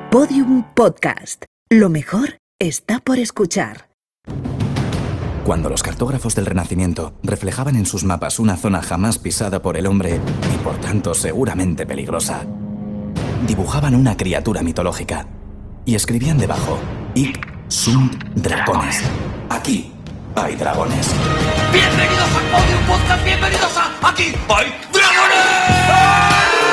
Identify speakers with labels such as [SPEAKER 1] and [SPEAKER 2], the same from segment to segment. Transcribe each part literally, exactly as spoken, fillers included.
[SPEAKER 1] Podium Podcast. Lo mejor está por escuchar.
[SPEAKER 2] Cuando los cartógrafos del Renacimiento reflejaban en sus mapas una zona jamás pisada por el hombre y por tanto seguramente peligrosa, dibujaban una criatura mitológica y escribían debajo: Hic sunt dragones. Aquí hay dragones.
[SPEAKER 3] Bienvenidos a Podium Podcast, bienvenidos a Aquí hay dragones.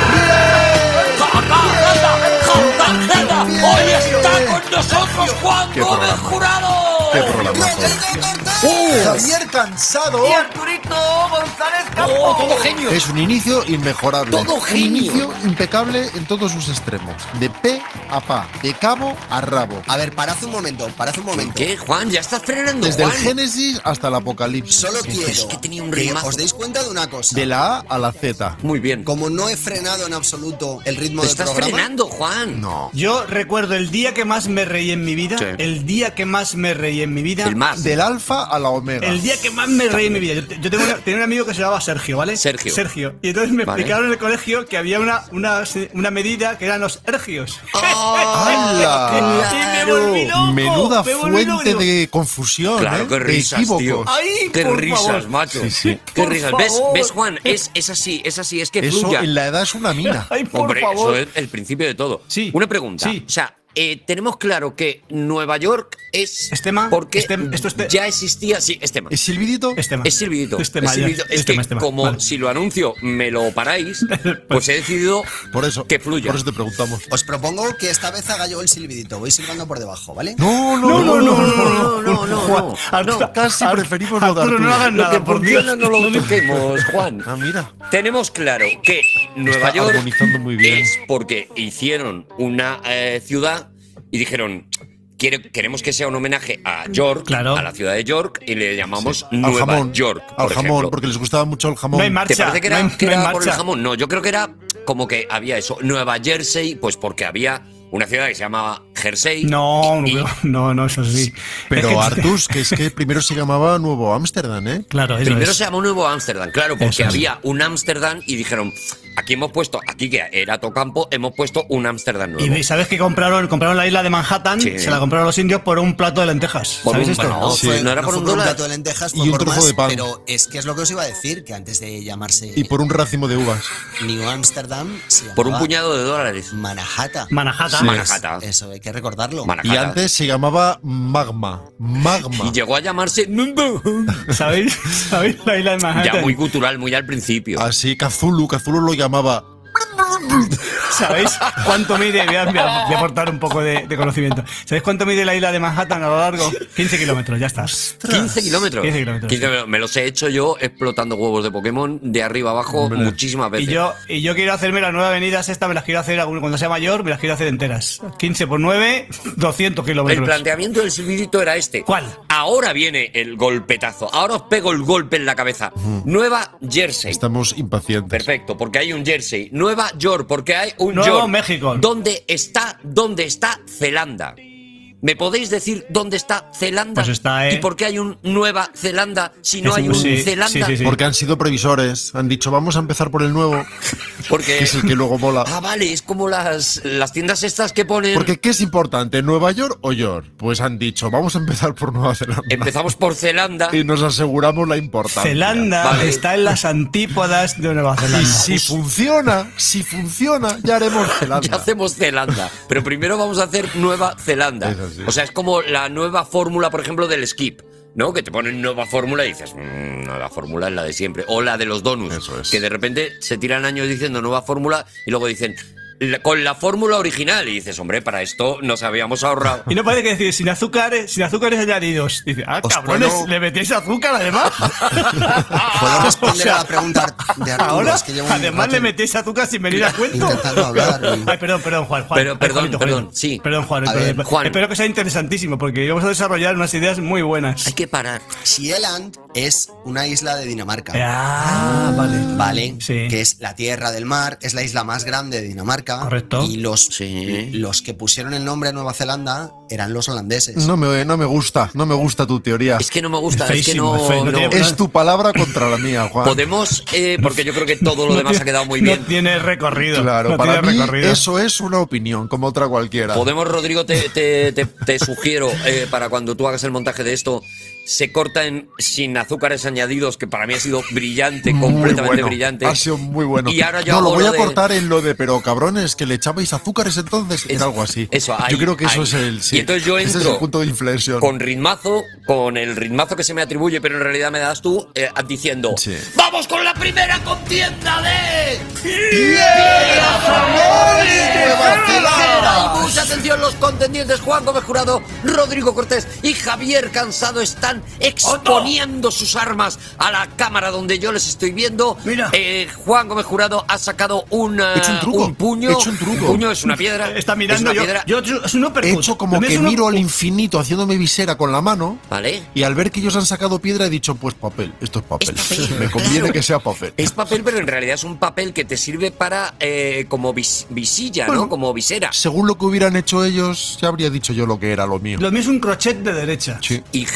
[SPEAKER 3] Hoy está con nosotros Juan Gómez Jurado.
[SPEAKER 4] ¡Qué programazo!
[SPEAKER 5] ¡Oh! Javier Cansado
[SPEAKER 3] Y Arturito González Campos.
[SPEAKER 5] ¡Oh, todo genio! Es un inicio inmejorable.
[SPEAKER 3] Todo genio.
[SPEAKER 5] Un inicio impecable en todos sus extremos. De pe a pa, de cabo a rabo.
[SPEAKER 6] A ver, parad un momento, parad un momento.
[SPEAKER 3] ¿Qué, Juan? ¿Ya estás frenando,
[SPEAKER 5] Desde
[SPEAKER 3] Juan?
[SPEAKER 5] el Génesis hasta el Apocalipsis.
[SPEAKER 6] Solo quiero
[SPEAKER 3] es que tenía un
[SPEAKER 6] que
[SPEAKER 3] rimazo.
[SPEAKER 6] os deis cuenta de una cosa.
[SPEAKER 5] De la A a la Z.
[SPEAKER 3] Muy bien.
[SPEAKER 6] Como no he frenado en absoluto el ritmo
[SPEAKER 3] ¿Te
[SPEAKER 6] del
[SPEAKER 3] estás
[SPEAKER 6] programa...
[SPEAKER 3] frenando, Juan?
[SPEAKER 5] No.
[SPEAKER 7] Yo recuerdo el día que más me reí en mi vida.
[SPEAKER 3] Sí.
[SPEAKER 7] El día que más me reí en mi vida.
[SPEAKER 3] El más.
[SPEAKER 5] Del alfa a la omega.
[SPEAKER 7] El día que más me reí en mi vida. Yo, yo tengo una- tenía un amigo que se llamaba Sergio, ¿vale?
[SPEAKER 3] Sergio.
[SPEAKER 7] Sergio. Y entonces me
[SPEAKER 3] Vale.
[SPEAKER 7] explicaron en el colegio que había una, una, una medida que eran los ergios.
[SPEAKER 5] ¡Hala!
[SPEAKER 7] Y me volví loco,
[SPEAKER 5] Menuda
[SPEAKER 7] me volví loco,
[SPEAKER 5] fuente
[SPEAKER 7] digo,
[SPEAKER 5] de confusión,
[SPEAKER 3] Claro,
[SPEAKER 5] ¿eh?
[SPEAKER 3] qué
[SPEAKER 5] De
[SPEAKER 3] risas,
[SPEAKER 5] equívocos.
[SPEAKER 3] tío.
[SPEAKER 7] ¡Ay,
[SPEAKER 3] Qué
[SPEAKER 7] por
[SPEAKER 3] risas,
[SPEAKER 7] favor!
[SPEAKER 3] macho.
[SPEAKER 5] Sí, sí.
[SPEAKER 3] Qué
[SPEAKER 7] Por
[SPEAKER 3] risas. ¿Ves,
[SPEAKER 7] favor.
[SPEAKER 3] ¿Ves, Juan? Es, es así, es así, es que
[SPEAKER 5] Eso
[SPEAKER 3] fluya.
[SPEAKER 5] en la edad es una mina.
[SPEAKER 7] Ay, por
[SPEAKER 3] Hombre,
[SPEAKER 7] favor.
[SPEAKER 3] eso es el principio de todo.
[SPEAKER 7] Sí.
[SPEAKER 3] Una pregunta.
[SPEAKER 7] Sí.
[SPEAKER 3] O sea, eh, tenemos claro que Nueva York es
[SPEAKER 7] ¿Estema?
[SPEAKER 3] porque
[SPEAKER 7] Estem- esto es te-
[SPEAKER 3] ya existía, sí, Estema.
[SPEAKER 5] ¿Es silbidito?
[SPEAKER 7] Este
[SPEAKER 3] Es silbidito.
[SPEAKER 7] Este
[SPEAKER 3] es
[SPEAKER 7] ma-
[SPEAKER 3] silbidito. Es
[SPEAKER 7] este
[SPEAKER 3] que
[SPEAKER 7] ma- este ma.
[SPEAKER 3] como
[SPEAKER 7] Vale.
[SPEAKER 3] si lo anuncio me lo paráis, pues he decidido
[SPEAKER 5] Por eso.
[SPEAKER 3] que fluya.
[SPEAKER 5] Por eso te preguntamos.
[SPEAKER 6] Os propongo que esta vez haga yo el silbidito. Voy silbando por debajo, ¿vale?
[SPEAKER 5] No,
[SPEAKER 7] No, no, no, no,
[SPEAKER 3] no, no, no,
[SPEAKER 7] Juan,
[SPEAKER 3] no.
[SPEAKER 7] Arturo,
[SPEAKER 5] Casi
[SPEAKER 7] Arturo,
[SPEAKER 5] preferimos lo de
[SPEAKER 7] Arturo, no
[SPEAKER 5] Arturo.
[SPEAKER 7] hagas
[SPEAKER 3] Lo
[SPEAKER 7] nada,
[SPEAKER 3] que
[SPEAKER 7] por Dios.
[SPEAKER 3] funciona no lo toquemos, Juan.
[SPEAKER 5] Ah, mira.
[SPEAKER 3] Tenemos claro que Nueva
[SPEAKER 5] Está
[SPEAKER 3] York
[SPEAKER 5] armonizando muy bien.
[SPEAKER 3] es porque hicieron una eh, ciudad y dijeron: "Quiere- queremos que sea un homenaje a York,
[SPEAKER 7] Claro.
[SPEAKER 3] a la ciudad de York, y le llamamos
[SPEAKER 5] Al
[SPEAKER 3] Nueva
[SPEAKER 5] jamón.
[SPEAKER 3] York.
[SPEAKER 5] Al
[SPEAKER 3] por
[SPEAKER 5] jamón,
[SPEAKER 3] ejemplo.
[SPEAKER 5] porque les gustaba mucho el jamón.
[SPEAKER 7] No hay marcha.
[SPEAKER 3] ¿Te parece que era,
[SPEAKER 7] no hay-
[SPEAKER 3] que
[SPEAKER 7] no hay
[SPEAKER 3] era por el
[SPEAKER 7] marcha.
[SPEAKER 3] jamón? No, yo creo que era como que había eso. Nueva Jersey, pues porque había una ciudad que se llamaba Jersey.
[SPEAKER 7] No,
[SPEAKER 3] y-
[SPEAKER 7] no, no, no, eso sí.
[SPEAKER 5] Pero
[SPEAKER 7] Es que-
[SPEAKER 5] Artus, que es que primero se llamaba Nuevo Ámsterdam, ¿eh?
[SPEAKER 7] Claro, eso
[SPEAKER 3] Primero
[SPEAKER 7] es.
[SPEAKER 3] se llamó Nuevo Ámsterdam, claro, porque
[SPEAKER 7] Eso es.
[SPEAKER 3] había un Ámsterdam y dijeron: aquí hemos puesto, aquí que era Tocampo, hemos puesto un Ámsterdam nuevo.
[SPEAKER 7] Y sabes que compraron, compraron la isla de Manhattan,
[SPEAKER 3] Sí.
[SPEAKER 7] se la compraron los indios por un plato de lentejas.
[SPEAKER 3] Por
[SPEAKER 7] ¿Sabéis
[SPEAKER 3] un-
[SPEAKER 7] esto?
[SPEAKER 3] bueno,
[SPEAKER 6] No,
[SPEAKER 5] Sí.
[SPEAKER 6] fue,
[SPEAKER 3] no era
[SPEAKER 6] no
[SPEAKER 3] por
[SPEAKER 6] fue
[SPEAKER 3] un
[SPEAKER 6] por un
[SPEAKER 3] dólar.
[SPEAKER 6] plato de lentejas,
[SPEAKER 5] Y
[SPEAKER 6] fue
[SPEAKER 5] un
[SPEAKER 6] por
[SPEAKER 5] trozo
[SPEAKER 6] más,
[SPEAKER 5] de pan.
[SPEAKER 6] pero es que es lo que os iba a decir, que antes de llamarse
[SPEAKER 5] Y por un racimo de uvas.
[SPEAKER 6] New Amsterdam, se
[SPEAKER 3] Por un
[SPEAKER 6] llamaba
[SPEAKER 3] puñado de dólares.
[SPEAKER 6] Manhattan.
[SPEAKER 7] Manhattan.
[SPEAKER 5] Sí.
[SPEAKER 3] Manhattan.
[SPEAKER 6] Eso hay que recordarlo.
[SPEAKER 3] Manhattan.
[SPEAKER 5] Y antes se llamaba Magma. Magma.
[SPEAKER 3] Y llegó a llamarse
[SPEAKER 7] ¿Sabéis? ¿Sabéis la isla de Manhattan?
[SPEAKER 3] ya muy cultural, muy al principio.
[SPEAKER 5] Así Cthulhu, Cthulhu lo llamaba.
[SPEAKER 7] ¿Sabéis cuánto mide? Voy a, voy a- voy a aportar un poco de, de conocimiento. ¿Sabéis cuánto mide la isla de Manhattan a lo largo? quince kilómetros, ya está.
[SPEAKER 3] quince kilómetros.
[SPEAKER 7] quince kilómetros.
[SPEAKER 3] quince kilómetros. Me los he hecho yo explotando huevos de Pokémon de arriba abajo
[SPEAKER 5] Hombre.
[SPEAKER 3] muchísimas veces.
[SPEAKER 7] Y yo, y yo quiero hacerme las nueve avenidas estas, me las quiero hacer algún- cuando sea mayor, me las quiero hacer enteras. quince por nueve, doscientos
[SPEAKER 3] El
[SPEAKER 7] kilómetros.
[SPEAKER 3] planteamiento del silbidito era este.
[SPEAKER 7] ¿Cuál?
[SPEAKER 3] Ahora viene el golpetazo. Ahora os pego el golpe en la cabeza. Nueva Jersey.
[SPEAKER 5] Estamos impacientes.
[SPEAKER 3] Perfecto, porque hay un Jersey. Nueva York, porque hay un
[SPEAKER 7] Nuevo
[SPEAKER 3] York.
[SPEAKER 7] México.
[SPEAKER 3] ¿Dónde está, dónde está Zelanda? ¿Me podéis decir dónde está Zelanda?
[SPEAKER 7] Pues está, eh.
[SPEAKER 3] ¿Y por qué hay un Nueva Zelanda si no
[SPEAKER 7] Es
[SPEAKER 3] hay
[SPEAKER 7] un-
[SPEAKER 3] un
[SPEAKER 7] sí,
[SPEAKER 3] Zelanda?
[SPEAKER 7] sí, sí, sí.
[SPEAKER 5] Porque han sido previsores. Han dicho, vamos a empezar por el nuevo,
[SPEAKER 3] Porque
[SPEAKER 5] que es el que luego mola.
[SPEAKER 3] Ah, vale, es como las, las tiendas estas que ponen.
[SPEAKER 5] Porque, ¿qué es importante? ¿Nueva York o York? Pues han dicho, vamos a empezar por Nueva Zelanda.
[SPEAKER 3] Empezamos por Zelanda.
[SPEAKER 5] Y nos aseguramos la importancia.
[SPEAKER 7] Zelanda
[SPEAKER 3] Vale.
[SPEAKER 7] está en las antípodas de Nueva Zelanda.
[SPEAKER 5] Y si funciona, si funciona, ya haremos Zelanda.
[SPEAKER 3] Ya hacemos Zelanda, pero primero vamos a hacer Nueva Zelanda.
[SPEAKER 5] Es así.
[SPEAKER 3] O sea, es como la nueva fórmula, por ejemplo, del skip, ¿no? Que te ponen nueva fórmula y dices, mmm, no, la fórmula es la de siempre. O la de los donuts,
[SPEAKER 5] Eso es.
[SPEAKER 3] que de repente se tiran años diciendo nueva fórmula y luego dicen, "La- con la fórmula original". Y dices, hombre, para esto nos habíamos ahorrado.
[SPEAKER 7] Y no parece que decir sin azúcares, sin azúcares añadidos. Dice, ah,
[SPEAKER 6] Os
[SPEAKER 7] cabrones,
[SPEAKER 6] puedo-
[SPEAKER 7] le metéis azúcar además.
[SPEAKER 6] ¿Puedo responder
[SPEAKER 7] O sea,
[SPEAKER 6] a la pregunta de Arturo?
[SPEAKER 7] Ahora,
[SPEAKER 6] Es que llevo un
[SPEAKER 7] además
[SPEAKER 6] rato
[SPEAKER 7] le metéis azúcar sin venir a cuento.
[SPEAKER 6] intentando hablar. y-
[SPEAKER 7] Ay, perdón, perdón, Juan. Juan
[SPEAKER 3] Pero,
[SPEAKER 7] Ay,
[SPEAKER 3] perdón,
[SPEAKER 7] Juanito,
[SPEAKER 3] perdón,
[SPEAKER 7] Juanito.
[SPEAKER 3] sí.
[SPEAKER 7] Perdón, Juan.
[SPEAKER 6] A
[SPEAKER 7] perdón,
[SPEAKER 6] ver,
[SPEAKER 3] Juan.
[SPEAKER 7] Espero que sea interesantísimo porque vamos a desarrollar unas ideas muy buenas.
[SPEAKER 3] Hay que parar.
[SPEAKER 6] Sjælland es una isla de Dinamarca.
[SPEAKER 7] Ah, vale.
[SPEAKER 6] Vale,
[SPEAKER 7] Sí.
[SPEAKER 6] que es la tierra del mar, es la isla más grande de Dinamarca. Dinamarca.
[SPEAKER 7] Correcto.
[SPEAKER 6] Y los,
[SPEAKER 3] Sí.
[SPEAKER 6] los que pusieron el nombre a Nueva Zelanda eran los holandeses.
[SPEAKER 5] No me, no me gusta, no me gusta tu teoría.
[SPEAKER 3] Es que no me gusta,
[SPEAKER 7] Es
[SPEAKER 3] es, que
[SPEAKER 7] feísimo,
[SPEAKER 3] no...
[SPEAKER 7] es feo, no
[SPEAKER 3] no-
[SPEAKER 7] tiene-
[SPEAKER 5] Es tu palabra contra la mía, Juan.
[SPEAKER 3] Podemos, eh, porque yo creo que todo lo demás ha quedado muy bien.
[SPEAKER 7] No tiene recorrido.
[SPEAKER 5] Claro,
[SPEAKER 7] no
[SPEAKER 5] para
[SPEAKER 7] tiene
[SPEAKER 5] mí
[SPEAKER 7] recorrido.
[SPEAKER 5] eso es una opinión, como otra cualquiera.
[SPEAKER 3] Podemos, Rodrigo, te, te, te, te sugiero, eh, para cuando tú hagas el montaje de esto, se corta en sin azúcares añadidos, que para mí ha sido brillante,
[SPEAKER 5] Muy
[SPEAKER 3] completamente
[SPEAKER 5] bueno,
[SPEAKER 3] brillante.
[SPEAKER 5] Ha sido muy bueno.
[SPEAKER 3] Y ahora yo
[SPEAKER 5] no, lo
[SPEAKER 3] hago
[SPEAKER 5] voy
[SPEAKER 3] lo
[SPEAKER 5] a
[SPEAKER 3] de-
[SPEAKER 5] cortar en lo de, pero cabrones, que le echabais azúcares entonces,
[SPEAKER 3] Es-
[SPEAKER 5] era algo así.
[SPEAKER 3] eso, ahí,
[SPEAKER 5] yo creo que eso
[SPEAKER 3] ahí.
[SPEAKER 5] es el. Sí,
[SPEAKER 3] Y entonces yo
[SPEAKER 5] ese es
[SPEAKER 3] entro
[SPEAKER 5] el punto de inflexión.
[SPEAKER 3] Con ritmazo, con el ritmazo que se me atribuye, pero en realidad me das tú, eh, diciendo:
[SPEAKER 5] Sí.
[SPEAKER 3] ¡Vamos con la primera contienda de.
[SPEAKER 5] ¡Piedra, Zamora y Nueva Zelanda!
[SPEAKER 3] Y mucha atención, los contendientes Juan Gómez Jurado, Rodrigo Cortés y Javier Cansado están exponiendo sus armas a la cámara donde yo les estoy viendo.
[SPEAKER 7] Mira.
[SPEAKER 3] Eh, Juan Gómez Jurado ha sacado un,
[SPEAKER 5] He hecho un
[SPEAKER 3] eh,
[SPEAKER 5] truco,
[SPEAKER 3] un puño.
[SPEAKER 5] he hecho un truco.
[SPEAKER 3] puño es una piedra.
[SPEAKER 7] Está mirando
[SPEAKER 3] es una
[SPEAKER 7] yo,
[SPEAKER 3] piedra.
[SPEAKER 7] yo. Es un
[SPEAKER 5] He
[SPEAKER 7] uppercut.
[SPEAKER 5] hecho como
[SPEAKER 7] Lo mío
[SPEAKER 5] que
[SPEAKER 7] es un
[SPEAKER 5] miro
[SPEAKER 7] up-
[SPEAKER 5] al infinito haciéndome visera con la mano.
[SPEAKER 3] ¿Vale?
[SPEAKER 5] Y al ver que ellos han sacado piedra he dicho, pues papel, esto es papel.
[SPEAKER 3] Es papel,
[SPEAKER 5] Me conviene
[SPEAKER 3] claro.
[SPEAKER 5] que sea papel.
[SPEAKER 3] Es papel, pero en realidad es un papel que te sirve para eh, como vis- visilla,
[SPEAKER 5] Bueno,
[SPEAKER 3] ¿no? Como visera.
[SPEAKER 5] Según lo que hubieran hecho ellos, ya habría dicho yo lo que era lo mío.
[SPEAKER 7] Lo mío es un crochet de derecha.
[SPEAKER 5] Sí.
[SPEAKER 3] Y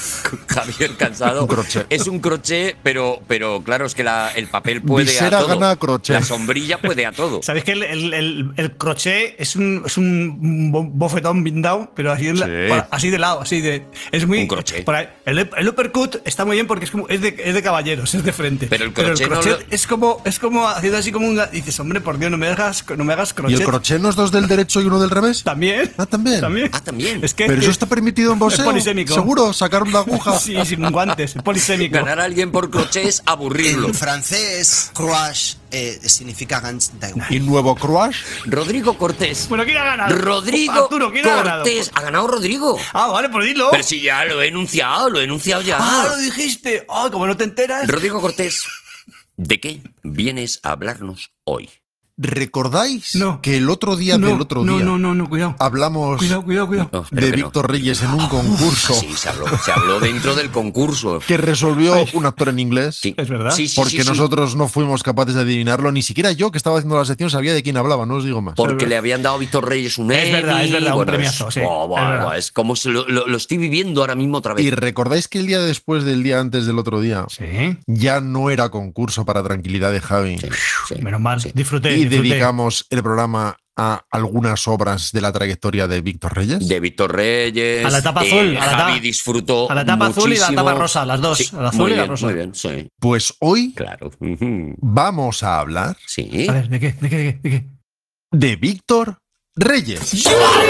[SPEAKER 3] Javier Cansado
[SPEAKER 5] Un crochet.
[SPEAKER 3] es un crochet, pero, pero claro, es que la- el papel puede
[SPEAKER 5] Visera
[SPEAKER 3] a todo.
[SPEAKER 5] gana crochet.
[SPEAKER 3] La sombrilla puede a todo.
[SPEAKER 7] ¿Sabéis que el, el, el- el crochet es un, es un bo- bofetón bindao, pero así, de la-
[SPEAKER 5] Sí.
[SPEAKER 7] para- así de lado, así de. Es muy.
[SPEAKER 3] Un crochet.
[SPEAKER 7] por ahí. el, el uppercut está muy bien porque es, como, es, de, es de caballeros, es de frente.
[SPEAKER 3] Pero el crochet no
[SPEAKER 7] crochet
[SPEAKER 3] lo-
[SPEAKER 7] es como es como haciendo así como un. Dices, hombre, por Dios, no me hagas, no me hagas
[SPEAKER 5] ¿Y
[SPEAKER 7] crochet.
[SPEAKER 5] el crochet no es dos del derecho y uno del revés?
[SPEAKER 7] También.
[SPEAKER 5] Ah, también.
[SPEAKER 7] También.
[SPEAKER 3] Ah, también.
[SPEAKER 7] Es que.
[SPEAKER 5] Pero eso
[SPEAKER 7] es-
[SPEAKER 5] está permitido en boxeo.
[SPEAKER 7] Es polisémico.
[SPEAKER 5] ¿Seguro? ¿Sacar una aguja?
[SPEAKER 7] Sí, sin guantes, es polisémico.
[SPEAKER 3] Ganar a alguien por crochet es aburrirlo.
[SPEAKER 6] En francés, crush eh, significa gans da igual.
[SPEAKER 5] ¿Y nuevo crush?
[SPEAKER 3] Rodrigo Cortés.
[SPEAKER 7] Bueno, ¿quién ha ganado?
[SPEAKER 3] Rodrigo
[SPEAKER 7] Arturo, ¿quién ha ganado?
[SPEAKER 3] Cortés. Ha ganado Rodrigo.
[SPEAKER 7] Ah, vale, pues dilo.
[SPEAKER 3] Pero si ya lo he enunciado, lo he enunciado ya.
[SPEAKER 7] Ah, lo dijiste. Ah, como no te enteras.
[SPEAKER 3] Rodrigo Cortés, ¿de qué vienes a hablarnos hoy?
[SPEAKER 5] ¿Recordáis
[SPEAKER 7] No.
[SPEAKER 5] que el otro día
[SPEAKER 7] no,
[SPEAKER 5] del otro
[SPEAKER 7] no,
[SPEAKER 5] día
[SPEAKER 7] no, no, no, cuidado.
[SPEAKER 5] hablamos
[SPEAKER 7] Cuidado, cuidado, cuidado.
[SPEAKER 3] No, espero
[SPEAKER 5] de
[SPEAKER 3] que no.
[SPEAKER 5] Víctor Reyes en un concurso
[SPEAKER 3] Sí, se habló, se habló dentro del concurso.
[SPEAKER 5] que resolvió un actor en inglés?
[SPEAKER 3] Sí.
[SPEAKER 7] Es verdad.
[SPEAKER 3] Sí, sí,
[SPEAKER 5] Porque
[SPEAKER 3] sí, sí.
[SPEAKER 5] nosotros no fuimos capaces de adivinarlo, ni siquiera yo que estaba haciendo la sección sabía de quién hablaba, no os digo más.
[SPEAKER 3] Porque le habían dado a Víctor Reyes un
[SPEAKER 7] Es
[SPEAKER 3] Emmy.
[SPEAKER 7] verdad, es verdad, un
[SPEAKER 3] bueno,
[SPEAKER 7] premiazo,
[SPEAKER 3] es,
[SPEAKER 7] sí,
[SPEAKER 3] buah, buah,
[SPEAKER 7] es verdad.
[SPEAKER 3] buah, es como se lo, lo- lo estoy viviendo ahora mismo otra vez.
[SPEAKER 5] Y recordáis que el día después del día antes del otro día
[SPEAKER 7] Sí.
[SPEAKER 5] ya no era concurso para tranquilidad de Javi
[SPEAKER 3] Sí, sí.
[SPEAKER 7] Menos mal.
[SPEAKER 3] Sí.
[SPEAKER 7] Disfruté.
[SPEAKER 5] y
[SPEAKER 7] disfruté.
[SPEAKER 5] dedicamos el programa a algunas obras de la trayectoria de Víctor Reyes.
[SPEAKER 3] De Víctor Reyes.
[SPEAKER 7] A la tapa
[SPEAKER 3] eh,
[SPEAKER 7] azul, a la
[SPEAKER 3] Javi
[SPEAKER 7] tapa-
[SPEAKER 3] disfrutó.
[SPEAKER 7] a la tapa azul y la
[SPEAKER 3] muchísimo.
[SPEAKER 7] tapa rosa, las dos,
[SPEAKER 3] Sí,
[SPEAKER 7] a la azul
[SPEAKER 3] muy
[SPEAKER 7] y la
[SPEAKER 3] bien,
[SPEAKER 7] rosa.
[SPEAKER 3] Muy bien, sí.
[SPEAKER 5] Pues hoy
[SPEAKER 3] Claro. Ujú.
[SPEAKER 5] vamos a hablar
[SPEAKER 3] Sí.
[SPEAKER 7] A ver, ¿de qué? ¿De qué? ¿De qué? ¿De qué?
[SPEAKER 5] de Víctor Reyes.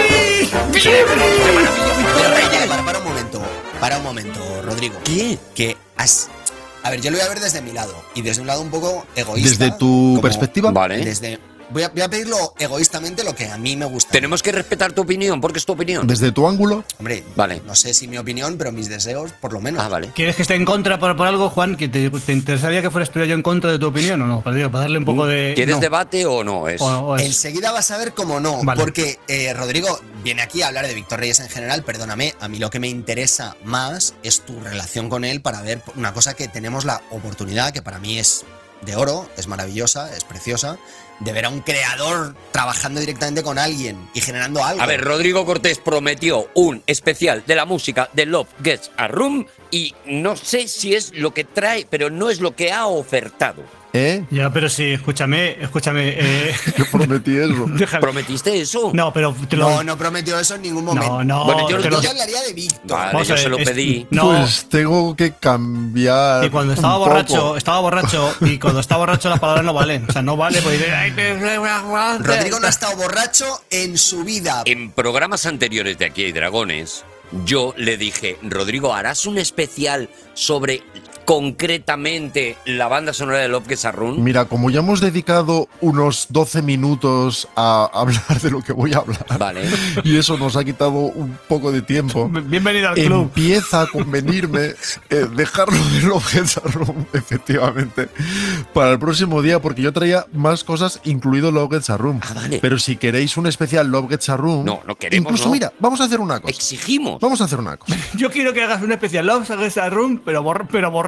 [SPEAKER 6] Pero, para, para, para un momento, para un momento, Rodrigo.
[SPEAKER 3] ¿Qué?
[SPEAKER 6] Que has. A ver, yo lo voy a ver desde mi lado. Y desde un lado un poco egoísta.
[SPEAKER 5] Desde tu
[SPEAKER 6] como-
[SPEAKER 5] perspectiva.
[SPEAKER 3] Vale.
[SPEAKER 6] Desde. Voy a, voy a pedirlo egoístamente lo que a mí me gusta.
[SPEAKER 3] Tenemos que respetar tu opinión, porque es tu opinión.
[SPEAKER 5] Desde tu ángulo,
[SPEAKER 6] Hombre,
[SPEAKER 3] Vale.
[SPEAKER 6] no sé si mi opinión, pero mis deseos, por lo menos.
[SPEAKER 3] Ah, vale.
[SPEAKER 7] ¿Quieres que esté en contra por, por algo, Juan? ¿Que te, te interesaría que fuera estuviera yo en contra de tu opinión o no? Para, digo, para darle un poco de.
[SPEAKER 3] ¿Quieres
[SPEAKER 7] no.
[SPEAKER 3] debate o no? Es.
[SPEAKER 7] O- o es-
[SPEAKER 6] Enseguida vas a ver cómo no,
[SPEAKER 7] Vale.
[SPEAKER 6] porque eh, Rodrigo viene aquí a hablar de Víctor Reyes en general, perdóname, a mí lo que me interesa más es tu relación con él para ver una cosa que tenemos la oportunidad, que para mí es de oro, es maravillosa, es preciosa, de ver a un creador trabajando directamente con alguien y generando algo.
[SPEAKER 3] A ver, Rodrigo Cortés prometió un especial de la música de Love Gets a Room y no sé si es lo que trae, pero no es lo que ha ofertado.
[SPEAKER 5] ¿eh?
[SPEAKER 7] Ya, pero sí, escúchame, escúchame. Eh,
[SPEAKER 5] Yo prometí eso.
[SPEAKER 7] déjame.
[SPEAKER 3] ¿Prometiste eso?
[SPEAKER 7] No, pero te lo.
[SPEAKER 6] No, no prometió eso en ningún momento.
[SPEAKER 7] no, no,
[SPEAKER 3] Bueno, yo-
[SPEAKER 7] te
[SPEAKER 6] Yo
[SPEAKER 7] lo-
[SPEAKER 6] te hablaría de Víctor.
[SPEAKER 3] Vale,
[SPEAKER 7] Vamos a
[SPEAKER 3] yo
[SPEAKER 7] ver,
[SPEAKER 3] se lo
[SPEAKER 7] es-
[SPEAKER 3] pedí.
[SPEAKER 7] No,
[SPEAKER 5] Pues tengo que cambiar.
[SPEAKER 7] y cuando
[SPEAKER 5] un
[SPEAKER 7] estaba
[SPEAKER 5] poco.
[SPEAKER 7] borracho, estaba borracho, y cuando estaba borracho las palabras no valen. O sea, no vale, pues dice, "Ay, te-
[SPEAKER 6] Rodrigo no ha estado borracho en su vida.
[SPEAKER 3] En programas anteriores de Aquí hay Dragones, yo le dije, Rodrigo, ¿harás un especial sobre concretamente la banda sonora de Love Gets a Room?
[SPEAKER 5] Mira, como ya hemos dedicado unos doce minutos a hablar de lo que voy a hablar,
[SPEAKER 3] Vale.
[SPEAKER 5] y eso nos ha quitado un poco de tiempo,
[SPEAKER 7] Bienvenido al club.
[SPEAKER 5] empieza a convenirme eh, dejarlo de Love Gets a Room, efectivamente, para el próximo día, porque yo traía más cosas, incluido Love Gets a Room.
[SPEAKER 3] Ah, vale.
[SPEAKER 5] Pero si queréis un especial Love Gets a Room,
[SPEAKER 3] No, no queremos,
[SPEAKER 5] incluso
[SPEAKER 3] ¿no?
[SPEAKER 5] mira, vamos a hacer una cosa.
[SPEAKER 3] Exigimos.
[SPEAKER 5] Vamos a hacer una cosa.
[SPEAKER 7] Yo quiero que hagas un especial Love, hagas a Room, pero, borra- pero borracho.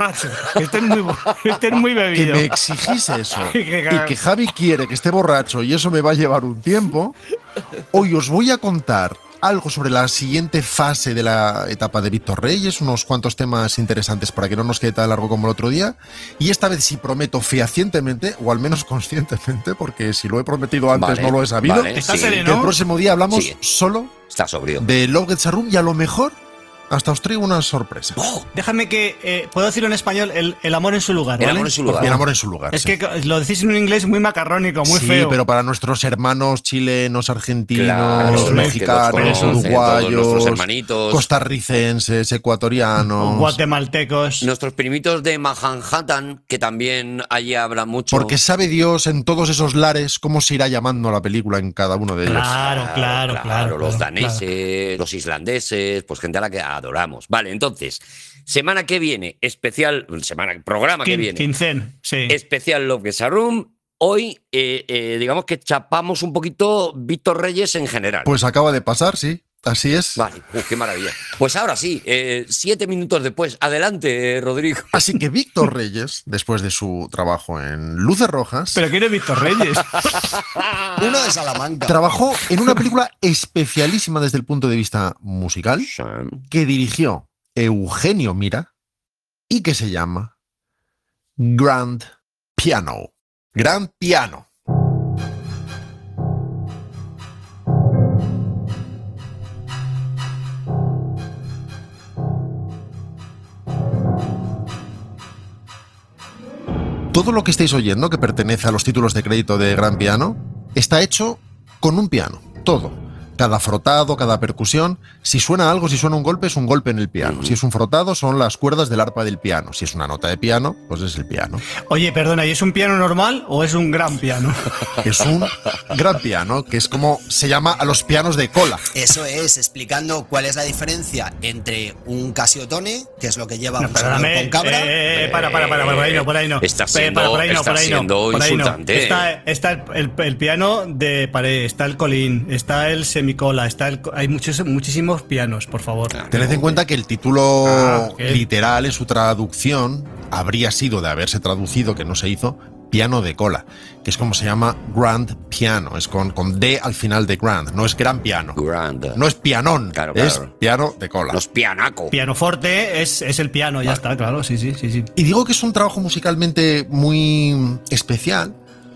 [SPEAKER 7] borracho, que estés muy, bo- que estés muy
[SPEAKER 5] Que
[SPEAKER 7] bebido.
[SPEAKER 5] me exigís eso
[SPEAKER 7] Que- que-
[SPEAKER 5] y que Javi quiere que esté borracho y eso me va a llevar un tiempo, hoy os voy a contar algo sobre la siguiente fase de la etapa de Víctor Reyes, unos cuantos temas interesantes para que no nos quede tan largo como el otro día, y esta vez sí prometo fehacientemente, o al menos conscientemente, porque si lo he prometido antes
[SPEAKER 3] Vale,
[SPEAKER 5] no lo he sabido,
[SPEAKER 3] vale,
[SPEAKER 7] ¿Está
[SPEAKER 3] sí.
[SPEAKER 7] sereno?
[SPEAKER 5] que el próximo día hablamos
[SPEAKER 3] Sí.
[SPEAKER 5] solo
[SPEAKER 3] Está sobrio.
[SPEAKER 5] de Love Gets a Room y a lo mejor hasta os traigo una sorpresa.
[SPEAKER 3] ¡Oh!
[SPEAKER 7] Déjame que, eh, puedo decirlo en español, el, el amor en su lugar,
[SPEAKER 3] El
[SPEAKER 7] ¿vale?
[SPEAKER 3] amor en su lugar.
[SPEAKER 5] El amor en su lugar.
[SPEAKER 7] Es
[SPEAKER 5] sí.
[SPEAKER 7] que lo decís en un inglés muy macarrónico, muy
[SPEAKER 5] sí,
[SPEAKER 7] feo.
[SPEAKER 5] pero para nuestros hermanos chilenos, argentinos,
[SPEAKER 3] Claro, los que los
[SPEAKER 5] mexicanos,
[SPEAKER 3] conocen, todos
[SPEAKER 5] uruguayos,
[SPEAKER 3] nuestros hermanitos.
[SPEAKER 5] costarricenses, ecuatorianos.
[SPEAKER 7] Guatemaltecos.
[SPEAKER 3] Nuestros primitos de Manhattan, que también allí hablan mucho.
[SPEAKER 5] Porque sabe Dios en todos esos lares cómo se irá llamando la película en cada uno de ellos.
[SPEAKER 7] Claro, claro, claro.
[SPEAKER 3] Los
[SPEAKER 7] claro,
[SPEAKER 3] daneses, los islandeses, pues gente a la que adoramos. Vale, entonces, semana que viene, especial, semana, programa que
[SPEAKER 7] Quin-
[SPEAKER 3] viene,
[SPEAKER 7] Quincén, sí.
[SPEAKER 3] especial Love Gets a Room. Hoy, eh, eh, digamos que chapamos un poquito Víctor Reyes en general.
[SPEAKER 5] Pues acaba de pasar, sí. Así es.
[SPEAKER 3] Vale, uf, qué maravilla. Pues ahora sí, eh, siete minutos después. Adelante, eh, Rodrigo.
[SPEAKER 5] Así que Víctor Reyes, después de su trabajo en Luces Rojas,
[SPEAKER 7] Pero ¿quién es Víctor Reyes?
[SPEAKER 6] Uno de Salamanca.
[SPEAKER 5] trabajó en una película especialísima desde el punto de vista musical que dirigió Eugenio Mira y que se llama Grand Piano. Gran Piano. Todo lo que estáis oyendo, que pertenece a los títulos de crédito de Gran Piano, está hecho con un piano. Todo. Cada frotado, cada percusión. Si suena algo, si suena un golpe, es un golpe en el piano. Si es un frotado, son las cuerdas del arpa del piano. Si es una nota de piano, pues es el piano.
[SPEAKER 7] Oye, perdona, ¿y es un piano normal o es un gran piano?
[SPEAKER 5] Es un gran piano, que es como se llama a los pianos de cola.
[SPEAKER 6] Eso es, explicando cuál es la diferencia entre un Casiotone, que es lo que lleva un señor
[SPEAKER 7] Perdóname.
[SPEAKER 6] con cabra.
[SPEAKER 7] Eh, para, para, para, por ahí no, por ahí no.
[SPEAKER 3] Está
[SPEAKER 7] Eh,
[SPEAKER 3] siendo-
[SPEAKER 7] para, por ahí no,
[SPEAKER 3] está
[SPEAKER 7] por ahí no,
[SPEAKER 3] siendo
[SPEAKER 7] por ahí no.
[SPEAKER 3] insultante.
[SPEAKER 7] Está, está el, el- el piano de pared, está el colín, está el semicola, está el, hay muchos, muchísimos pianos, por favor.
[SPEAKER 5] Tened en cuenta que el título
[SPEAKER 7] Ah, ¿qué?
[SPEAKER 5] literal en su traducción habría sido, de haberse traducido, que no se hizo, piano de cola, que es como se llama Grand Piano, es con, con D al final de Grand, no es gran piano,
[SPEAKER 3] Grand.
[SPEAKER 5] no es pianón,
[SPEAKER 3] Claro,
[SPEAKER 5] es
[SPEAKER 3] claro.
[SPEAKER 5] piano de cola.
[SPEAKER 3] Los pianaco.
[SPEAKER 7] Pianoforte es, es el piano, ya está, claro, sí, sí, sí, sí.
[SPEAKER 5] Y digo que es un trabajo musicalmente muy especial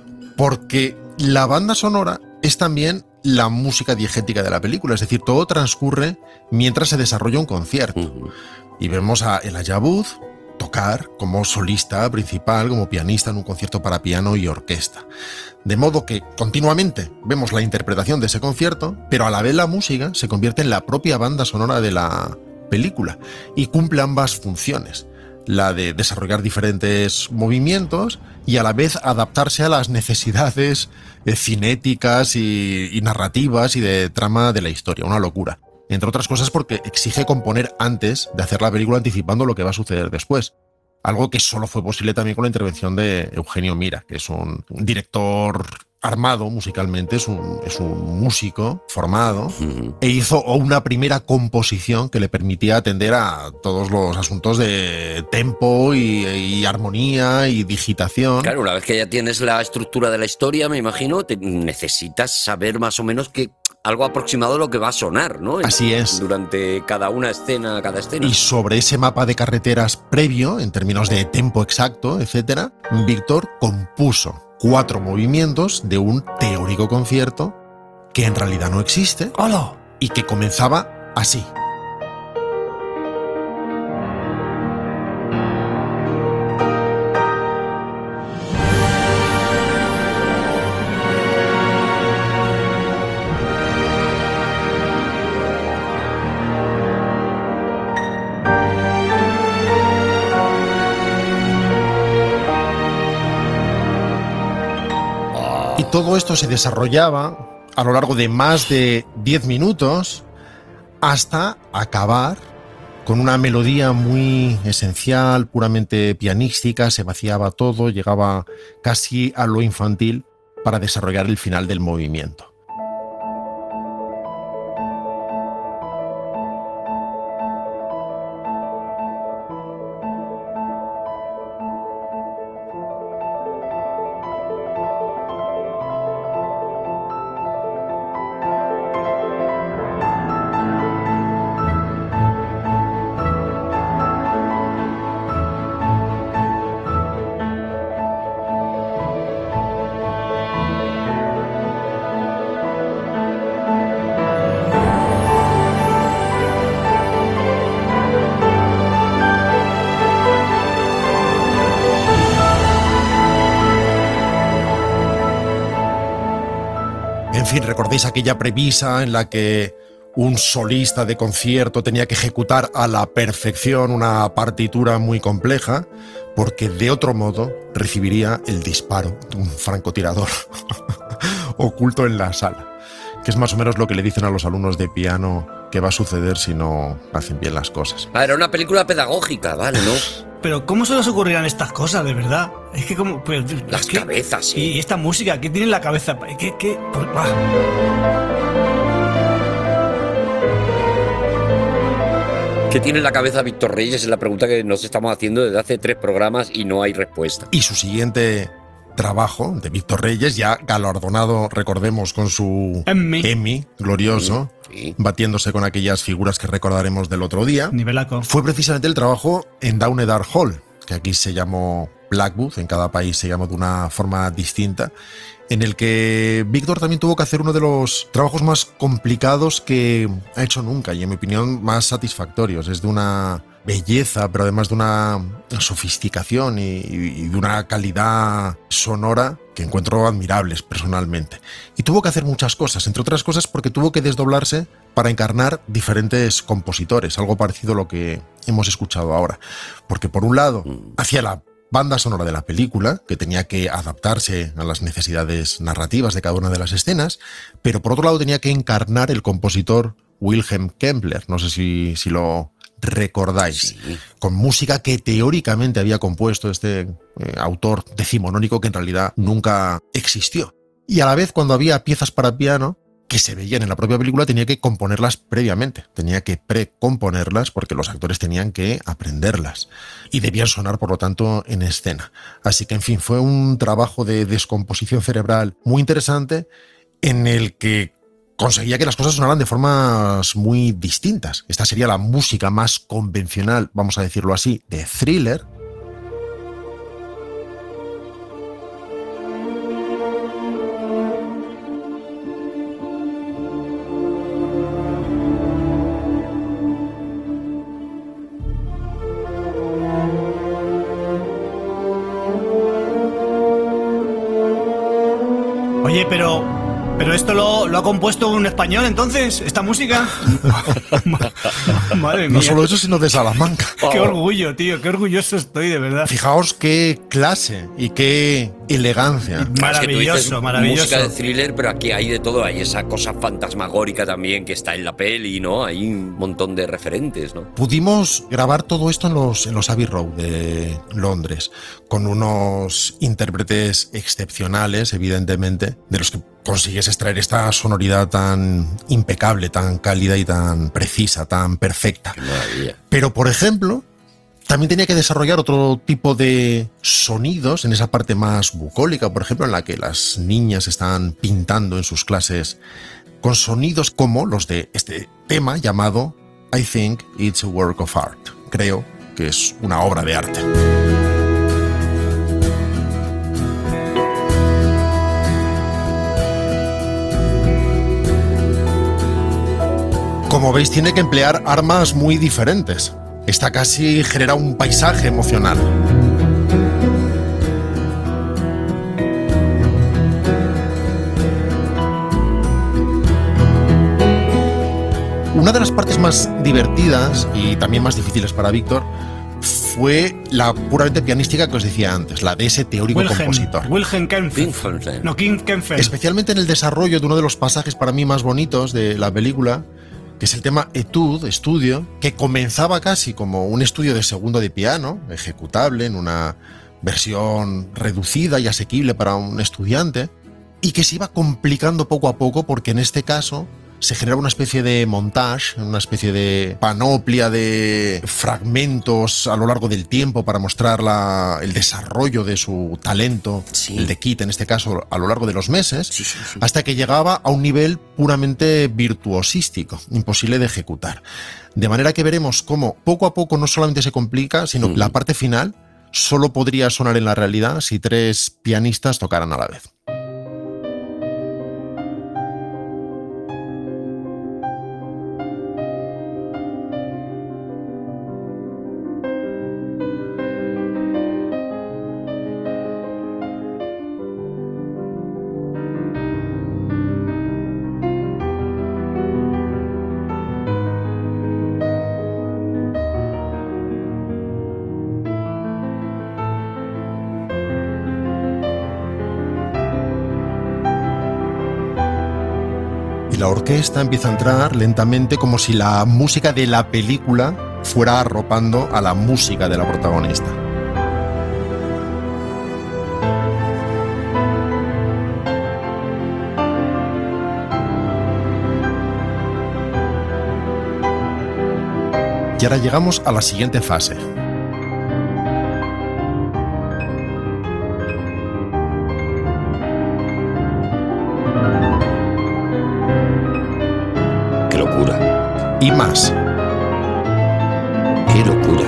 [SPEAKER 5] porque la banda sonora es también la música diegética de la película, es decir, todo transcurre mientras se desarrolla un concierto.
[SPEAKER 3] Ujú.
[SPEAKER 5] Y vemos a Elijah Wood tocar como solista principal, como pianista en un concierto para piano y orquesta. De modo que continuamente vemos la interpretación de ese concierto, pero a la vez la música se convierte en la propia banda sonora de la película y cumple ambas funciones. La de desarrollar diferentes movimientos y a la vez adaptarse a las necesidades eh, cinéticas y, y narrativas y de trama de la historia. Una locura. Entre otras cosas porque exige componer antes de hacer la película anticipando lo que va a suceder después. Algo que solo fue posible también con la intervención de Eugenio Mira, que es un director armado musicalmente, es un, es un músico formado,
[SPEAKER 3] Ujú.
[SPEAKER 5] e hizo una primera composición que le permitía atender a todos los asuntos de tempo y, y armonía y digitación.
[SPEAKER 3] Claro, una vez que ya tienes la estructura de la historia, me imagino, te necesitas saber más o menos que algo aproximado de lo que va a sonar, ¿no?
[SPEAKER 5] Así es.
[SPEAKER 3] Durante cada una escena, cada escena.
[SPEAKER 5] Y sobre ese mapa de carreteras previo, en términos de tempo exacto, etcétera, Víctor compuso cuatro movimientos de un teórico concierto que en realidad no existe
[SPEAKER 7] ¡Hola!
[SPEAKER 5] y que comenzaba así. Y todo esto se desarrollaba a lo largo de más de diez minutos hasta acabar con una melodía muy esencial, puramente pianística, se vaciaba todo, llegaba casi a lo infantil para desarrollar el final del movimiento. En fin, recordéis aquella premisa en la que un solista de concierto tenía que ejecutar a la perfección una partitura muy compleja, porque de otro modo recibiría el disparo de un francotirador oculto en la sala, que es más o menos lo que le dicen a los alumnos de piano que va a suceder si no hacen bien las cosas.
[SPEAKER 3] Ah, era una película pedagógica, vale, ¿no?
[SPEAKER 7] Pero ¿cómo se les ocurrirán estas cosas, de verdad? Es que como... Pero,
[SPEAKER 3] Las
[SPEAKER 7] es que-
[SPEAKER 3] cabezas, sí.
[SPEAKER 7] Y esta música, ¿qué tiene en la cabeza? ¿Qué? qué? Por- ah.
[SPEAKER 3] ¿Qué tiene en la cabeza Víctor Reyes? Es la pregunta que nos estamos haciendo desde hace tres programas y no hay respuesta.
[SPEAKER 5] Y su siguiente trabajo, de Víctor Reyes, ya galardonado, recordemos, con su
[SPEAKER 7] Emmy.
[SPEAKER 5] Emmy glorioso,
[SPEAKER 3] Sí.
[SPEAKER 5] batiéndose con aquellas figuras que recordaremos del otro día,
[SPEAKER 7] Nivelaco.
[SPEAKER 5] fue precisamente el trabajo en Downey Dark Hall, que aquí se llamó Blackwood, en cada país se llamó de una forma distinta, en el que Víctor también tuvo que hacer uno de los trabajos más complicados que ha hecho nunca y, en mi opinión, más satisfactorios. Es de una belleza, pero además de una sofisticación y, y de una calidad sonora que encuentro admirables personalmente. Y tuvo que hacer muchas cosas, entre otras cosas porque tuvo que desdoblarse para encarnar diferentes compositores, algo parecido a lo que hemos escuchado ahora. Porque por un lado, hacía la banda sonora de la película, que tenía que adaptarse a las necesidades narrativas de cada una de las escenas, pero por otro lado tenía que encarnar el compositor Wilhelm Kempler, no sé si, si lo recordáis,
[SPEAKER 3] Sí.
[SPEAKER 5] con música que teóricamente había compuesto este eh, autor decimonónico que en realidad nunca existió. Y a la vez, cuando había piezas para piano que se veían en la propia película, tenía que componerlas previamente, tenía que precomponerlas porque los actores tenían que aprenderlas y debían sonar, por lo tanto, en escena. Así que, en fin, fue un trabajo de descomposición cerebral muy interesante en el que conseguía que las cosas sonaran de formas muy distintas. Esta sería la música más convencional, vamos a decirlo así, de Thriller.
[SPEAKER 7] Oye, pero... ¿Pero esto lo, lo ha compuesto un español, entonces? ¿Esta música? Madre mía.
[SPEAKER 5] No solo eso, sino de Salamanca.
[SPEAKER 7] Qué orgullo, tío. Qué orgulloso estoy, de verdad.
[SPEAKER 5] Fijaos qué clase y qué elegancia.
[SPEAKER 3] Claro, es que tú
[SPEAKER 7] Maravilloso,
[SPEAKER 3] dices
[SPEAKER 7] maravilloso.
[SPEAKER 3] música de thriller, pero aquí hay de todo. Hay esa cosa fantasmagórica también que está en la peli, ¿no? Hay un montón de referentes, ¿no?
[SPEAKER 5] Pudimos grabar todo esto en los, en los Abbey Road de Londres, con unos intérpretes excepcionales, evidentemente, de los que consigues extraer esta sonoridad tan impecable, tan cálida y tan precisa, tan perfecta.
[SPEAKER 3] Qué maravilla.
[SPEAKER 5] Pero, por ejemplo, también tenía que desarrollar otro tipo de sonidos en esa parte más bucólica, por ejemplo, en la que las niñas están pintando en sus clases, con sonidos como los de este tema llamado I Think It's a Work of Art. Creo que es una obra de arte. Como veis, tiene que emplear armas muy diferentes. Esta casi genera un paisaje emocional. Una de las partes más divertidas y también más difíciles para Víctor fue la puramente pianística que os decía antes, la de ese teórico
[SPEAKER 7] Wilhelm,
[SPEAKER 5] compositor.
[SPEAKER 7] Wilhelm Kempfer.
[SPEAKER 3] Winkelstein.
[SPEAKER 7] No, King Kempfer.
[SPEAKER 5] Especialmente en el desarrollo de uno de los pasajes para mí más bonitos de la película, que es el tema Etude, estudio, que comenzaba casi como un estudio de segundo de piano, ejecutable en una versión reducida y asequible para un estudiante, y que se iba complicando poco a poco porque en este caso se genera una especie de montage, una especie de panoplia de fragmentos a lo largo del tiempo para mostrar la, el desarrollo de su talento,
[SPEAKER 3] Sí.
[SPEAKER 5] el de Kit en este caso, a lo largo de los meses,
[SPEAKER 3] Sí, sí, sí.
[SPEAKER 5] hasta que llegaba a un nivel puramente virtuosístico, imposible de ejecutar. De manera que veremos cómo poco a poco no solamente se complica, sino que
[SPEAKER 3] Mm.
[SPEAKER 5] la parte final solo podría sonar en la realidad si tres pianistas tocaran a la vez. la orquesta empieza a entrar lentamente como si la música de la película fuera arropando a la música de la protagonista. Y ahora llegamos a la siguiente fase.
[SPEAKER 3] Qué locura.
[SPEAKER 5] Y más.
[SPEAKER 3] Qué locura.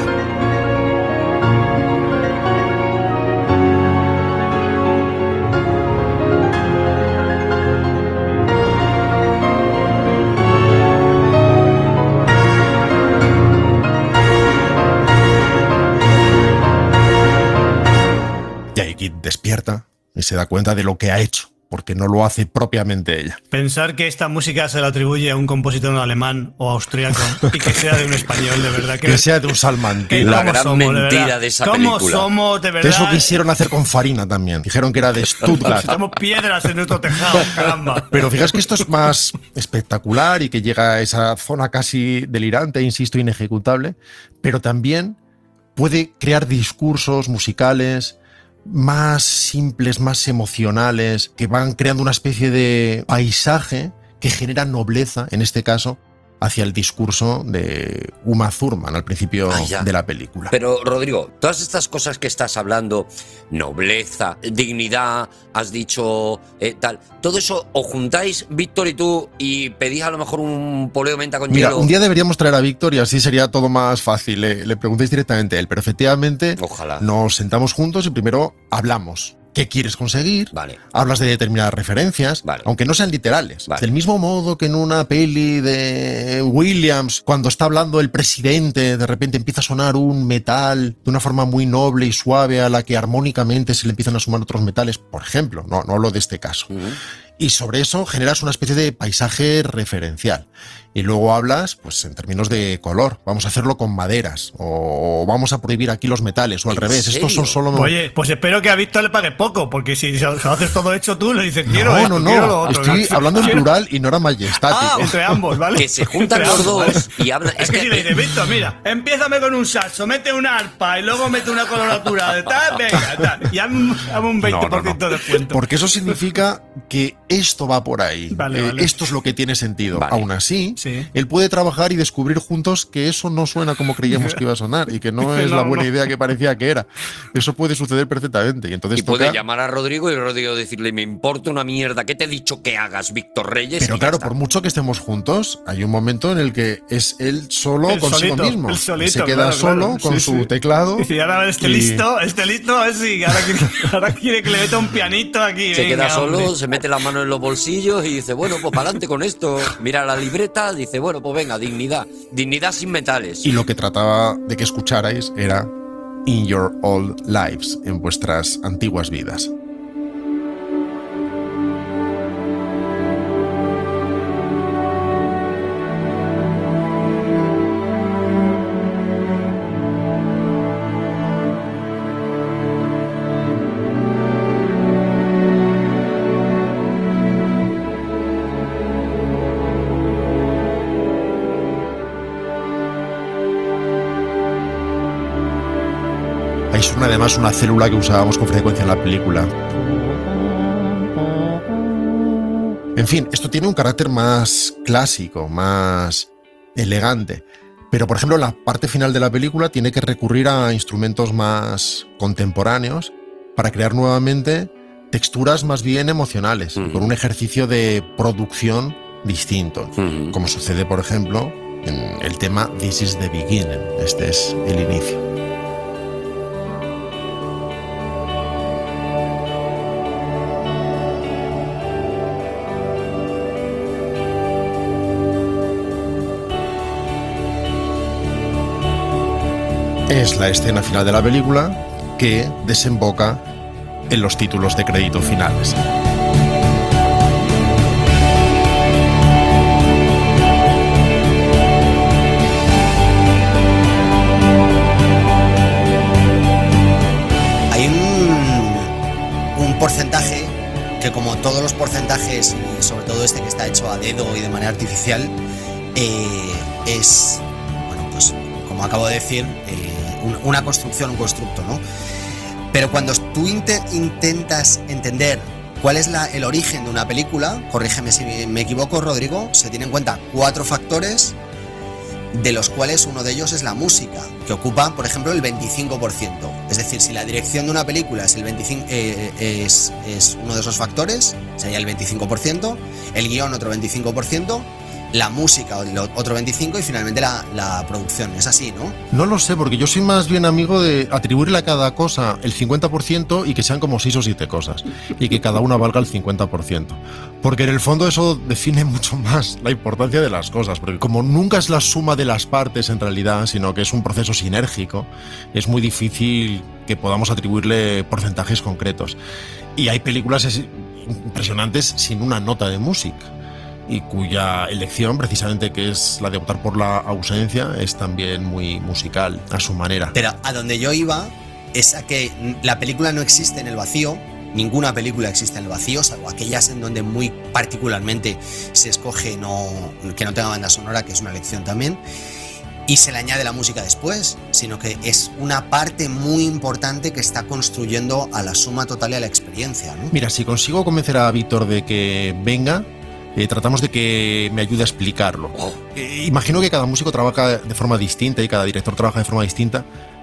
[SPEAKER 5] Y ahí Kit despierta y se da cuenta de lo que ha hecho, porque no lo hace propiamente ella.
[SPEAKER 7] Pensar que esta música se la atribuye a un compositor alemán o austriaco y que sea de un español, de verdad.
[SPEAKER 5] Que sea de un Salman.
[SPEAKER 7] que
[SPEAKER 3] La
[SPEAKER 7] cómo
[SPEAKER 3] gran
[SPEAKER 7] somos, de
[SPEAKER 3] mentira
[SPEAKER 7] verdad.
[SPEAKER 3] de esa
[SPEAKER 7] ¿Cómo
[SPEAKER 3] película.
[SPEAKER 7] somos, de
[SPEAKER 5] Que
[SPEAKER 7] verdad?
[SPEAKER 5] eso quisieron hacer con Farina también. Dijeron que era de Stuttgart.
[SPEAKER 7] Tenemos piedras en nuestro tejado, caramba.
[SPEAKER 5] Pero fijaos que esto es más espectacular y que llega a esa zona casi delirante, insisto, inejecutable, pero también puede crear discursos musicales más simples, más emocionales, que van creando una especie de paisaje que genera nobleza, en este caso, hacia el discurso de Uma Thurman al principio
[SPEAKER 3] Ah, ya.
[SPEAKER 5] de la película.
[SPEAKER 3] Pero, Rodrigo, todas estas cosas que estás hablando, nobleza, dignidad, has dicho eh, tal, todo eso os juntáis, Víctor y tú, y pedís a lo mejor un poleo menta con
[SPEAKER 5] Mira,
[SPEAKER 3] hielo.
[SPEAKER 5] un día deberíamos traer a Víctor y así sería todo más fácil. Le, le preguntéis directamente a él, pero efectivamente
[SPEAKER 3] Ojalá.
[SPEAKER 5] nos sentamos juntos y primero hablamos. ¿Qué quieres conseguir?
[SPEAKER 3] Vale.
[SPEAKER 5] Hablas de determinadas referencias,
[SPEAKER 3] Vale.
[SPEAKER 5] aunque no sean literales.
[SPEAKER 3] Vale.
[SPEAKER 5] Del mismo modo que en una peli de Williams, cuando está hablando el presidente, de repente empieza a sonar un metal de una forma muy noble y suave a la que armónicamente se le empiezan a sumar otros metales, por ejemplo. No, no hablo de este caso.
[SPEAKER 3] Ujú.
[SPEAKER 5] Y sobre eso generas una especie de paisaje referencial. Y luego hablas, pues, en términos de color. Vamos a hacerlo con maderas. O vamos a prohibir aquí los metales. O al
[SPEAKER 3] ¿En
[SPEAKER 5] revés.
[SPEAKER 3] serio?
[SPEAKER 5] Estos son solo...
[SPEAKER 7] Oye, pues espero que a Víctor le pague poco, porque si se lo haces todo hecho tú, le dices quiero
[SPEAKER 5] no,
[SPEAKER 7] esto,
[SPEAKER 5] no,
[SPEAKER 7] quiero lo
[SPEAKER 5] no.
[SPEAKER 7] otro.
[SPEAKER 5] Estoy hablando en
[SPEAKER 7] Quiero-
[SPEAKER 5] plural y no era majestático.
[SPEAKER 7] Ah, entre ambos, ¿vale?
[SPEAKER 3] Que se juntan
[SPEAKER 7] Entre
[SPEAKER 3] los
[SPEAKER 7] ambos,
[SPEAKER 3] dos
[SPEAKER 7] ¿vale?
[SPEAKER 3] y hablan.
[SPEAKER 7] Es que si le dices, Víctor, mira, empiézame con un saxo, mete una arpa y luego mete una coloratura de tal, venga, tal. Y hazme hazme un veinte por ciento
[SPEAKER 5] No, no, no.
[SPEAKER 7] de descuento.
[SPEAKER 5] Porque eso significa que esto va por ahí.
[SPEAKER 7] Vale,
[SPEAKER 5] Eh,
[SPEAKER 7] vale.
[SPEAKER 5] Esto es lo que tiene sentido.
[SPEAKER 3] Vale.
[SPEAKER 5] Aún así,
[SPEAKER 7] Sí.
[SPEAKER 5] él puede trabajar y descubrir juntos que eso no suena como creíamos que iba a sonar y que no es
[SPEAKER 7] No,
[SPEAKER 5] la buena
[SPEAKER 7] no.
[SPEAKER 5] idea que parecía que era. Eso puede suceder perfectamente. Y entonces
[SPEAKER 3] Y puede
[SPEAKER 5] toca-
[SPEAKER 3] llamar a Rodrigo y Rodrigo decirle, me importa una mierda, ¿qué te he dicho que hagas, Víctor Reyes?
[SPEAKER 5] Pero
[SPEAKER 3] Y ya
[SPEAKER 5] claro,
[SPEAKER 3] está.
[SPEAKER 5] por mucho que estemos juntos, hay un momento en el que es él solo
[SPEAKER 7] El
[SPEAKER 5] consigo
[SPEAKER 7] solito,
[SPEAKER 5] mismo.
[SPEAKER 7] el solito,
[SPEAKER 5] Se queda
[SPEAKER 7] claro,
[SPEAKER 5] solo
[SPEAKER 7] claro.
[SPEAKER 5] con
[SPEAKER 7] Sí,
[SPEAKER 5] su
[SPEAKER 7] sí.
[SPEAKER 5] teclado.
[SPEAKER 7] Dice, y ahora este
[SPEAKER 5] y-
[SPEAKER 7] listo, este listo, a ver si ahora quiere, ahora quiere que le meta un pianito aquí.
[SPEAKER 3] Se
[SPEAKER 7] venga,
[SPEAKER 3] queda solo,
[SPEAKER 7] hombre.
[SPEAKER 3] se mete las manos en los bolsillos y dice, bueno, pues para adelante con esto. Mira la libreta, dice, bueno, pues venga, dignidad. Dignidad sin metales.
[SPEAKER 5] Y lo que trataba de que escucharais era In Your Old Lives, en vuestras antiguas vidas. Ahí suena además una célula que usábamos con frecuencia en la película. En fin, esto tiene un carácter más clásico, más elegante. Pero, por ejemplo, la parte final de la película tiene que recurrir a instrumentos más contemporáneos para crear nuevamente texturas más bien emocionales,
[SPEAKER 3] Ujú.
[SPEAKER 5] con un ejercicio de producción distinto.
[SPEAKER 3] Ujú.
[SPEAKER 5] Como sucede, por ejemplo, en el tema This is the Beginning. Este es el inicio. Es la escena final de la película que desemboca en los títulos de crédito finales.
[SPEAKER 6] Hay un, un porcentaje que, como todos los porcentajes, y sobre todo este que está hecho a dedo y de manera artificial, eh, es, bueno, pues como acabo de decir, eh, un, una construcción, un constructo, ¿no? Pero cuando tú inte- intentas entender cuál es la, el origen de una película, corrígeme si me equivoco, Rodrigo, se tienen en cuenta cuatro factores, de los cuales uno de ellos es la música, que ocupa, por ejemplo, el veinticinco por ciento. Es decir, si la dirección de una película es, el veinticinco, eh, es, es uno de esos factores, sería el veinticinco por ciento, el guión otro veinticinco por ciento, la música otro veinticinco por ciento y finalmente la, la producción. Es así, ¿no?
[SPEAKER 5] No lo sé, porque yo soy más bien amigo de atribuirle a cada cosa el cincuenta por ciento y que sean como seis o siete cosas, y que cada una valga el cincuenta por ciento. Porque en el fondo eso define mucho más la importancia de las cosas, porque como nunca es la suma de las partes en realidad, sino que es un proceso sinérgico, es muy difícil que podamos atribuirle porcentajes concretos. Y hay películas impresionantes sin una nota de música, y cuya elección, precisamente, que es la de optar por la ausencia, es también muy musical a su manera.
[SPEAKER 6] Pero a donde yo iba es a que la película no existe en el vacío, ninguna película existe en el vacío, salvo aquellas en donde muy particularmente se escoge no, que no tenga banda sonora, que es una elección también, y se le añade la música después, sino que es una parte muy importante que está construyendo a la suma total y a la experiencia, ¿no?
[SPEAKER 5] Mira, si consigo convencer a Víctor de que venga, Eh, tratamos de que me ayude a explicarlo. Eh, imagino que cada músico trabaja de forma distinta y cada director trabaja de forma distinta,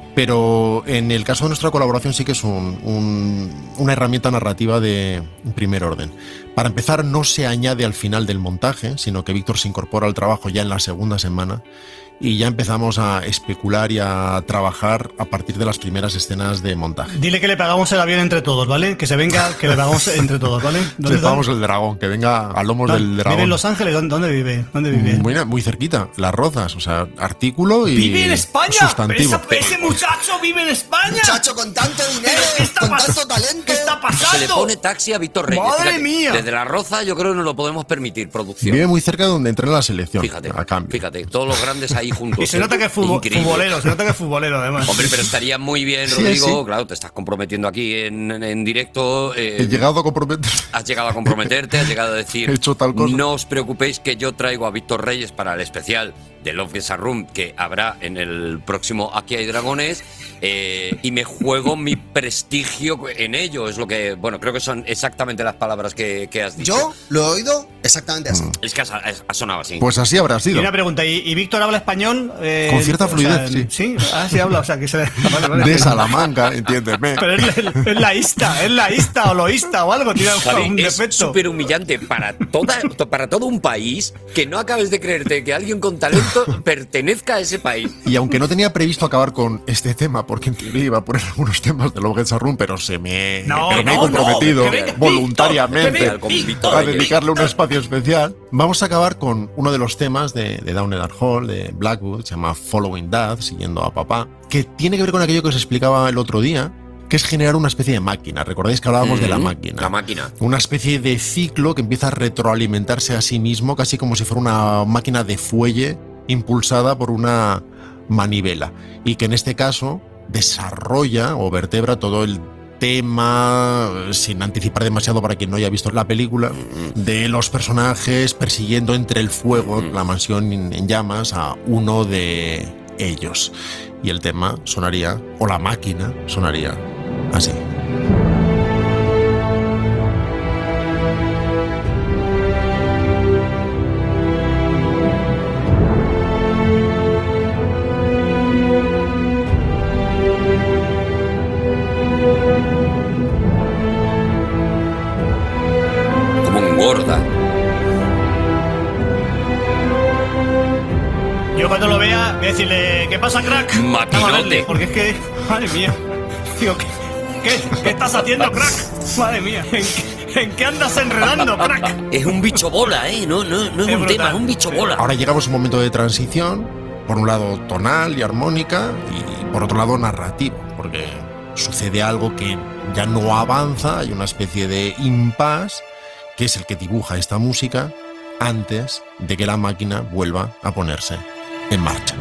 [SPEAKER 5] pero en el caso de nuestra colaboración sí que es un, un, una herramienta narrativa de primer orden. Para empezar, no se añade al final del montaje, sino que Víctor se incorpora al trabajo ya en la segunda semana, y ya empezamos a especular y a trabajar a partir de las primeras escenas de montaje.
[SPEAKER 7] Dile que le pagamos el avión entre todos, ¿vale? Que se venga, que le pagamos entre todos, ¿vale?
[SPEAKER 5] Le pagamos el dragón, que venga a lomos
[SPEAKER 7] ¿Dónde
[SPEAKER 5] del dragón.
[SPEAKER 7] ¿Vive en Los Ángeles? ¿Dónde, dónde vive? ¿Dónde vive?
[SPEAKER 5] Muy, muy cerquita, Las Rozas, o sea, artículo y
[SPEAKER 7] ¡Vive en España!
[SPEAKER 5] sustantivo.
[SPEAKER 7] Esa- ¡Ese muchacho vive en España!
[SPEAKER 6] Muchacho, con tanto dinero,
[SPEAKER 7] ¿Qué está
[SPEAKER 6] con
[SPEAKER 7] pas-
[SPEAKER 6] tanto talento.
[SPEAKER 7] ¿Qué está pasando?
[SPEAKER 3] Se le pone taxi a Víctor Reyes.
[SPEAKER 7] ¡Madre
[SPEAKER 3] Fíjate,
[SPEAKER 7] mía!
[SPEAKER 3] Desde La Roza yo creo que no lo podemos permitir, producción.
[SPEAKER 5] Vive muy cerca de donde entrena la selección.
[SPEAKER 3] Fíjate,
[SPEAKER 5] a cambio.
[SPEAKER 3] fíjate, todos los grandes ahí juntos.
[SPEAKER 7] Y se nota que es futbo-
[SPEAKER 3] Increíble.
[SPEAKER 7] futbolero, se nota que es futbolero, además.
[SPEAKER 3] Hombre, pero estaría muy bien,
[SPEAKER 5] Sí,
[SPEAKER 3] Rodrigo.
[SPEAKER 5] sí.
[SPEAKER 3] Claro, te estás comprometiendo aquí en, en, en directo. eh,
[SPEAKER 5] He llegado a comprometer.
[SPEAKER 3] Has llegado a comprometerte, has llegado a decir,
[SPEAKER 5] He hecho tal cosa.
[SPEAKER 3] no os preocupéis que yo traigo a Víctor Reyes para el especial de Love Gets a Room que habrá en el próximo Aquí hay dragones, eh, y me juego mi prestigio en ello. Es lo que, bueno, creo que son exactamente las palabras que, que has dicho.
[SPEAKER 6] Yo lo he oído exactamente así.
[SPEAKER 3] Es que ha, ha sonado así.
[SPEAKER 5] Pues así habrá
[SPEAKER 7] Y
[SPEAKER 5] sido.
[SPEAKER 7] una pregunta, ¿y, y Víctor habla español? Eh,
[SPEAKER 5] Con cierta
[SPEAKER 7] o sea,
[SPEAKER 5] fluidez, sí.
[SPEAKER 7] Sí, ah, sí habla, o sea, que se le... Vale, vale.
[SPEAKER 5] De Salamanca, entiéndeme.
[SPEAKER 7] Pero es, la- es la ista, es la ista o loísta o algo, tiene
[SPEAKER 3] Javi,
[SPEAKER 7] un
[SPEAKER 3] es
[SPEAKER 7] defecto.
[SPEAKER 3] súper humillante para, toda, para todo un país que no acabes de creerte que alguien con talento pertenezca a ese país.
[SPEAKER 5] Y aunque no tenía previsto acabar con este tema, porque en teoría iba a poner algunos temas de Love Gets a Room, pero se me,
[SPEAKER 7] No,
[SPEAKER 5] pero me he
[SPEAKER 7] no,
[SPEAKER 5] comprometido
[SPEAKER 7] no, que venga,
[SPEAKER 5] voluntariamente
[SPEAKER 7] Víctor, que
[SPEAKER 3] venga, Víctor
[SPEAKER 5] a
[SPEAKER 3] Reyes.
[SPEAKER 5] dedicarle un espacio especial. Vamos a acabar con uno de los temas de, de Down the Dark Hall, de Blackwood, se llama Following Dad, siguiendo a papá, que tiene que ver con aquello que os explicaba el otro día, que es generar una especie de máquina. ¿Recordáis que hablábamos de la
[SPEAKER 3] Mm,
[SPEAKER 5] máquina?
[SPEAKER 3] La máquina.
[SPEAKER 5] Una especie de ciclo que empieza a retroalimentarse a sí mismo, casi como si fuera una máquina de fuelle impulsada por una manivela, y que en este caso desarrolla o vertebra todo el tema, sin anticipar demasiado para quien no haya visto la película, de los personajes persiguiendo entre el fuego, la mansión en en llamas, a uno de ellos. Y el tema sonaría, o la máquina sonaría así.
[SPEAKER 3] Como engorda.
[SPEAKER 7] Yo cuando lo vea voy a decirle, ¿qué pasa, crack?
[SPEAKER 3] Maquinote.
[SPEAKER 7] Vamos a verle, porque es que, madre mía. Digo, ¿qué, qué, qué estás haciendo, crack? Madre mía, ¿en, qué- en qué andas enredando, crack?
[SPEAKER 3] Es un bicho bola, ¿eh? No, no, no es
[SPEAKER 7] Es
[SPEAKER 3] un
[SPEAKER 7] brutal.
[SPEAKER 3] tema, es un bicho bola.
[SPEAKER 5] Ahora llegamos a un momento de transición, por un lado tonal y armónica, y por otro lado narrativo, porque sucede algo que ya no avanza, hay una especie de impasse, que es el que dibuja esta música antes de que la máquina vuelva a ponerse en marcha.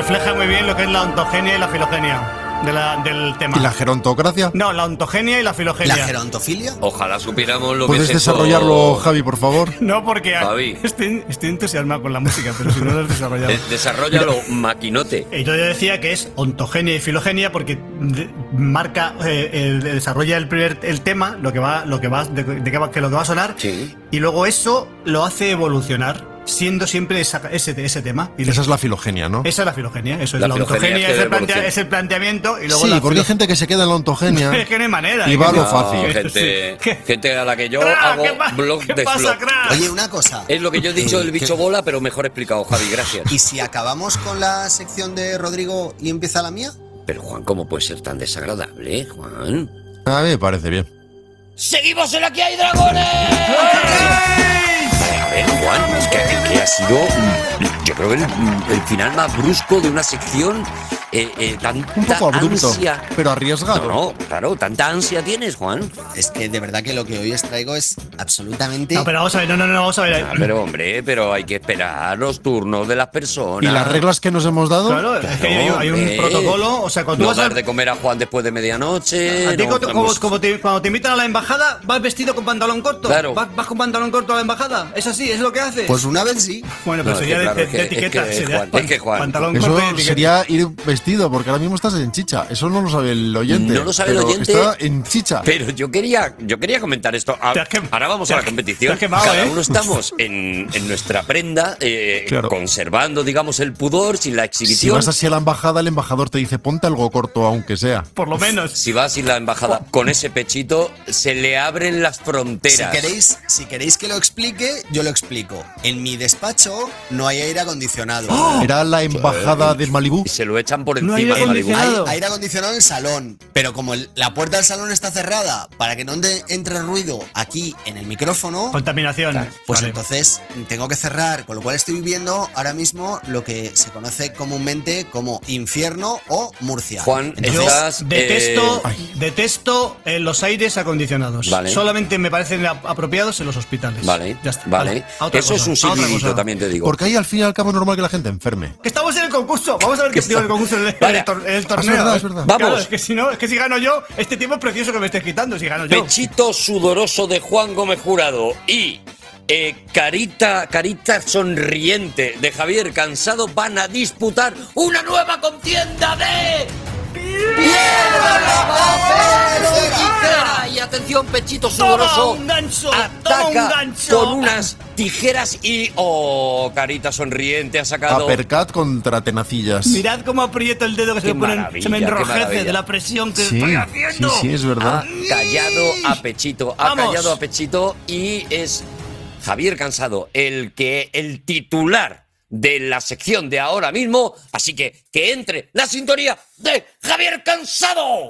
[SPEAKER 7] refleja muy bien lo que es la ontogenia y la filogenia de la, del tema.
[SPEAKER 5] ¿Y la gerontocracia?
[SPEAKER 7] No, la ontogenia y la filogenia.
[SPEAKER 6] ¿La gerontofilia?
[SPEAKER 3] Ojalá supiéramos lo que
[SPEAKER 5] ¿Puedes
[SPEAKER 3] es eso.
[SPEAKER 5] desarrollarlo, Javi, por favor?
[SPEAKER 7] No, porque
[SPEAKER 3] Javi.
[SPEAKER 7] estoy, estoy entusiasmado con la música, pero si no lo has desarrollado.
[SPEAKER 3] Eh, Desarrollalo, maquinote.
[SPEAKER 7] Y yo decía que es ontogenia y filogenia porque de- marca, eh, el- desarrolla el primer el tema, lo que va, lo que va, de, de qué va, que lo que va a sonar,
[SPEAKER 3] Sí.
[SPEAKER 7] y luego eso lo hace evolucionar, siendo siempre esa- ese, ese tema. Y
[SPEAKER 5] Esa es la filogenia, ¿no?
[SPEAKER 7] esa es la filogenia, eso es
[SPEAKER 3] La
[SPEAKER 7] la,
[SPEAKER 3] filogenia
[SPEAKER 7] ontogenia,
[SPEAKER 3] es que
[SPEAKER 7] es el, plantea-
[SPEAKER 3] evoluciona.
[SPEAKER 7] es el planteamiento, y luego
[SPEAKER 5] Sí,
[SPEAKER 7] la
[SPEAKER 5] porque hay
[SPEAKER 7] filo-
[SPEAKER 5] gente que se queda en la ontogenia.
[SPEAKER 7] es que no hay manera.
[SPEAKER 5] Y
[SPEAKER 7] es
[SPEAKER 5] va a
[SPEAKER 7] que-
[SPEAKER 5] lo
[SPEAKER 3] No,
[SPEAKER 5] fácil.
[SPEAKER 3] gente,
[SPEAKER 7] Sí.
[SPEAKER 3] gente a la que yo
[SPEAKER 7] ¡Crack!
[SPEAKER 3] hago
[SPEAKER 7] ¿Qué pa-
[SPEAKER 3] blog
[SPEAKER 7] ¿Qué
[SPEAKER 3] de
[SPEAKER 7] pasa,
[SPEAKER 3] slot.
[SPEAKER 7] crack?
[SPEAKER 6] Oye, una cosa.
[SPEAKER 3] Es lo que yo he dicho del bicho bola, pero mejor explicado, Javi, gracias.
[SPEAKER 6] ¿Y si acabamos con la sección de Rodrigo y empieza la mía?
[SPEAKER 3] Pero Juan, ¿cómo puede ser tan desagradable, Juan?
[SPEAKER 5] A mí me parece bien.
[SPEAKER 3] ¡Seguimos en Aquí hay dragones! A ver, Juan, es que, es que ha sido, mm, yo creo, el, el final más brusco de una sección. Eh, eh, tanta
[SPEAKER 5] Un poco abrupto,
[SPEAKER 3] ansia.
[SPEAKER 5] pero arriesgado.
[SPEAKER 3] No, no, claro, tanta ansia tienes, Juan.
[SPEAKER 6] Es que de verdad que lo que hoy os traigo es absolutamente.
[SPEAKER 7] No, pero vamos a ver, no, no, no, vamos a ver.
[SPEAKER 3] Ah, pero hombre, pero hay que esperar los turnos de las personas.
[SPEAKER 5] ¿Y las reglas que nos hemos dado?
[SPEAKER 7] Claro, es que hay, hay un
[SPEAKER 3] hombre.
[SPEAKER 7] protocolo, o sea, cuando
[SPEAKER 3] No
[SPEAKER 7] tú vas
[SPEAKER 3] dar
[SPEAKER 7] a...
[SPEAKER 3] de comer a Juan después de medianoche.
[SPEAKER 7] A ti,
[SPEAKER 3] no,
[SPEAKER 7] como, como-
[SPEAKER 3] vamos-
[SPEAKER 7] como te- cuando te invitan a la embajada, vas vestido con pantalón corto.
[SPEAKER 3] Claro.
[SPEAKER 7] ¿Vas, vas con pantalón corto a la embajada? ¿Es así? ¿Es lo que haces?
[SPEAKER 6] Pues una vez sí.
[SPEAKER 7] bueno, pero
[SPEAKER 3] No, es
[SPEAKER 7] sería
[SPEAKER 3] que
[SPEAKER 7] de,
[SPEAKER 3] claro,
[SPEAKER 7] de-
[SPEAKER 3] es que-
[SPEAKER 7] de
[SPEAKER 3] es
[SPEAKER 7] etiqueta.
[SPEAKER 3] que,
[SPEAKER 7] sería
[SPEAKER 3] Juan, es que, Juan,
[SPEAKER 7] pantalón
[SPEAKER 5] Eso
[SPEAKER 7] corto y etiqueta.
[SPEAKER 5] sería ir vestido, porque ahora mismo estás en chicha. Eso no lo sabe el oyente.
[SPEAKER 3] No lo sabe el
[SPEAKER 5] pero
[SPEAKER 3] oyente.
[SPEAKER 5] Está en chicha.
[SPEAKER 3] Pero yo quería, yo quería comentar esto. A-
[SPEAKER 7] Te has quem-
[SPEAKER 3] ahora vamos
[SPEAKER 7] te
[SPEAKER 3] a la
[SPEAKER 7] has-
[SPEAKER 3] competición.
[SPEAKER 7] te has quemado,
[SPEAKER 3] Cada
[SPEAKER 7] ¿eh?
[SPEAKER 3] uno estamos en, en nuestra prenda, eh,
[SPEAKER 5] Claro.
[SPEAKER 3] conservando, digamos, el pudor, sin la
[SPEAKER 5] Si
[SPEAKER 3] exhibición.
[SPEAKER 5] vas así a la embajada, el embajador te dice, ponte algo corto, aunque sea.
[SPEAKER 7] Por lo menos.
[SPEAKER 3] Si vas sin la embajada con ese pechito, se le abren las
[SPEAKER 6] Si
[SPEAKER 3] fronteras.
[SPEAKER 6] queréis, si queréis que lo explique, yo lo explico. En mi despacho no hay aire acondicionado.
[SPEAKER 5] Era la embajada de Malibú.
[SPEAKER 3] Y se lo echan por
[SPEAKER 7] No hay
[SPEAKER 3] encima
[SPEAKER 7] aire
[SPEAKER 3] de Malibu.
[SPEAKER 6] Hay
[SPEAKER 7] acondicionado.
[SPEAKER 6] aire acondicionado en el salón, pero como el- la puerta del salón está cerrada para que no de- entre ruido aquí en el micrófono,
[SPEAKER 7] Contaminación.
[SPEAKER 6] pues
[SPEAKER 7] Vale.
[SPEAKER 6] entonces tengo que cerrar, con lo cual estoy viviendo ahora mismo lo que se conoce comúnmente como infierno o Murcia.
[SPEAKER 3] Juan,
[SPEAKER 6] Entonces,
[SPEAKER 3] estás,
[SPEAKER 7] Detesto,
[SPEAKER 5] eh,
[SPEAKER 7] detesto eh, los aires acondicionados.
[SPEAKER 3] Vale.
[SPEAKER 7] Solamente me parecen ap- apropiados en los hospitales.
[SPEAKER 3] Vale,
[SPEAKER 7] Ya está.
[SPEAKER 3] vale.
[SPEAKER 7] A otra
[SPEAKER 3] Eso es
[SPEAKER 7] cosa,
[SPEAKER 3] un
[SPEAKER 7] a otra
[SPEAKER 3] silbidito,
[SPEAKER 7] cosa.
[SPEAKER 3] también te digo.
[SPEAKER 5] Porque ahí al fin y al cabo es normal que la gente enferme.
[SPEAKER 7] Que estamos en el concurso. Vamos a ver qué
[SPEAKER 3] está-
[SPEAKER 7] digo el concurso en el,
[SPEAKER 3] Vale.
[SPEAKER 7] el tor- el
[SPEAKER 5] Es
[SPEAKER 7] torneo.
[SPEAKER 5] verdad, es verdad.
[SPEAKER 7] Claro,
[SPEAKER 3] Vamos.
[SPEAKER 7] es que si no, es que si gano yo, este tiempo es precioso que me estés quitando. Si gano yo.
[SPEAKER 3] Pechito sudoroso de Juan Gómez Jurado y eh, carita, carita sonriente de Javier Cansado van a disputar una nueva contienda de piedra, papel o tijera. Y atención, Pechito sudoroso
[SPEAKER 7] Toma un gancho. Toma un
[SPEAKER 3] ataca
[SPEAKER 7] gancho.
[SPEAKER 3] con unas tijeras y oh, carita sonriente ha sacado.
[SPEAKER 5] Apercat contra tenacillas.
[SPEAKER 7] Mirad cómo aprieto el dedo que se
[SPEAKER 3] Qué
[SPEAKER 7] me, pone-
[SPEAKER 3] maravilla,
[SPEAKER 7] se me
[SPEAKER 3] qué
[SPEAKER 7] enrojece
[SPEAKER 3] maravilla.
[SPEAKER 7] de la presión que
[SPEAKER 5] Sí,
[SPEAKER 7] estoy
[SPEAKER 5] sí,
[SPEAKER 7] haciendo.
[SPEAKER 5] sí, es verdad.
[SPEAKER 3] Ha callado a Pechito, ha
[SPEAKER 7] Vamos.
[SPEAKER 3] callado a Pechito y es Javier Cansado el que el titular de la sección de ahora mismo, así que que entre la sintonía de Javier Cansado.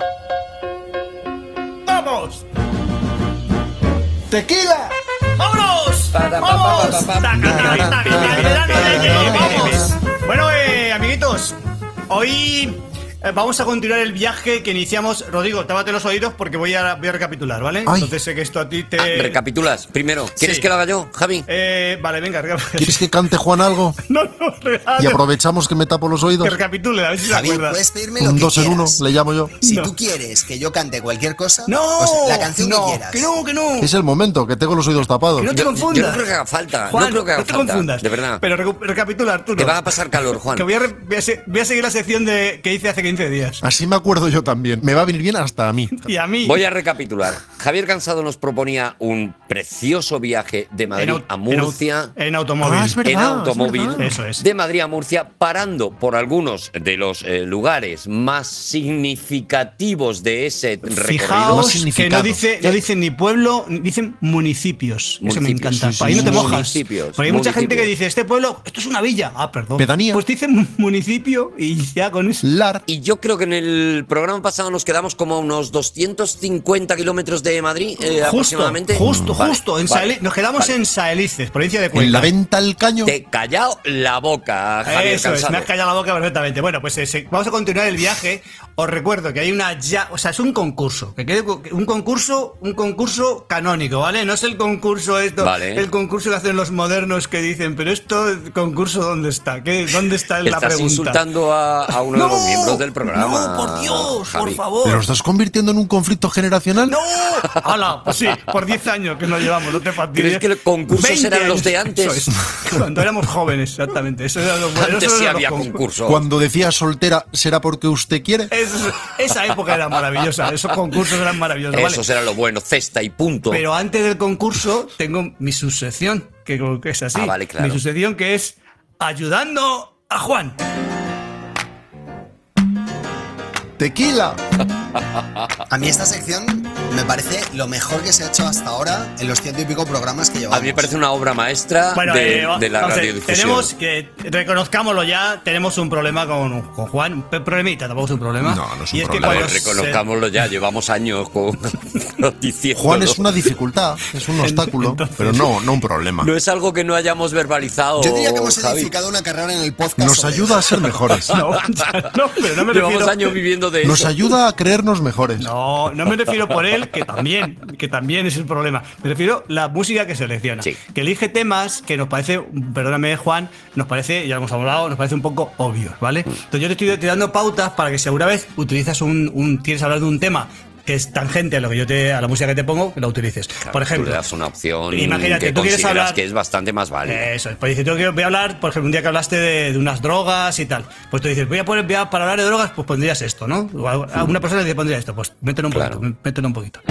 [SPEAKER 7] ¡Vamos!
[SPEAKER 5] ¡Tequila!
[SPEAKER 7] ¡Vámonos!
[SPEAKER 3] Pa, pa, pa,
[SPEAKER 7] ¡Vamos!
[SPEAKER 3] pa, pa, pa.
[SPEAKER 7] Taca, taca, taca, taca, el verano ya llegó, ¡vamos! Bueno, eh, amiguitos, hoy eh, vamos a continuar el viaje que iniciamos. Rodrigo, tápate los oídos porque voy a, voy a recapitular, ¿vale?
[SPEAKER 5] Ay.
[SPEAKER 7] Entonces sé que esto a ti te...
[SPEAKER 3] Ah, recapitulas primero. ¿Quieres
[SPEAKER 7] Sí.
[SPEAKER 3] que lo haga yo, Javi?
[SPEAKER 7] Eh, vale, venga, reca-
[SPEAKER 5] ¿Quieres que cante Juan algo?
[SPEAKER 7] No, no, regale.
[SPEAKER 5] Y aprovechamos que me tapo los oídos.
[SPEAKER 7] Que recapitule, a ver si se
[SPEAKER 6] Javi,
[SPEAKER 7] acuerda.
[SPEAKER 6] puedes pedirme lo
[SPEAKER 5] Un
[SPEAKER 6] que
[SPEAKER 5] dos en uno,
[SPEAKER 6] quieras.
[SPEAKER 5] le llamo yo.
[SPEAKER 6] Si
[SPEAKER 7] No.
[SPEAKER 6] tú quieres que yo cante cualquier cosa,
[SPEAKER 7] ¡No!
[SPEAKER 6] pues la canción
[SPEAKER 7] no,
[SPEAKER 6] que quieras.
[SPEAKER 7] que no, que no.
[SPEAKER 5] Es el momento, que tengo los oídos tapados.
[SPEAKER 7] Que no te
[SPEAKER 3] Yo-
[SPEAKER 7] confundas.
[SPEAKER 3] yo no creo que haga falta, no
[SPEAKER 7] Juan,
[SPEAKER 3] creo que haga
[SPEAKER 7] te
[SPEAKER 3] falta,
[SPEAKER 7] confundas.
[SPEAKER 3] de verdad.
[SPEAKER 7] Pero recu- recapitula, Arturo.
[SPEAKER 3] Te va a pasar calor, Juan.
[SPEAKER 7] Que voy a, re- voy, a se- voy a seguir la sección de, que hice hace quince días.
[SPEAKER 5] Así me acuerdo yo también. Me va a venir bien hasta a mí.
[SPEAKER 7] Y a mí.
[SPEAKER 3] Voy a recapitular. Javier Cansado nos proponía un precioso viaje de Madrid
[SPEAKER 7] au-
[SPEAKER 3] a Murcia.
[SPEAKER 7] En, au- en automóvil.
[SPEAKER 5] Ah, es verdad.
[SPEAKER 3] en automóvil
[SPEAKER 5] verdad.
[SPEAKER 7] Eso es.
[SPEAKER 3] de Madrid a Murcia, parando por algunos de los eh, lugares más significativos de ese recorrido.
[SPEAKER 5] Más
[SPEAKER 7] Fijaos que
[SPEAKER 5] significado.
[SPEAKER 7] no, dice, no dicen ni pueblo, ni- dicen municipios. Eso me
[SPEAKER 3] Municipios,
[SPEAKER 7] encanta.
[SPEAKER 3] sí, sí,
[SPEAKER 7] Ahí no te
[SPEAKER 3] sí.
[SPEAKER 7] mojas.
[SPEAKER 3] Municipios,
[SPEAKER 7] Porque hay mucha gente que
[SPEAKER 3] municipios.
[SPEAKER 7] dice, este pueblo, esto es una villa. Ah, perdón.
[SPEAKER 5] Pedanía.
[SPEAKER 7] Pues dicen municipio y ya con eso.
[SPEAKER 5] Lar.
[SPEAKER 3] Y yo creo que en el programa pasado nos quedamos como a unos doscientos cincuenta kilómetros norte de Madrid, eh,
[SPEAKER 7] Justo,
[SPEAKER 3] aproximadamente.
[SPEAKER 7] justo,
[SPEAKER 3] Vale,
[SPEAKER 7] justo. En
[SPEAKER 3] vale,
[SPEAKER 7] Saeli- nos quedamos
[SPEAKER 3] vale.
[SPEAKER 7] en Saelices, provincia de
[SPEAKER 5] En
[SPEAKER 7] Cuenca.
[SPEAKER 5] la venta al caño.
[SPEAKER 3] Te he callado la boca, Javier
[SPEAKER 7] Eso es,
[SPEAKER 3] Cansado.
[SPEAKER 7] me has callado la boca perfectamente. Bueno, pues eh, vamos a continuar el viaje. Os recuerdo que hay una ya, o sea, es un concurso, que quede un concurso, un concurso canónico, ¿vale? No es el concurso esto,
[SPEAKER 3] Vale.
[SPEAKER 7] el concurso que hacen los modernos que dicen, pero esto, el concurso, ¿dónde está? ¿Qué, ¿Dónde está la
[SPEAKER 3] Estás
[SPEAKER 7] pregunta?
[SPEAKER 3] insultando a, a uno de los miembros del programa.
[SPEAKER 7] No, por Dios,
[SPEAKER 3] Javi.
[SPEAKER 7] por favor.
[SPEAKER 5] ¿Pero lo estás convirtiendo en un conflicto generacional?
[SPEAKER 7] ¡No! ¡Hala! Pues sí, por diez años que nos llevamos, no te fastidies.
[SPEAKER 3] ¿Crees que los concursos
[SPEAKER 7] veinte
[SPEAKER 3] eran los de
[SPEAKER 7] años.
[SPEAKER 3] antes?
[SPEAKER 7] Eso es. Cuando éramos jóvenes, exactamente. Eso era lo bueno.
[SPEAKER 3] Antes
[SPEAKER 7] eso
[SPEAKER 3] sí
[SPEAKER 7] eran los
[SPEAKER 3] había
[SPEAKER 7] concursos.
[SPEAKER 3] concursos.
[SPEAKER 5] Cuando decía soltera, ¿será porque usted quiere?
[SPEAKER 7] Eso- esa época era maravillosa, esos concursos eran maravillosos. ¿vale?
[SPEAKER 3] Eso será lo bueno, cesta y punto.
[SPEAKER 7] Pero antes del concurso tengo mi subsección, que que es así.
[SPEAKER 3] Ah, vale, claro.
[SPEAKER 7] Mi subsección que es ayudando a Juan.
[SPEAKER 5] ¡Tequila!
[SPEAKER 6] A mí esta sección me parece lo mejor que se ha hecho hasta ahora en los ciento y pico programas que llevamos.
[SPEAKER 3] A mí me parece una obra maestra
[SPEAKER 7] Bueno,
[SPEAKER 3] de,
[SPEAKER 7] eh, va-
[SPEAKER 3] de la
[SPEAKER 7] vamos a ver,
[SPEAKER 3] radiodifusión.
[SPEAKER 7] tenemos que, reconozcámoslo ya, tenemos un problema con, con Juan. Un problemita, tampoco es un problema.
[SPEAKER 5] No, no es un
[SPEAKER 7] Y que
[SPEAKER 5] problema.
[SPEAKER 7] cuando
[SPEAKER 3] Bueno,
[SPEAKER 7] se-
[SPEAKER 3] reconozcámoslo ya, llevamos años con diciendo.
[SPEAKER 5] Juan es una dificultad, es un obstáculo,
[SPEAKER 7] Entonces-
[SPEAKER 5] pero no, no un problema.
[SPEAKER 3] No es algo que no hayamos verbalizado.
[SPEAKER 6] Yo diría que hemos
[SPEAKER 3] Javi.
[SPEAKER 6] edificado una carrera en el podcast.
[SPEAKER 5] Nos
[SPEAKER 6] sobre
[SPEAKER 5] ayuda a
[SPEAKER 6] eso.
[SPEAKER 5] ser mejores.
[SPEAKER 7] No, no, pero no me
[SPEAKER 3] Llevamos
[SPEAKER 7] refiero.
[SPEAKER 3] años viviendo de eso.
[SPEAKER 5] Nos ayuda a creernos mejores.
[SPEAKER 7] No, no me refiero por él, que también, que también es el problema. Me refiero a la música que selecciona.
[SPEAKER 3] Sí.
[SPEAKER 7] Que elige temas que nos parece, perdóname Juan, nos parece, ya hemos hablado, nos parece un poco obvios, ¿vale? Entonces yo te estoy te dando pautas para que si alguna vez utilizas un, un quieres hablar de un tema que es tangente a lo que yo te, a la música que te pongo, que la utilices.
[SPEAKER 3] Claro,
[SPEAKER 7] por
[SPEAKER 3] tú
[SPEAKER 7] ejemplo,
[SPEAKER 3] le das una opción
[SPEAKER 7] imagínate,
[SPEAKER 3] que
[SPEAKER 7] tú quieres
[SPEAKER 3] consideras
[SPEAKER 7] hablar-
[SPEAKER 3] que es bastante más válida.
[SPEAKER 7] eso es, pues dices, yo quiero- voy a hablar, por ejemplo, un día que hablaste de, de unas drogas y tal, pues tú dices, voy a poner, voy a- para hablar de drogas, pues pondrías esto, ¿no? O a- a una persona te pondría esto, pues mételo un
[SPEAKER 3] Claro.
[SPEAKER 7] poquito, mételo un poquito.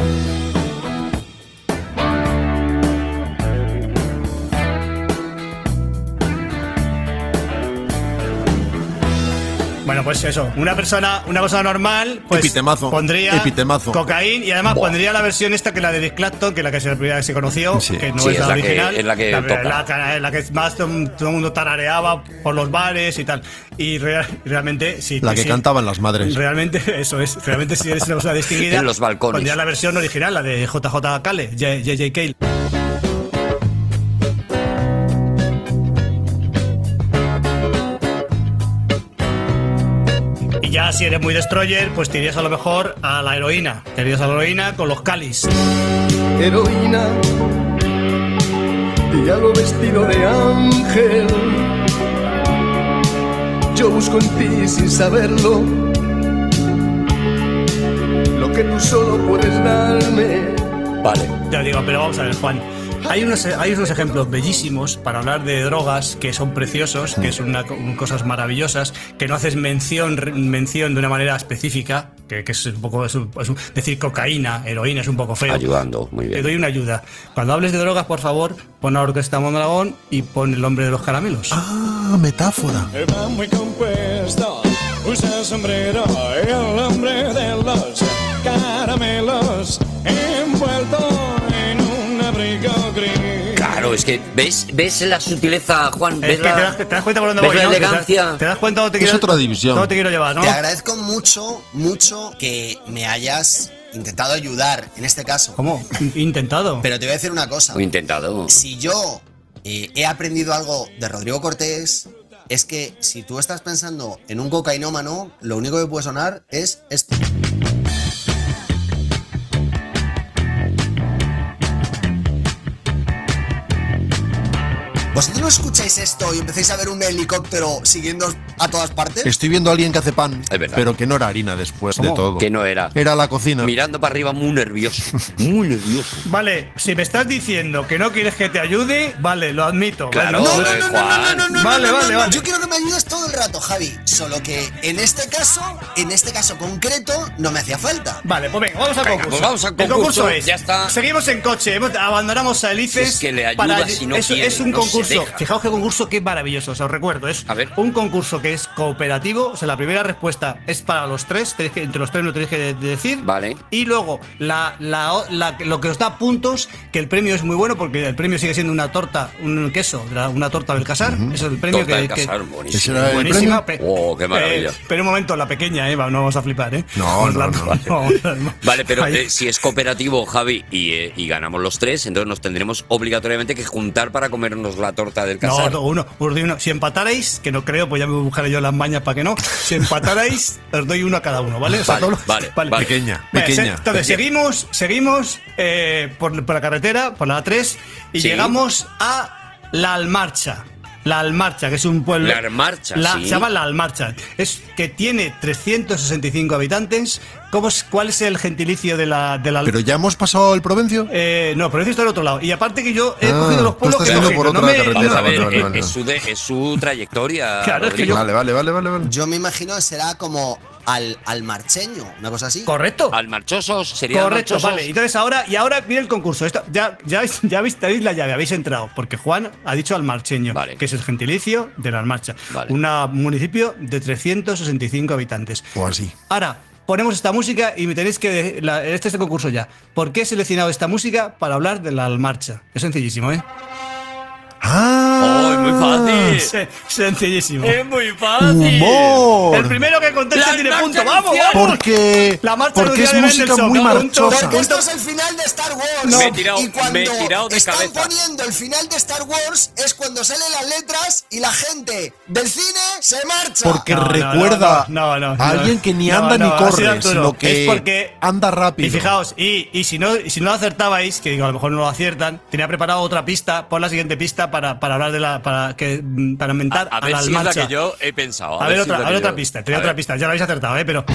[SPEAKER 7] Bueno, pues eso, una persona, una persona normal, pues
[SPEAKER 5] Epitemazo,
[SPEAKER 7] pondría
[SPEAKER 5] epitemazo.
[SPEAKER 7] cocaína y además
[SPEAKER 3] Buah.
[SPEAKER 7] pondría la versión esta que la de Eric Clapton, que es la que se, la primera que se conoció,
[SPEAKER 5] Sí.
[SPEAKER 7] que no
[SPEAKER 3] Sí,
[SPEAKER 7] es,
[SPEAKER 3] es
[SPEAKER 7] la
[SPEAKER 3] la que-
[SPEAKER 7] original,
[SPEAKER 3] es la que toca.
[SPEAKER 7] la, la que más todo, todo el mundo tarareaba por los bares y tal. Y real- realmente, sí.
[SPEAKER 5] La que
[SPEAKER 7] sí,
[SPEAKER 5] cantaban las madres.
[SPEAKER 7] Realmente, eso es. Realmente, si eres una persona distinguida,
[SPEAKER 3] En los balcones.
[SPEAKER 7] pondría la versión original, la de J J Cale, J J Cale. Y ya si eres muy destroyer, pues te irías a lo mejor a la heroína. Te irías a la heroína con los Calis.
[SPEAKER 4] Heroína, diablo vestido de ángel. Yo busco en ti sin saberlo lo que tú solo puedes darme.
[SPEAKER 3] Vale.
[SPEAKER 7] Te lo digo, pero vamos a ver, Juan. Hay unos, hay unos ejemplos bellísimos para hablar de drogas que son preciosos, que son una- cosas maravillosas, que no haces mención, mención de una manera específica, que, que es un poco, es un- es un- decir cocaína, heroína es un poco feo.
[SPEAKER 3] Ayudando, muy
[SPEAKER 7] Te
[SPEAKER 3] bien.
[SPEAKER 7] doy una ayuda. Cuando hables de drogas, por favor, pon la Orquesta Mondragón y pon el hombre de los caramelos.
[SPEAKER 5] Ah, metáfora.
[SPEAKER 8] Va muy compuesto, usa sombrero, el hombre de los caramelos, envuelto en un abrigo gris.
[SPEAKER 3] Claro, es que ves, ves la sutileza, Juan.
[SPEAKER 7] Es
[SPEAKER 3] ¿Ves
[SPEAKER 7] que te,
[SPEAKER 3] la,
[SPEAKER 7] das, te das cuenta por dónde
[SPEAKER 3] ves
[SPEAKER 7] voy,
[SPEAKER 3] la
[SPEAKER 7] ¿no? Te das-
[SPEAKER 3] elegancia?
[SPEAKER 7] Te das cuenta dónde te
[SPEAKER 5] Es
[SPEAKER 7] quiero,
[SPEAKER 5] otra división.
[SPEAKER 7] dónde te quiero llevar, ¿no?
[SPEAKER 6] Te agradezco mucho, mucho que me hayas intentado ayudar en este caso.
[SPEAKER 7] ¿Cómo? Intentado.
[SPEAKER 6] Pero te voy a decir una cosa.
[SPEAKER 3] He intentado.
[SPEAKER 6] Si yo eh, he aprendido algo de Rodrigo Cortés, es que si tú estás pensando en un cocainómano, lo único que puede sonar es esto. ¿Vosotros no escucháis esto y empezáis a ver un helicóptero siguiendo a todas partes?
[SPEAKER 5] Estoy viendo a alguien que hace pan,
[SPEAKER 3] Es verdad.
[SPEAKER 5] pero que no era harina después
[SPEAKER 7] ¿Cómo?
[SPEAKER 5] de todo.
[SPEAKER 3] Que no era.
[SPEAKER 5] Era la cocina.
[SPEAKER 3] Mirando para arriba muy nervioso. Muy nervioso.
[SPEAKER 7] Vale, si me estás diciendo que no quieres que te ayude, vale, lo admito.
[SPEAKER 3] Claro.
[SPEAKER 7] Vale,
[SPEAKER 6] No, no,
[SPEAKER 3] eh,
[SPEAKER 6] no, no, no, no, no, no,
[SPEAKER 7] Vale,
[SPEAKER 6] no, no,
[SPEAKER 7] vale,
[SPEAKER 6] no.
[SPEAKER 7] vale.
[SPEAKER 6] Yo quiero que me ayudes todo el rato, Javi. Solo que en este caso, en este caso concreto, no me hacía falta.
[SPEAKER 7] Vale, pues venga, vamos al
[SPEAKER 3] Venga,
[SPEAKER 7] concurso.
[SPEAKER 3] pues vamos al
[SPEAKER 7] El
[SPEAKER 3] concurso,
[SPEAKER 7] concurso es,
[SPEAKER 3] ya está.
[SPEAKER 7] seguimos en coche, hemos- abandonamos a Elices.
[SPEAKER 3] Es que le
[SPEAKER 7] para-
[SPEAKER 3] ayudas si no
[SPEAKER 7] es,
[SPEAKER 3] quiere,
[SPEAKER 7] es un
[SPEAKER 3] no
[SPEAKER 7] concurso concurso,
[SPEAKER 3] Deja.
[SPEAKER 7] fijaos qué concurso, qué maravilloso, os recuerdo, es
[SPEAKER 3] A ver.
[SPEAKER 7] un concurso que es cooperativo, o sea, la primera respuesta es para los tres, tenéis que, entre los tres lo tenéis que de- de decir,
[SPEAKER 3] Vale.
[SPEAKER 7] y luego la, la- la- lo que os da puntos, que el premio es muy bueno, porque el premio sigue siendo una torta, un queso, de la- una torta del Casar, eso es el premio
[SPEAKER 3] Torta
[SPEAKER 7] que...
[SPEAKER 3] del
[SPEAKER 7] que-
[SPEAKER 3] Casar, buenísimo.
[SPEAKER 5] ¿Ese era el
[SPEAKER 7] Buenísima.
[SPEAKER 5] premio?
[SPEAKER 7] pe-
[SPEAKER 3] Oh, qué maravilla.
[SPEAKER 7] eh, pero un momento, la pequeña, ¿eh? Va, no vamos a flipar, ¿eh?
[SPEAKER 5] No,
[SPEAKER 7] Vamos
[SPEAKER 5] no,
[SPEAKER 7] la-
[SPEAKER 5] no.
[SPEAKER 7] no.
[SPEAKER 3] Vale, pero
[SPEAKER 7] Ahí-
[SPEAKER 3] eh, si es cooperativo, Javi, y, eh, y ganamos los tres, entonces nos tendremos obligatoriamente que juntar para comernos la torta del
[SPEAKER 7] No,
[SPEAKER 3] casar.
[SPEAKER 7] no, uno, os doy uno. Si empatarais, que no creo, pues ya me buscaré yo las mañas para que no. Si empatarais, os doy uno a cada uno, ¿vale? O sea,
[SPEAKER 3] Vale,
[SPEAKER 7] todos los-
[SPEAKER 3] vale, vale.
[SPEAKER 5] Pequeña,
[SPEAKER 7] Vale,
[SPEAKER 5] pequeña.
[SPEAKER 7] se- entonces, seguimos, seguimos eh, por, por la carretera, por la A tres, y
[SPEAKER 3] Sí.
[SPEAKER 7] llegamos a La Almarcha. La Almarcha, que es un pueblo.
[SPEAKER 3] La Almarcha,
[SPEAKER 7] La-
[SPEAKER 3] sí.
[SPEAKER 7] Se llama La Almarcha. Es que tiene trescientos sesenta y cinco habitantes. ¿Cómo es, ¿Cuál es el gentilicio de la, de la
[SPEAKER 5] Pero ya hemos pasado el Provencio.
[SPEAKER 7] Eh, no, pero eso está del otro lado. Y aparte que yo he
[SPEAKER 5] Ah,
[SPEAKER 7] cogido los
[SPEAKER 5] tú
[SPEAKER 7] pueblos
[SPEAKER 5] estás
[SPEAKER 7] que he
[SPEAKER 5] yendo
[SPEAKER 7] cogido,
[SPEAKER 5] por
[SPEAKER 7] no
[SPEAKER 5] otra
[SPEAKER 7] me-
[SPEAKER 5] carretera,
[SPEAKER 3] Vamos a
[SPEAKER 7] no-
[SPEAKER 5] vale,
[SPEAKER 3] ver,
[SPEAKER 5] vale,
[SPEAKER 3] es,
[SPEAKER 5] vale.
[SPEAKER 3] es su de- es su trayectoria.
[SPEAKER 7] Claro, es que
[SPEAKER 3] Rodrigo.
[SPEAKER 7] yo-
[SPEAKER 5] Vale, vale, vale, vale, vale.
[SPEAKER 6] Yo me imagino que será como al, al marcheño, una cosa así.
[SPEAKER 7] Correcto.
[SPEAKER 3] Al marchosos, sería
[SPEAKER 7] Correcto,
[SPEAKER 3] marchosos.
[SPEAKER 7] vale. Entonces ahora, y ahora viene el concurso. Esto- ya, ya, habéis- ya habéis, tenéis la llave, habéis entrado. Porque Juan ha dicho almarcheño,
[SPEAKER 3] Vale.
[SPEAKER 7] que es el gentilicio de la Almarcha.
[SPEAKER 3] Vale.
[SPEAKER 7] Un municipio de trescientos sesenta y cinco habitantes.
[SPEAKER 5] O así.
[SPEAKER 7] Ahora, ponemos esta música y me tenéis que. de- la- este es el concurso ya. ¿Por qué he seleccionado esta música para hablar de la Almarcha? Es sencillísimo, ¿eh?
[SPEAKER 5] ¡Ah!
[SPEAKER 3] ¡Oh, es muy fácil!
[SPEAKER 7] Se- sencillísimo.
[SPEAKER 3] ¡Es muy fácil!
[SPEAKER 5] ¡Humor!
[SPEAKER 7] El primero que conteste
[SPEAKER 3] La
[SPEAKER 7] tiene
[SPEAKER 3] marcha
[SPEAKER 7] punto. ¡Vamos,
[SPEAKER 3] anunciada.
[SPEAKER 7] vamos!
[SPEAKER 5] Porque,
[SPEAKER 7] La marcha
[SPEAKER 5] porque es
[SPEAKER 7] anunciada de
[SPEAKER 5] música
[SPEAKER 7] Mendelssohn.
[SPEAKER 5] muy
[SPEAKER 7] Punto,
[SPEAKER 5] marchosa.
[SPEAKER 7] punto.
[SPEAKER 6] Esto es el final de Star Wars.
[SPEAKER 7] No.
[SPEAKER 3] Me he tirado-
[SPEAKER 6] y cuando
[SPEAKER 3] me he tirado de
[SPEAKER 6] están
[SPEAKER 3] cabeza.
[SPEAKER 6] poniendo el final de Star Wars es cuando salen las letras y la gente del cine se marcha.
[SPEAKER 5] Porque
[SPEAKER 7] No, no,
[SPEAKER 5] recuerda
[SPEAKER 7] no, no, no,
[SPEAKER 5] a alguien que ni
[SPEAKER 7] no,
[SPEAKER 5] anda
[SPEAKER 7] no,
[SPEAKER 5] ni
[SPEAKER 7] ha sido
[SPEAKER 5] corre,
[SPEAKER 7] Arturo.
[SPEAKER 5] sino que
[SPEAKER 7] Es porque-
[SPEAKER 5] anda rápido.
[SPEAKER 7] Y fijaos, y, y si no y si no lo acertabais, que digo, a lo mejor no lo aciertan, tenía preparado otra pista, pon la siguiente pista para, para hablar de la. para que para inventar
[SPEAKER 3] A, a
[SPEAKER 7] a,
[SPEAKER 3] ver
[SPEAKER 7] la
[SPEAKER 3] si es la
[SPEAKER 7] Almarcha.
[SPEAKER 3] que yo he pensado.
[SPEAKER 7] A, ver,
[SPEAKER 3] si
[SPEAKER 7] otra,
[SPEAKER 3] es la
[SPEAKER 7] a ver
[SPEAKER 3] que
[SPEAKER 7] otra
[SPEAKER 3] yo-
[SPEAKER 7] pista,
[SPEAKER 3] a
[SPEAKER 7] tenía otra
[SPEAKER 3] ver.
[SPEAKER 7] pista, ya lo habéis acertado, ¿eh? Pero.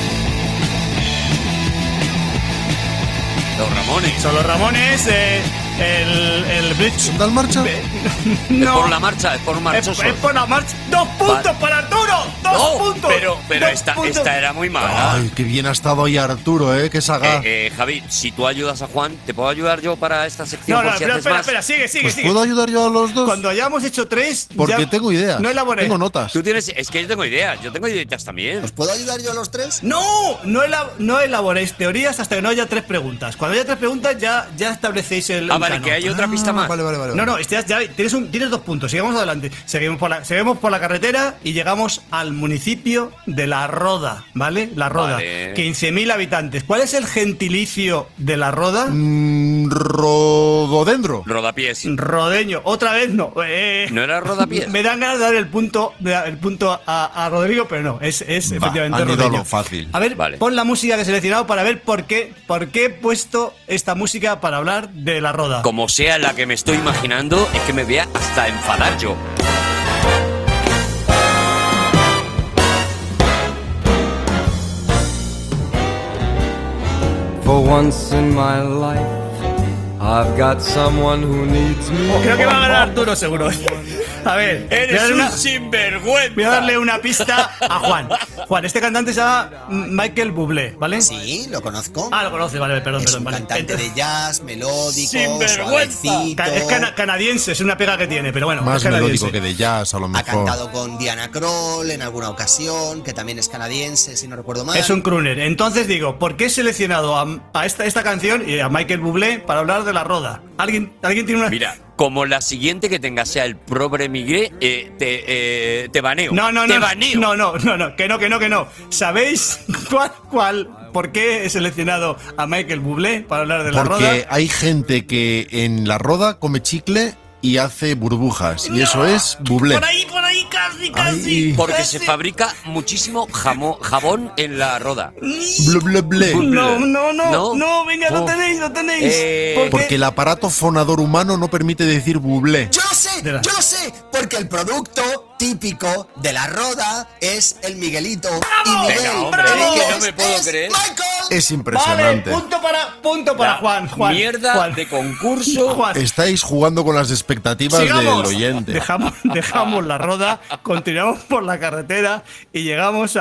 [SPEAKER 3] Los Ramones.
[SPEAKER 7] Son los Ramones, eh, el, el Bridge.
[SPEAKER 5] ¿Son de marcha?
[SPEAKER 3] Es
[SPEAKER 7] No.
[SPEAKER 3] por la marcha, es por
[SPEAKER 7] Es,
[SPEAKER 3] marchosos.
[SPEAKER 7] es por la marcha. ¡Dos puntos
[SPEAKER 3] Vale.
[SPEAKER 7] para Arturo! ¡Dos
[SPEAKER 3] No,
[SPEAKER 7] puntos!
[SPEAKER 3] pero, pero
[SPEAKER 7] Dos
[SPEAKER 3] esta,
[SPEAKER 7] puntos.
[SPEAKER 3] esta era muy mala.
[SPEAKER 5] Ay, qué bien ha estado ahí Arturo, ¿eh? Qué sagaz.
[SPEAKER 3] Eh, eh, Javi, si tú ayudas a Juan, ¿te puedo ayudar yo para esta sección?
[SPEAKER 7] No, no,
[SPEAKER 3] por si
[SPEAKER 7] espera,
[SPEAKER 3] haces
[SPEAKER 7] espera,
[SPEAKER 3] más?
[SPEAKER 7] espera, sigue, sigue,
[SPEAKER 5] pues
[SPEAKER 7] sigue.
[SPEAKER 5] ¿puedo ayudar yo a los dos?
[SPEAKER 7] Cuando hayamos hecho tres.
[SPEAKER 5] Porque
[SPEAKER 7] ya-
[SPEAKER 5] tengo ideas.
[SPEAKER 7] No elaboré.
[SPEAKER 5] Tengo notas.
[SPEAKER 3] Tú tienes, es que yo tengo ideas, yo tengo ideas también.
[SPEAKER 6] ¿Os puedo ayudar yo a los tres?
[SPEAKER 7] No, no, elab- no elaboréis teorías hasta que no haya tres preguntas. Cuando haya tres preguntas ya, ya establecéis el.
[SPEAKER 3] Ah,
[SPEAKER 7] el
[SPEAKER 3] vale,
[SPEAKER 7] canon.
[SPEAKER 3] que hay otra pista más.
[SPEAKER 5] Vale, vale, vale.
[SPEAKER 7] No, no, este- ya tienes, un- tienes dos puntos. Sigamos adelante. Seguimos por, la, seguimos por la carretera y llegamos al municipio de La Roda, ¿vale? La Roda.
[SPEAKER 3] Vale.
[SPEAKER 7] quince mil habitantes. ¿Cuál es el gentilicio de La Roda?
[SPEAKER 5] Mm, rododendro.
[SPEAKER 3] Rodapiés.
[SPEAKER 7] Rodeño. Otra vez no. Eh,
[SPEAKER 3] ¿No era Rodapiés?
[SPEAKER 7] Me dan ganas de dar el punto, de dar el punto a, a Rodrigo, pero no, es, es
[SPEAKER 5] Va,
[SPEAKER 7] efectivamente
[SPEAKER 5] han ido a
[SPEAKER 7] Rodeño.
[SPEAKER 5] lo fácil.
[SPEAKER 7] A ver,
[SPEAKER 3] Vale.
[SPEAKER 7] pon la música que he seleccionado para ver por qué, por qué he puesto esta música para hablar de La Roda.
[SPEAKER 3] Como sea la que me estoy imaginando, es que me voy a hasta enfadar yo.
[SPEAKER 9] For once in my life, I've got someone who needs me.
[SPEAKER 7] Creo que va a ganar Arturo, seguro. A ver, voy a, darle una,
[SPEAKER 3] sinvergüenza.
[SPEAKER 7] voy a darle una pista a Juan. Juan, este cantante se llama Michael Bublé, ¿vale?
[SPEAKER 6] Sí, lo conozco.
[SPEAKER 7] Ah, lo conoce, vale, perdón,
[SPEAKER 6] es
[SPEAKER 7] perdón.
[SPEAKER 6] un
[SPEAKER 7] vale.
[SPEAKER 6] cantante
[SPEAKER 7] Entonces-
[SPEAKER 6] de jazz, melódico,
[SPEAKER 3] Sinvergüenza.
[SPEAKER 6] suavecito.
[SPEAKER 7] Ca- Es cana- canadiense, es una pega que tiene, pero bueno.
[SPEAKER 5] Más
[SPEAKER 7] es canadiense.
[SPEAKER 5] melódico que de jazz, a lo
[SPEAKER 6] Ha
[SPEAKER 5] mejor.
[SPEAKER 6] cantado con Diana Kroll en alguna ocasión, que también es canadiense, si no recuerdo mal.
[SPEAKER 7] Es un crooner. Entonces digo, ¿por qué he seleccionado a, a esta, esta canción y a Michael Bublé para hablar de La Roda? ¿Alguien, ¿alguien tiene una...?
[SPEAKER 3] Mira, como la siguiente que tenga sea el Probre Migré, eh, te, eh, te baneo.
[SPEAKER 7] No, no,
[SPEAKER 3] te
[SPEAKER 7] no.
[SPEAKER 3] baneo.
[SPEAKER 7] No, no, no, no, que no, que no, que no. ¿Sabéis cuál, cuál, por qué he seleccionado a Michael Bublé para hablar de La Roda?
[SPEAKER 5] Porque hay gente que en la roda come chicle y hace burbujas. Y eso es bublé.
[SPEAKER 7] Por ahí, por ahí, casi, casi.
[SPEAKER 5] Ay.
[SPEAKER 3] Porque
[SPEAKER 7] casi.
[SPEAKER 3] se fabrica muchísimo jamo- jabón en la roda.
[SPEAKER 5] Ble, ble, ble.
[SPEAKER 7] No, no, no,
[SPEAKER 3] No.
[SPEAKER 7] no, venga, lo
[SPEAKER 3] Oh.
[SPEAKER 7] tenéis, lo tenéis.
[SPEAKER 3] Eh,
[SPEAKER 7] ¿Por qué?
[SPEAKER 5] Porque el aparato fonador humano no permite decir bublé.
[SPEAKER 6] Yo lo sé,
[SPEAKER 7] De la-
[SPEAKER 6] yo lo sé, porque el producto típico de la roda es el Miguelito. Y Miguel,
[SPEAKER 3] Venga, hombre,
[SPEAKER 6] ¿quién
[SPEAKER 3] es que
[SPEAKER 6] es?
[SPEAKER 3] no me puedo
[SPEAKER 6] Es
[SPEAKER 3] creer.
[SPEAKER 6] Michael.
[SPEAKER 5] Es
[SPEAKER 7] Vale,
[SPEAKER 5] impresionante.
[SPEAKER 7] punto para, punto para
[SPEAKER 3] La
[SPEAKER 7] Juan, Juan.
[SPEAKER 3] mierda
[SPEAKER 7] Juan.
[SPEAKER 3] de concurso.
[SPEAKER 7] Juan.
[SPEAKER 5] Estáis jugando con las expectativas
[SPEAKER 7] Sigamos.
[SPEAKER 5] del oyente.
[SPEAKER 7] Dejamos, dejamos la roda, continuamos por la carretera y llegamos a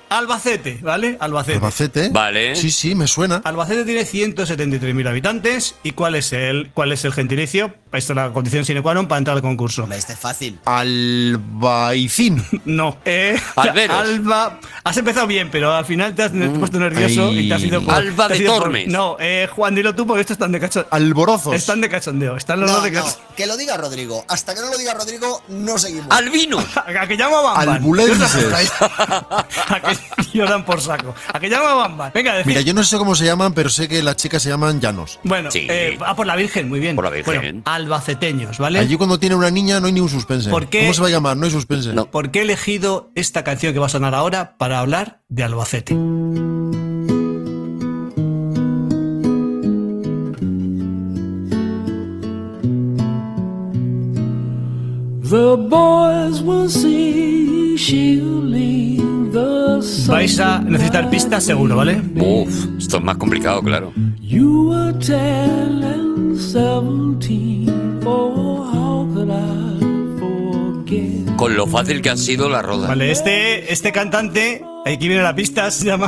[SPEAKER 7] Albacete, ¿vale? Albacete.
[SPEAKER 5] Albacete.
[SPEAKER 3] Vale.
[SPEAKER 5] Sí, sí, me suena.
[SPEAKER 7] Albacete tiene ciento setenta y tres mil habitantes. ¿Y cuál es el, cuál es el gentilicio? Esto es la condición sine qua non para entrar al concurso.
[SPEAKER 6] Hombre, este es fácil.
[SPEAKER 5] Albaicín.
[SPEAKER 7] No. Eh,
[SPEAKER 3] Alberos.
[SPEAKER 7] Alba. Has empezado bien, pero al final te has
[SPEAKER 5] Mm.
[SPEAKER 7] puesto nervioso
[SPEAKER 5] Ay.
[SPEAKER 7] y te has ido por.
[SPEAKER 3] Alba
[SPEAKER 7] te has
[SPEAKER 3] de
[SPEAKER 7] ido por-
[SPEAKER 3] Tormes.
[SPEAKER 7] No, eh, Juan, dilo tú porque estos están de cachondeo.
[SPEAKER 5] Alborozos.
[SPEAKER 7] Están de cachondeo. Están los
[SPEAKER 6] No,
[SPEAKER 7] dos de
[SPEAKER 6] no,
[SPEAKER 7] cachondeo.
[SPEAKER 6] que lo diga Rodrigo. Hasta que no lo diga Rodrigo, no seguimos.
[SPEAKER 3] Albino.
[SPEAKER 7] A que llamo a Bamban.
[SPEAKER 5] Albulenses.
[SPEAKER 7] A que lloran por saco. A que llamo a Bamban. Venga, decid.
[SPEAKER 5] Mira, yo no sé cómo se llaman, pero sé que las chicas se llaman llanos.
[SPEAKER 7] Bueno,
[SPEAKER 3] Sí.
[SPEAKER 7] eh, ah, por la Virgen, muy bien.
[SPEAKER 3] Por la Virgen.
[SPEAKER 7] Bueno, albaceteños, ¿vale?
[SPEAKER 5] Allí cuando tiene una niña no hay ni un suspense.
[SPEAKER 7] ¿Por qué?
[SPEAKER 5] ¿Cómo se va a llamar? No hay suspense.
[SPEAKER 3] No.
[SPEAKER 7] ¿Por qué he elegido esta canción que va a sonar ahora para hablar de Albacete?
[SPEAKER 8] The boys will see shielding the sun.
[SPEAKER 7] Vais a necesitar pistas seguro, ¿vale?
[SPEAKER 3] Uf, esto es más complicado, claro.
[SPEAKER 8] You were ten and seventeen. Oh, how could I forget?
[SPEAKER 3] Con lo fácil que ha sido la roda.
[SPEAKER 7] Vale, este, este cantante, aquí viene la pista, se llama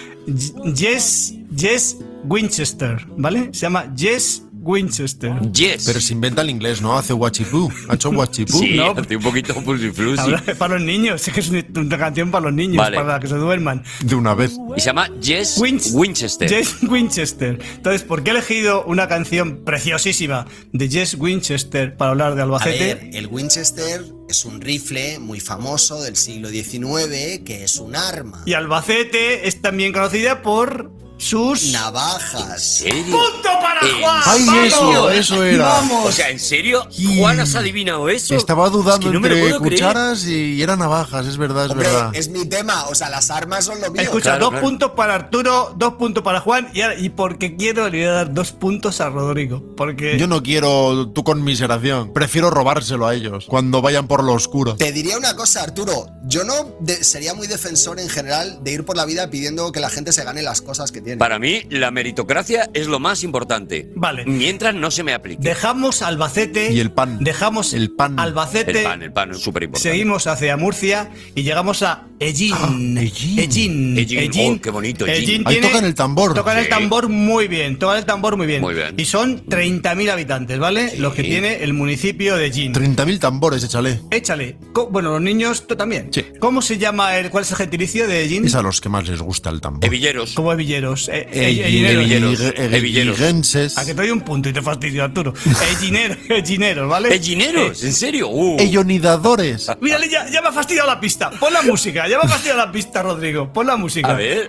[SPEAKER 7] Jess, Jess Winchester, ¿vale? Se llama Jess Winchester.
[SPEAKER 3] Yes.
[SPEAKER 5] Pero se inventa el inglés, ¿no? Hace guachipú. Ha hecho guachipú.
[SPEAKER 3] Sí,
[SPEAKER 7] no.
[SPEAKER 3] hace un poquito pusiflusi.
[SPEAKER 7] Habla- Para los niños, es que es una canción para los niños,
[SPEAKER 3] Vale.
[SPEAKER 7] para que se duerman.
[SPEAKER 5] De una vez.
[SPEAKER 3] Y se llama Jess
[SPEAKER 7] Winch-
[SPEAKER 3] Winchester.
[SPEAKER 7] Jess Winchester. Entonces, ¿por qué he elegido una canción preciosísima de Jess Winchester para hablar de
[SPEAKER 6] A
[SPEAKER 7] Albacete?
[SPEAKER 6] ver, el Winchester es un rifle muy famoso del siglo diecinueve que es un arma.
[SPEAKER 7] Y Albacete es también conocida por sus...
[SPEAKER 6] Navajas.
[SPEAKER 3] ¿En serio?
[SPEAKER 7] ¡Punto para
[SPEAKER 3] ¿En
[SPEAKER 7] Juan!
[SPEAKER 5] ¡Ay,
[SPEAKER 7] ¡Vamos!
[SPEAKER 5] eso! Eso era.
[SPEAKER 7] ¡Vamos!
[SPEAKER 3] O sea, ¿en serio? ¿Juan has adivinado eso?
[SPEAKER 5] Estaba dudando
[SPEAKER 3] Es que no me lo
[SPEAKER 5] entre
[SPEAKER 3] puedo creer.
[SPEAKER 5] cucharas y era navajas, es verdad, es
[SPEAKER 6] Hombre,
[SPEAKER 5] verdad.
[SPEAKER 6] es mi tema. O sea, las armas son lo mío.
[SPEAKER 7] Escucha,
[SPEAKER 3] Claro,
[SPEAKER 7] dos
[SPEAKER 3] claro.
[SPEAKER 7] puntos para Arturo, dos puntos para Juan y, ahora- y porque quiero le voy a dar dos puntos a Rodrigo. Porque
[SPEAKER 5] Yo no quiero tu conmiseración. Prefiero robárselo a ellos cuando vayan por lo oscuro.
[SPEAKER 6] Te diría una cosa, Arturo. Yo no de- sería muy defensor en general de ir por la vida pidiendo que la gente se gane las cosas que tiene.
[SPEAKER 3] Para mí, la meritocracia es lo más importante.
[SPEAKER 7] Vale.
[SPEAKER 3] Mientras no se me aplique.
[SPEAKER 7] dejamos Albacete
[SPEAKER 5] Y el pan.
[SPEAKER 7] Dejamos
[SPEAKER 5] El pan.
[SPEAKER 7] Albacete.
[SPEAKER 3] El pan, el pan es súper importante.
[SPEAKER 7] Seguimos hacia Murcia y llegamos a Ellín.
[SPEAKER 5] Ah, Ellín.
[SPEAKER 7] Ellín.
[SPEAKER 3] Ellín. Oh, qué bonito, Ellín.
[SPEAKER 5] Ahí tocan el tambor.
[SPEAKER 7] Tocan el
[SPEAKER 3] Sí.
[SPEAKER 7] tambor muy bien. Tocan el tambor muy bien.
[SPEAKER 3] Muy bien.
[SPEAKER 7] Y son treinta mil habitantes, ¿vale?
[SPEAKER 3] Sí.
[SPEAKER 7] Los que tiene el municipio de Ellín.
[SPEAKER 5] treinta mil tambores, échale.
[SPEAKER 7] Échale. Co- Bueno, los niños tú también.
[SPEAKER 5] Sí.
[SPEAKER 7] ¿Cómo se llama el, cuál es el gentilicio de Ellín?
[SPEAKER 5] Es a los que más les gusta el tambor.
[SPEAKER 3] Evilleros.
[SPEAKER 7] Como Evilleros. Eh, eh,
[SPEAKER 5] Ellín-
[SPEAKER 7] Ellineros.
[SPEAKER 3] Evilleros.
[SPEAKER 5] Ege-
[SPEAKER 3] Evilleros.
[SPEAKER 5] Eguillenses.
[SPEAKER 7] A que te doy un punto y te fastidio, Arturo. Ellineros, Ellineros, ¿vale?
[SPEAKER 3] ¿Ellineros?
[SPEAKER 7] Eh,
[SPEAKER 3] ¿En serio? Uh.
[SPEAKER 5] Ellonidadores.
[SPEAKER 7] Mírale, ya, ya me ha fastidiado la pista. Pon la música, ya me ha fastidiado la pista, Rodrigo. Pon la música.
[SPEAKER 3] A ver.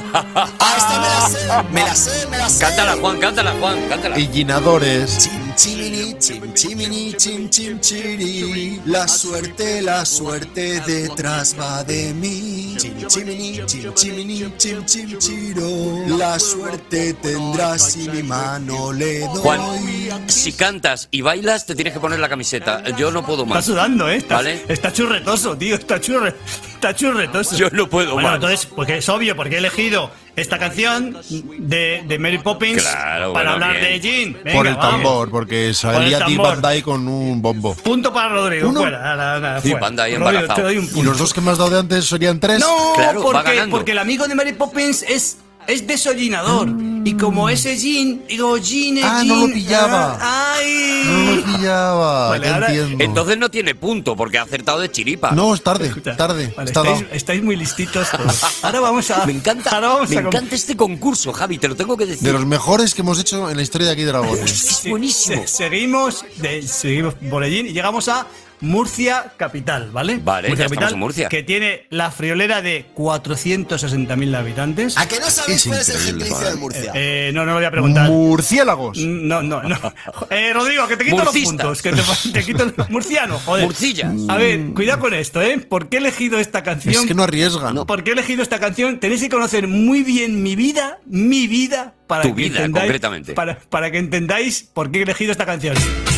[SPEAKER 6] Ah, esta me la sé, me la sé, me la sé.
[SPEAKER 3] Cántala, Juan, cántala, Juan, cántala.
[SPEAKER 5] Ellinadores.
[SPEAKER 6] Chim chimini, chim chimini, chim chim chiri. La suerte, la suerte detrás va de mí. Chim chimini, chim chimini, chim chim chiro. La suerte tendrás si mi mano le doy.
[SPEAKER 3] Juan, si cantas y bailas, te tienes que poner la camiseta. Yo no puedo
[SPEAKER 7] Está
[SPEAKER 3] más.
[SPEAKER 7] sudando, ¿eh? Está,
[SPEAKER 3] Vale.
[SPEAKER 7] está churretoso, tío. Está, churre, está churretoso.
[SPEAKER 3] Yo no puedo
[SPEAKER 7] bueno,
[SPEAKER 3] más.
[SPEAKER 7] entonces, porque es obvio, porque he elegido esta canción de, de Mary Poppins
[SPEAKER 3] Claro,
[SPEAKER 7] para
[SPEAKER 3] bueno,
[SPEAKER 7] hablar
[SPEAKER 3] bien.
[SPEAKER 7] de Ellín. Venga,
[SPEAKER 5] Por el
[SPEAKER 7] vamos.
[SPEAKER 5] tambor, porque salía Dick
[SPEAKER 7] tambor.
[SPEAKER 5] Van Dyke con un bombo.
[SPEAKER 7] Punto para Rodrigo.
[SPEAKER 5] Uno.
[SPEAKER 7] Fuera, nada, nada,
[SPEAKER 3] Sí,
[SPEAKER 7] fuera.
[SPEAKER 3] Van Dyke
[SPEAKER 7] Rodrigo,
[SPEAKER 3] embarazado.
[SPEAKER 7] te doy un
[SPEAKER 5] ¿Y
[SPEAKER 7] punto.
[SPEAKER 5] los dos que me has dado de antes serían tres?
[SPEAKER 7] No,
[SPEAKER 3] Claro, va
[SPEAKER 7] porque,
[SPEAKER 3] ganando.
[SPEAKER 7] porque el amigo de Mary Poppins es, es desollinador. Y como ese Jean, digo Jean,
[SPEAKER 5] Ah,
[SPEAKER 7] Jean,
[SPEAKER 5] no lo pillaba.
[SPEAKER 7] ah, ¡Ay!
[SPEAKER 5] No lo pillaba.
[SPEAKER 7] Vale,
[SPEAKER 5] ya
[SPEAKER 7] ahora-
[SPEAKER 5] entiendo.
[SPEAKER 3] Entonces no tiene punto, porque ha acertado de chiripa.
[SPEAKER 5] No, es tarde,
[SPEAKER 7] Escucha,
[SPEAKER 5] tarde.
[SPEAKER 7] vale,
[SPEAKER 5] está
[SPEAKER 7] estáis,
[SPEAKER 5] dado.
[SPEAKER 7] estáis muy listitos todos. Ahora vamos a.
[SPEAKER 3] Me encanta,
[SPEAKER 7] Ahora vamos
[SPEAKER 3] me
[SPEAKER 7] a com-
[SPEAKER 3] encanta este concurso, Javi, te lo tengo que decir.
[SPEAKER 5] De los mejores que hemos hecho en la historia de aquí Dragones.
[SPEAKER 7] Sí,
[SPEAKER 3] buenísimo.
[SPEAKER 7] se- seguimos, de- seguimos por allí y llegamos a Murcia capital, ¿vale?
[SPEAKER 3] Vale,
[SPEAKER 7] Murcia
[SPEAKER 3] ya estamos en Murcia.
[SPEAKER 7] Que tiene la friolera de cuatrocientos sesenta mil habitantes.
[SPEAKER 6] ¿A que no sabéis
[SPEAKER 5] Es
[SPEAKER 6] cuál es el
[SPEAKER 5] increíble,
[SPEAKER 6] gentilicio
[SPEAKER 5] madre.
[SPEAKER 6] de Murcia?
[SPEAKER 7] Eh, no, no lo voy a preguntar.
[SPEAKER 5] Murciélagos.
[SPEAKER 7] No, no, no. Eh, Rodrigo, que te quito
[SPEAKER 3] Murcistas.
[SPEAKER 7] los puntos. Que te, te quito el murciano, joder.
[SPEAKER 3] Murcillas.
[SPEAKER 7] A ver, cuidado con esto, ¿eh? ¿Por qué he elegido esta canción?
[SPEAKER 5] Es que no arriesgan.
[SPEAKER 7] ¿Por qué he elegido esta canción? Tenéis que conocer muy bien mi vida, mi vida, para
[SPEAKER 3] Tu
[SPEAKER 7] que
[SPEAKER 3] vida,
[SPEAKER 7] entendáis,
[SPEAKER 3] concretamente.
[SPEAKER 7] Para, para que entendáis por qué he elegido esta canción.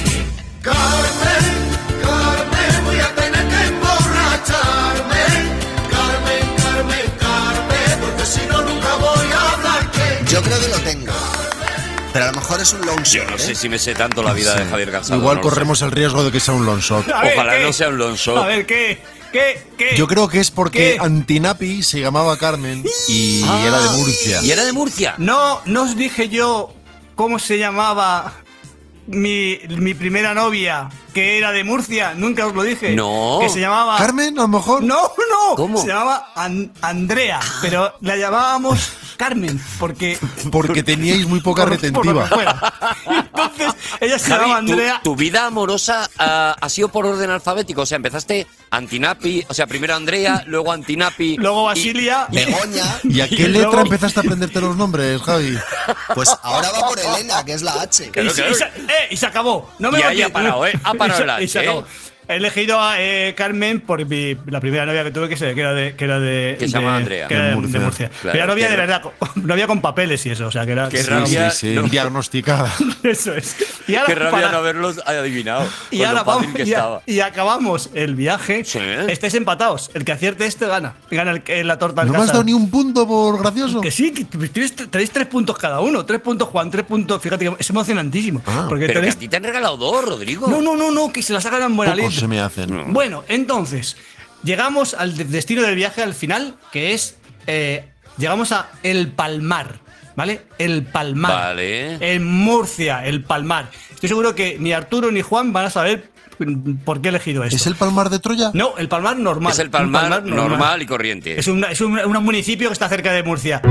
[SPEAKER 4] Carmen, Carmen, voy a tener que emborracharme. Carmen, Carmen, Carmen, porque si no nunca voy a hablarte.
[SPEAKER 6] Yo creo que lo tengo. Pero a lo mejor es un long
[SPEAKER 3] Yo
[SPEAKER 6] shot,
[SPEAKER 3] no
[SPEAKER 6] ¿eh?
[SPEAKER 3] sé si me sé tanto la vida de Javier Casado.
[SPEAKER 5] Igual
[SPEAKER 3] no lo sé.
[SPEAKER 5] corremos el riesgo de que sea un long shot.
[SPEAKER 7] A ver,
[SPEAKER 3] Ojalá
[SPEAKER 7] ¿qué?
[SPEAKER 3] no sea un long shot.
[SPEAKER 7] A ver, ¿qué? ¿Qué? ¿Qué?
[SPEAKER 5] Yo creo que es porque
[SPEAKER 7] ¿Qué?
[SPEAKER 5] Antinapi se llamaba Carmen y
[SPEAKER 3] Ah,
[SPEAKER 5] era de Murcia.
[SPEAKER 3] ¿Y era de Murcia?
[SPEAKER 7] No, no os dije yo cómo se llamaba mi, mi primera novia, que era de Murcia. Nunca os lo dije.
[SPEAKER 3] No.
[SPEAKER 7] Que se llamaba...
[SPEAKER 5] ¿Carmen, a lo mejor?
[SPEAKER 7] No, no.
[SPEAKER 3] ¿Cómo?
[SPEAKER 7] Se llamaba An- Andrea, pero la llamábamos Carmen, porque...
[SPEAKER 5] Porque teníais muy poca
[SPEAKER 7] por- por lo
[SPEAKER 5] retentiva.
[SPEAKER 7] que fuera. Entonces, ella se
[SPEAKER 3] Javi,
[SPEAKER 7] llamaba
[SPEAKER 3] tu-
[SPEAKER 7] Andrea...
[SPEAKER 3] Tu, vida amorosa ah, ha sido por orden alfabético. O sea, empezaste Antinapi, o sea, primero Andrea, luego Antinapi.
[SPEAKER 7] Luego
[SPEAKER 3] y-
[SPEAKER 7] Basilia.
[SPEAKER 6] Begoña.
[SPEAKER 5] ¿Y a
[SPEAKER 7] Y
[SPEAKER 5] qué letra
[SPEAKER 7] luego-
[SPEAKER 5] empezaste a aprenderte los nombres, Javi?
[SPEAKER 6] Pues ahora va por Elena, que es la H.
[SPEAKER 3] Claro,
[SPEAKER 7] y, se,
[SPEAKER 3] claro.
[SPEAKER 7] y se- eh, y se acabó. No me
[SPEAKER 3] Y
[SPEAKER 7] lo
[SPEAKER 3] ahí ha
[SPEAKER 7] quites.
[SPEAKER 3] parado, ¿eh? Ha parado
[SPEAKER 7] Y se-
[SPEAKER 3] el H,
[SPEAKER 7] y se
[SPEAKER 3] ¿eh?
[SPEAKER 7] acabó. He elegido a eh, Carmen por mi, la primera novia que tuve, que, se, que era de. Que, era de,
[SPEAKER 3] Que se
[SPEAKER 7] de-
[SPEAKER 3] llama Andrea.
[SPEAKER 7] que era
[SPEAKER 5] De
[SPEAKER 7] de
[SPEAKER 5] Murcia.
[SPEAKER 7] Murcia.
[SPEAKER 3] Claro,
[SPEAKER 7] Pero era novia
[SPEAKER 3] qué
[SPEAKER 7] de
[SPEAKER 3] ra-
[SPEAKER 7] verdad, con- novia con papeles y eso. O sea, que era.
[SPEAKER 3] Qué
[SPEAKER 7] sí,
[SPEAKER 3] rabia.
[SPEAKER 5] Sí, sí,
[SPEAKER 3] no.
[SPEAKER 5] diagnosticada.
[SPEAKER 7] Eso es. Y ahora,
[SPEAKER 3] Qué rabia
[SPEAKER 7] para-
[SPEAKER 3] no haberlos adivinado.
[SPEAKER 7] y
[SPEAKER 3] con
[SPEAKER 7] ahora
[SPEAKER 3] lo fácil
[SPEAKER 7] vamos.
[SPEAKER 3] que
[SPEAKER 7] Y, a-
[SPEAKER 3] estaba.
[SPEAKER 7] y acabamos el viaje.
[SPEAKER 3] Sí.
[SPEAKER 7] Estáis empatados. El que acierte este gana. Gana el, que- la torta del
[SPEAKER 5] ¿No me has
[SPEAKER 7] Casar.
[SPEAKER 5] dado ni un punto por gracioso?
[SPEAKER 7] Que sí, que tenéis, tenéis tres puntos cada uno. Tres puntos Juan, tres puntos. Fíjate que es emocionantísimo.
[SPEAKER 5] Ah.
[SPEAKER 7] porque
[SPEAKER 3] Pero que
[SPEAKER 7] tenéis.
[SPEAKER 3] a ti te han regalado dos, Rodrigo.
[SPEAKER 7] No, no, no, no, que se la sacan en buena
[SPEAKER 5] Pocos
[SPEAKER 7] lid.
[SPEAKER 5] se me hacen.
[SPEAKER 7] Bueno, entonces, llegamos al de- destino del viaje al final, que es. eh, llegamos a El Palmar, ¿vale? El Palmar.
[SPEAKER 3] Vale.
[SPEAKER 7] En Murcia, El Palmar. Estoy seguro que ni Arturo ni Juan van a saber mm, por qué he elegido esto.
[SPEAKER 5] ¿Es el Palmar de Troya?
[SPEAKER 7] No, el Palmar normal.
[SPEAKER 3] Es el
[SPEAKER 7] un
[SPEAKER 3] Palmar normal y corriente.
[SPEAKER 7] Es, un, es un- un municipio que está cerca de Murcia.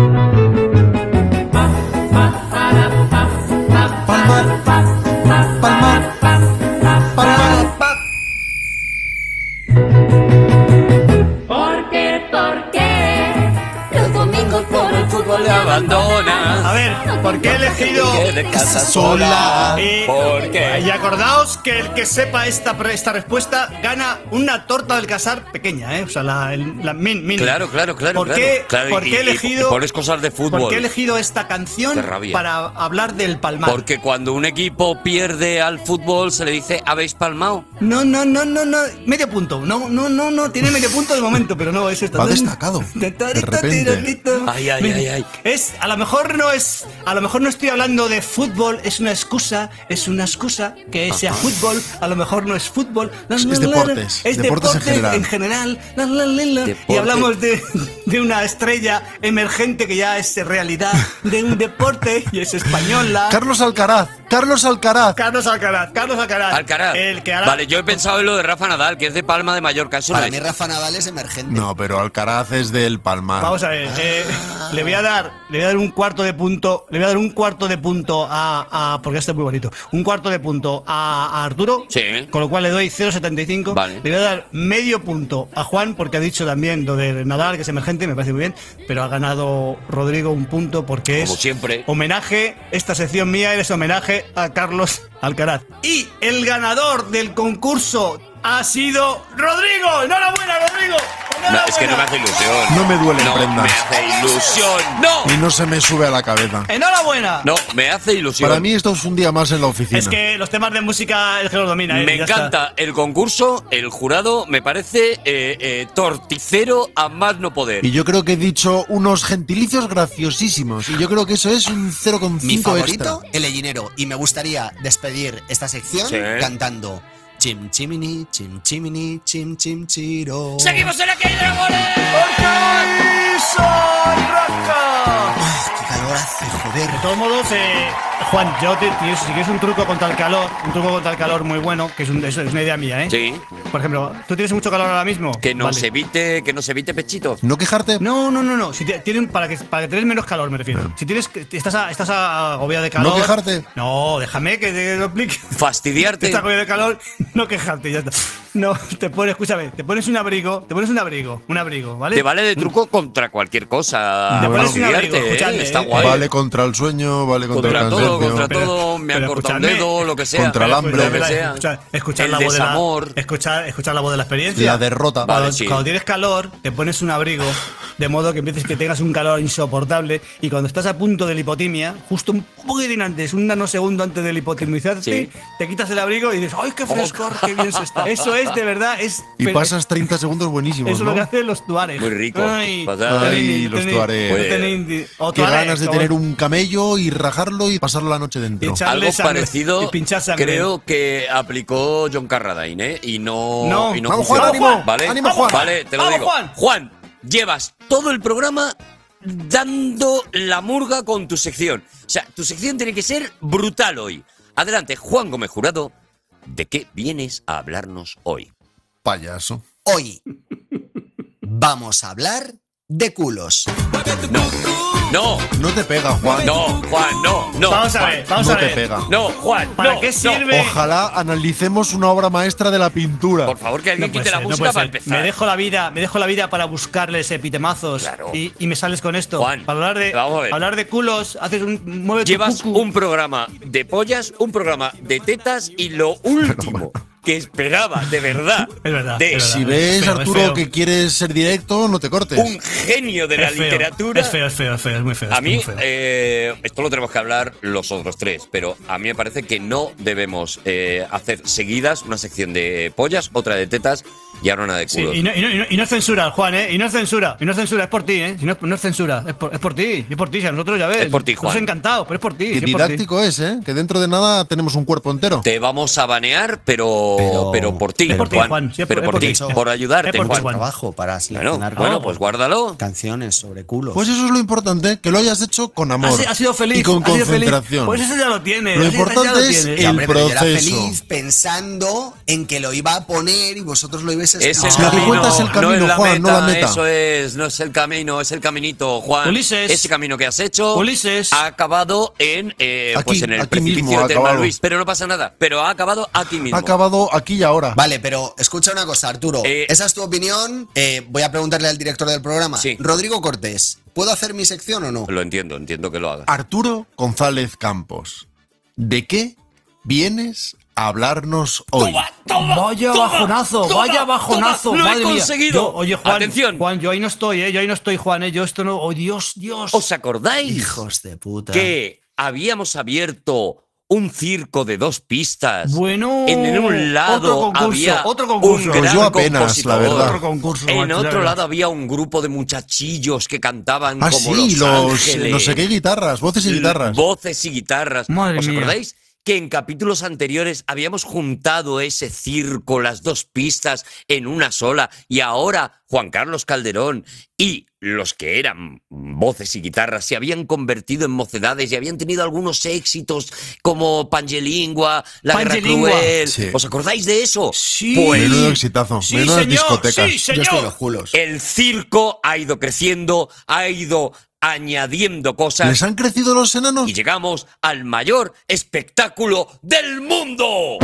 [SPEAKER 5] Palmar. Palmar. Palmar.
[SPEAKER 10] ¿Por qué? ¿Por qué? Los domingos por el fútbol le
[SPEAKER 3] abandonas.
[SPEAKER 7] A ver, ¿por qué he elegido
[SPEAKER 3] Que de casa
[SPEAKER 5] sola.
[SPEAKER 7] Y,
[SPEAKER 3] ¿Por qué?
[SPEAKER 7] y acordaos que el que sepa esta, pre- esta respuesta gana una torta del casar pequeña, ¿eh? O sea, la, el- la min, mini.
[SPEAKER 3] Claro, claro, claro.
[SPEAKER 7] ¿Por
[SPEAKER 3] claro.
[SPEAKER 7] qué,
[SPEAKER 3] Claro,
[SPEAKER 7] por
[SPEAKER 3] y-
[SPEAKER 7] qué he
[SPEAKER 3] y-
[SPEAKER 7] elegido,
[SPEAKER 3] y pones cosas de fútbol.
[SPEAKER 7] ¿por qué he elegido esta canción
[SPEAKER 3] Qué rabia.
[SPEAKER 7] para hablar del Palmar?
[SPEAKER 3] Porque cuando un equipo pierde al fútbol se le dice ¿habéis palmado?
[SPEAKER 7] No, no, no, no, no. Medio punto. No, no, no, no. Tiene medio punto de momento, pero no es esto.
[SPEAKER 5] Va destacado, de repente.
[SPEAKER 3] Ay, ay, ay, ay.
[SPEAKER 7] Es, a lo mejor no es, a lo mejor no estoy hablando de fútbol, es una excusa, es una excusa que sea fútbol, a lo mejor no es fútbol. La,
[SPEAKER 5] Es
[SPEAKER 7] la, la,
[SPEAKER 5] deportes,
[SPEAKER 7] es
[SPEAKER 5] deportes en
[SPEAKER 7] deporte
[SPEAKER 5] general.
[SPEAKER 7] en general. La, la, la, la. Y
[SPEAKER 3] Deporte.
[SPEAKER 7] hablamos de, de una estrella emergente que ya es realidad, de un deporte y es española.
[SPEAKER 5] Carlos Alcaraz. Carlos Alcaraz.
[SPEAKER 7] Carlos Alcaraz, Carlos Alcaraz.
[SPEAKER 3] Alcaraz.
[SPEAKER 7] El que hará-
[SPEAKER 3] Vale, yo he pensado en lo de Rafa Nadal, que es de Palma de Mallorca. Eso no
[SPEAKER 6] Para
[SPEAKER 3] es.
[SPEAKER 6] mí Rafa Nadal es emergente.
[SPEAKER 5] No, pero Alcaraz es del Palmar.
[SPEAKER 7] Vamos a ver, eh, le voy a dar, le voy a dar un cuarto de punto, le voy a dar un cuarto de punto a, a porque este es muy bonito, un cuarto de punto a, a Arturo,
[SPEAKER 3] Sí.
[SPEAKER 7] con lo cual le doy cero coma setenta y cinco.
[SPEAKER 3] Vale.
[SPEAKER 7] Le voy a dar medio punto a Juan porque ha dicho también lo de Nadal, que es emergente, me parece muy bien, pero ha ganado Rodrigo un punto porque
[SPEAKER 3] Como
[SPEAKER 7] es
[SPEAKER 3] siempre.
[SPEAKER 7] homenaje, esta sección mía es homenaje a Carlos Alcaraz. Y el ganador del concurso ha sido Rodrigo. ¡Enhorabuena, Rodrigo!
[SPEAKER 3] No, es que no me hace ilusión.
[SPEAKER 5] No me duelen
[SPEAKER 3] No
[SPEAKER 5] prendas.
[SPEAKER 3] me hace ilusión. ¡No!
[SPEAKER 5] Y no se me sube a la cabeza.
[SPEAKER 7] ¡Enhorabuena!
[SPEAKER 3] No, me hace ilusión.
[SPEAKER 5] Para mí esto es un día más en la oficina.
[SPEAKER 7] Es que los temas de música el que los domina, ¿eh?
[SPEAKER 3] Me
[SPEAKER 7] Ya está.
[SPEAKER 3] encanta el concurso, el jurado me parece eh, eh, torticero a más no poder.
[SPEAKER 5] Y yo creo que he dicho unos gentilicios graciosísimos. Y yo creo que eso es un cero coma
[SPEAKER 6] Mi
[SPEAKER 5] cinco
[SPEAKER 6] favorito,
[SPEAKER 5] extra.
[SPEAKER 6] el gallinero. Y me gustaría despedir esta sección
[SPEAKER 3] Sí.
[SPEAKER 6] cantando Chim chimini, chim chimini, chim chim chiro.
[SPEAKER 3] ¡Seguimos en la calle Dragones!
[SPEAKER 6] ¡Qué calor hace, joder!
[SPEAKER 7] De todos modos, eh, Juan, yo te, tienes- si quieres un truco contra el calor, un truco contra el calor muy bueno, que es, un- es una idea mía, ¿eh?
[SPEAKER 3] Sí,
[SPEAKER 7] Por ejemplo, ¿tú tienes mucho calor ahora mismo?
[SPEAKER 3] que nos
[SPEAKER 7] Vale.
[SPEAKER 3] evite, que nos evite pechito.
[SPEAKER 5] ¿No quejarte?
[SPEAKER 7] No, no, no, no. Si te- tienen, para, que, para que tengas menos calor, me refiero. Si tienes, que- estás, a- estás agobiado de calor.
[SPEAKER 5] ¿No quejarte?
[SPEAKER 7] No, déjame que te lo explique.
[SPEAKER 3] Fastidiarte.
[SPEAKER 7] Estás agobiado de calor, no quejarte, ya está. No, te pones, escúchame, te pones un abrigo, te pones un abrigo, un abrigo, ¿vale?
[SPEAKER 3] Te vale de truco contra cualquier cosa.
[SPEAKER 7] Te pones un abrigo,
[SPEAKER 3] Fastidiarte, ¿eh?
[SPEAKER 7] escuchadme,
[SPEAKER 3] Está
[SPEAKER 7] ¿eh?
[SPEAKER 3] guay.
[SPEAKER 5] Vale contra el sueño, vale contra,
[SPEAKER 3] Contra
[SPEAKER 5] el
[SPEAKER 3] todo,
[SPEAKER 5] cansancio.
[SPEAKER 3] contra
[SPEAKER 7] Pero-
[SPEAKER 3] todo, me ha
[SPEAKER 7] pero
[SPEAKER 3] cortado un
[SPEAKER 7] escúchame.
[SPEAKER 3] dedo, lo que sea.
[SPEAKER 5] Contra el hambre.
[SPEAKER 3] Lo que
[SPEAKER 7] Escuchar-
[SPEAKER 3] sea.
[SPEAKER 7] escuchar, escuchar
[SPEAKER 3] El
[SPEAKER 7] la voz de
[SPEAKER 3] desamor.
[SPEAKER 7] la, escuchar, escuchar la voz de la experiencia.
[SPEAKER 5] La derrota.
[SPEAKER 3] Vale,
[SPEAKER 7] Cuando,
[SPEAKER 3] sí.
[SPEAKER 7] cuando tienes calor, te pones un abrigo, de modo que empieces que tengas un calor insoportable. Y cuando estás a punto de la hipotimia, justo un poquitín antes, un nanosegundo antes de la hipotimizarte,
[SPEAKER 3] Sí.
[SPEAKER 7] te quitas el abrigo y dices, ¡ay, qué frescor, qué bien se está! Eso es es de verdad, es.
[SPEAKER 5] Y
[SPEAKER 7] pero-
[SPEAKER 5] pasas treinta segundos buenísimos,
[SPEAKER 7] Eso es
[SPEAKER 5] ¿no?
[SPEAKER 7] lo que hacen los tuaregs.
[SPEAKER 3] Muy rico.
[SPEAKER 7] Ay,
[SPEAKER 3] Pasar-
[SPEAKER 5] Ay,
[SPEAKER 7] tenéis-
[SPEAKER 5] los
[SPEAKER 7] tenéis-
[SPEAKER 5] tuaregs.
[SPEAKER 7] tenéis- o
[SPEAKER 5] Qué
[SPEAKER 7] tuaregs,
[SPEAKER 5] ganas de
[SPEAKER 7] o-
[SPEAKER 5] tener un camello y rajarlo y pasar la noche dentro.
[SPEAKER 7] Y echarle
[SPEAKER 3] Algo
[SPEAKER 7] sangre,
[SPEAKER 3] parecido
[SPEAKER 7] y pinchar sangre.
[SPEAKER 3] creo que aplicó John Carradine, ¿eh? Y no,
[SPEAKER 7] No.
[SPEAKER 3] y no
[SPEAKER 5] Vamos,
[SPEAKER 3] funcionó.
[SPEAKER 5] Juan, ánimo.
[SPEAKER 3] ¿Vale?
[SPEAKER 5] Ánimo, Juan.
[SPEAKER 3] Vale, te lo
[SPEAKER 7] Vamos,
[SPEAKER 3] digo.
[SPEAKER 7] Juan.
[SPEAKER 3] Juan, llevas todo el programa dando la murga con tu sección. O sea, tu sección tiene que ser brutal hoy. Adelante, Juan Gómez Jurado. ¿De qué vienes a hablarnos hoy?
[SPEAKER 5] Payaso.
[SPEAKER 6] Hoy vamos a hablar de culos.
[SPEAKER 3] No, no,
[SPEAKER 5] No te pega, Juan.
[SPEAKER 3] no, Juan, no, no.
[SPEAKER 7] Vamos a
[SPEAKER 3] Juan,
[SPEAKER 7] ver, vamos
[SPEAKER 5] no
[SPEAKER 7] a
[SPEAKER 5] te
[SPEAKER 7] ver.
[SPEAKER 5] pega.
[SPEAKER 3] No, Juan,
[SPEAKER 7] ¿Para
[SPEAKER 3] no,
[SPEAKER 7] qué
[SPEAKER 3] no.
[SPEAKER 7] sirve?
[SPEAKER 5] Ojalá analicemos una obra maestra de la pintura.
[SPEAKER 3] Por favor, que alguien
[SPEAKER 7] No puede
[SPEAKER 3] quite la
[SPEAKER 7] ser, no
[SPEAKER 3] música
[SPEAKER 7] puede
[SPEAKER 3] para
[SPEAKER 7] ser.
[SPEAKER 3] empezar.
[SPEAKER 7] Me dejo la vida, me dejo la vida para buscarles epitemazos
[SPEAKER 3] Claro.
[SPEAKER 7] y, y me sales con esto.
[SPEAKER 3] Juan,
[SPEAKER 7] para hablar de
[SPEAKER 3] vamos a ver.
[SPEAKER 7] hablar de culos, haces un mueve tu
[SPEAKER 3] Llevas
[SPEAKER 7] cucu.
[SPEAKER 3] un programa de pollas, un programa de tetas y lo último que esperaba, de verdad,
[SPEAKER 7] Es verdad,
[SPEAKER 3] de
[SPEAKER 7] es verdad.
[SPEAKER 5] Si ves,
[SPEAKER 7] feo, es
[SPEAKER 5] Arturo,
[SPEAKER 7] feo.
[SPEAKER 5] que quieres ser directo, no te cortes.
[SPEAKER 3] un genio de la
[SPEAKER 7] Es feo,
[SPEAKER 3] literatura.
[SPEAKER 7] Es feo, es feo, es feo, es muy feo.
[SPEAKER 3] A
[SPEAKER 7] es
[SPEAKER 3] mí,
[SPEAKER 7] muy feo.
[SPEAKER 3] eh, esto lo tenemos que hablar los otros tres, pero a mí me parece que no debemos eh, hacer seguidas una sección de pollas, otra de tetas y ahora una de
[SPEAKER 7] Sí,
[SPEAKER 3] culos.
[SPEAKER 7] y, no, y, no, y no- y no es censura, Juan, ¿eh? Y no es censura, y no es censura, es por ti, ¿eh? Si no, no es censura, es por, es por ti, es por ti, si a nosotros ya ves.
[SPEAKER 3] Es por ti, Juan.
[SPEAKER 7] Nos encantado, pero es por ti.
[SPEAKER 5] Qué
[SPEAKER 7] sí, es por ti.
[SPEAKER 5] didáctico es, ¿eh? Que dentro de nada tenemos un cuerpo entero.
[SPEAKER 3] Te vamos a banear, pero, pero,
[SPEAKER 6] Pero-
[SPEAKER 3] por ti,
[SPEAKER 7] Es por ti,
[SPEAKER 3] Juan.
[SPEAKER 7] Juan, sí, es
[SPEAKER 3] pero
[SPEAKER 7] por-
[SPEAKER 3] por,
[SPEAKER 7] es por
[SPEAKER 3] ti,
[SPEAKER 7] ti.
[SPEAKER 6] Eso-
[SPEAKER 3] por ayudarte,
[SPEAKER 7] es por ti,
[SPEAKER 3] Juan.
[SPEAKER 7] Juan.
[SPEAKER 6] Trabajo para
[SPEAKER 3] Bueno,
[SPEAKER 6] seleccionar
[SPEAKER 3] bueno, pues guárdalo.
[SPEAKER 6] canciones sobre culos.
[SPEAKER 5] Pues eso es lo importante, que lo hayas hecho con amor.
[SPEAKER 7] Ha, si- ha sido feliz.
[SPEAKER 5] Y con
[SPEAKER 7] ha sido feliz.
[SPEAKER 5] concentración.
[SPEAKER 7] Pues eso ya lo tienes.
[SPEAKER 5] Lo
[SPEAKER 7] eso ya-
[SPEAKER 5] importante
[SPEAKER 7] ya lo
[SPEAKER 5] es
[SPEAKER 7] tienes.
[SPEAKER 5] el
[SPEAKER 6] Ya, hombre, pero yo era
[SPEAKER 5] proceso.
[SPEAKER 6] feliz pensando en que lo iba a poner y vosotros lo ibais a
[SPEAKER 3] Es el
[SPEAKER 5] Si lo que
[SPEAKER 3] camino,
[SPEAKER 5] cuenta es el
[SPEAKER 3] no
[SPEAKER 5] camino,
[SPEAKER 3] es la
[SPEAKER 5] Juan, no
[SPEAKER 3] meta,
[SPEAKER 5] la meta.
[SPEAKER 3] Eso es, no es el camino, es el caminito, Juan.
[SPEAKER 7] Ulises.
[SPEAKER 3] Ese camino que has hecho
[SPEAKER 7] Ulises.
[SPEAKER 3] ha acabado en, eh,
[SPEAKER 5] Aquí,
[SPEAKER 3] pues en el
[SPEAKER 5] aquí
[SPEAKER 3] precipicio
[SPEAKER 5] mismo ha
[SPEAKER 3] de Telma
[SPEAKER 5] acabado.
[SPEAKER 3] Luis. Pero no pasa nada, pero ha acabado aquí mismo.
[SPEAKER 5] Ha acabado aquí y ahora.
[SPEAKER 6] Vale, pero escucha una cosa, Arturo.
[SPEAKER 3] Eh,
[SPEAKER 6] Esa es tu opinión. Eh, voy a preguntarle al director del programa.
[SPEAKER 3] Sí.
[SPEAKER 6] Rodrigo Cortés, ¿puedo hacer mi sección o no?
[SPEAKER 3] Lo entiendo, entiendo que lo haga.
[SPEAKER 5] Arturo González Campos, ¿de qué vienes a hablarnos hoy?
[SPEAKER 7] Vaya bajonazo,
[SPEAKER 3] toma,
[SPEAKER 7] vaya bajonazo.
[SPEAKER 3] toma, lo he
[SPEAKER 7] madre mía.
[SPEAKER 3] conseguido.
[SPEAKER 7] Yo- oye, Juan,
[SPEAKER 3] Atención.
[SPEAKER 7] Juan, yo ahí no estoy, ¿eh? Yo ahí no estoy, Juan, ¿eh? Yo esto no. Oh, Dios, Dios.
[SPEAKER 3] ¿Os acordáis
[SPEAKER 6] Hijos de puta.
[SPEAKER 3] que habíamos abierto un circo de dos pistas?
[SPEAKER 7] Bueno,
[SPEAKER 3] En, en un lado
[SPEAKER 7] otro concurso,
[SPEAKER 3] había
[SPEAKER 7] otro concurso.
[SPEAKER 3] un
[SPEAKER 5] Pues
[SPEAKER 3] gran
[SPEAKER 5] yo apenas,
[SPEAKER 3] compositor.
[SPEAKER 5] la verdad.
[SPEAKER 7] Otro concurso,
[SPEAKER 3] En
[SPEAKER 7] macho, ya
[SPEAKER 3] otro
[SPEAKER 7] verás.
[SPEAKER 3] lado había un grupo de muchachillos que cantaban
[SPEAKER 5] Ah,
[SPEAKER 3] como
[SPEAKER 5] sí,
[SPEAKER 3] los,
[SPEAKER 5] los,
[SPEAKER 3] ángeles.
[SPEAKER 5] no sé qué guitarras, voces y guitarras.
[SPEAKER 3] Voces y guitarras.
[SPEAKER 7] Madre
[SPEAKER 3] ¿Os
[SPEAKER 7] mía.
[SPEAKER 3] acordáis? Que en capítulos anteriores habíamos juntado ese circo, las dos pistas, en una sola, y ahora Juan Carlos Calderón y los que eran voces y guitarras se habían convertido en mocedades y habían tenido algunos éxitos como Pangelingua, La Guerra
[SPEAKER 7] Pangelingua.
[SPEAKER 3] Cruel.
[SPEAKER 5] Sí.
[SPEAKER 3] ¿Os acordáis de eso?
[SPEAKER 7] Sí.
[SPEAKER 3] Pues
[SPEAKER 5] Menudo exitazo,
[SPEAKER 7] Sí,
[SPEAKER 5] menudas
[SPEAKER 7] señor,
[SPEAKER 5] discotecas.
[SPEAKER 7] sí,
[SPEAKER 6] Yo
[SPEAKER 7] señor.
[SPEAKER 6] estoy en los culos.
[SPEAKER 3] el circo ha ido creciendo, ha ido añadiendo cosas.
[SPEAKER 5] ¿Les han crecido los enanos?
[SPEAKER 3] Y llegamos al mayor espectáculo del mundo.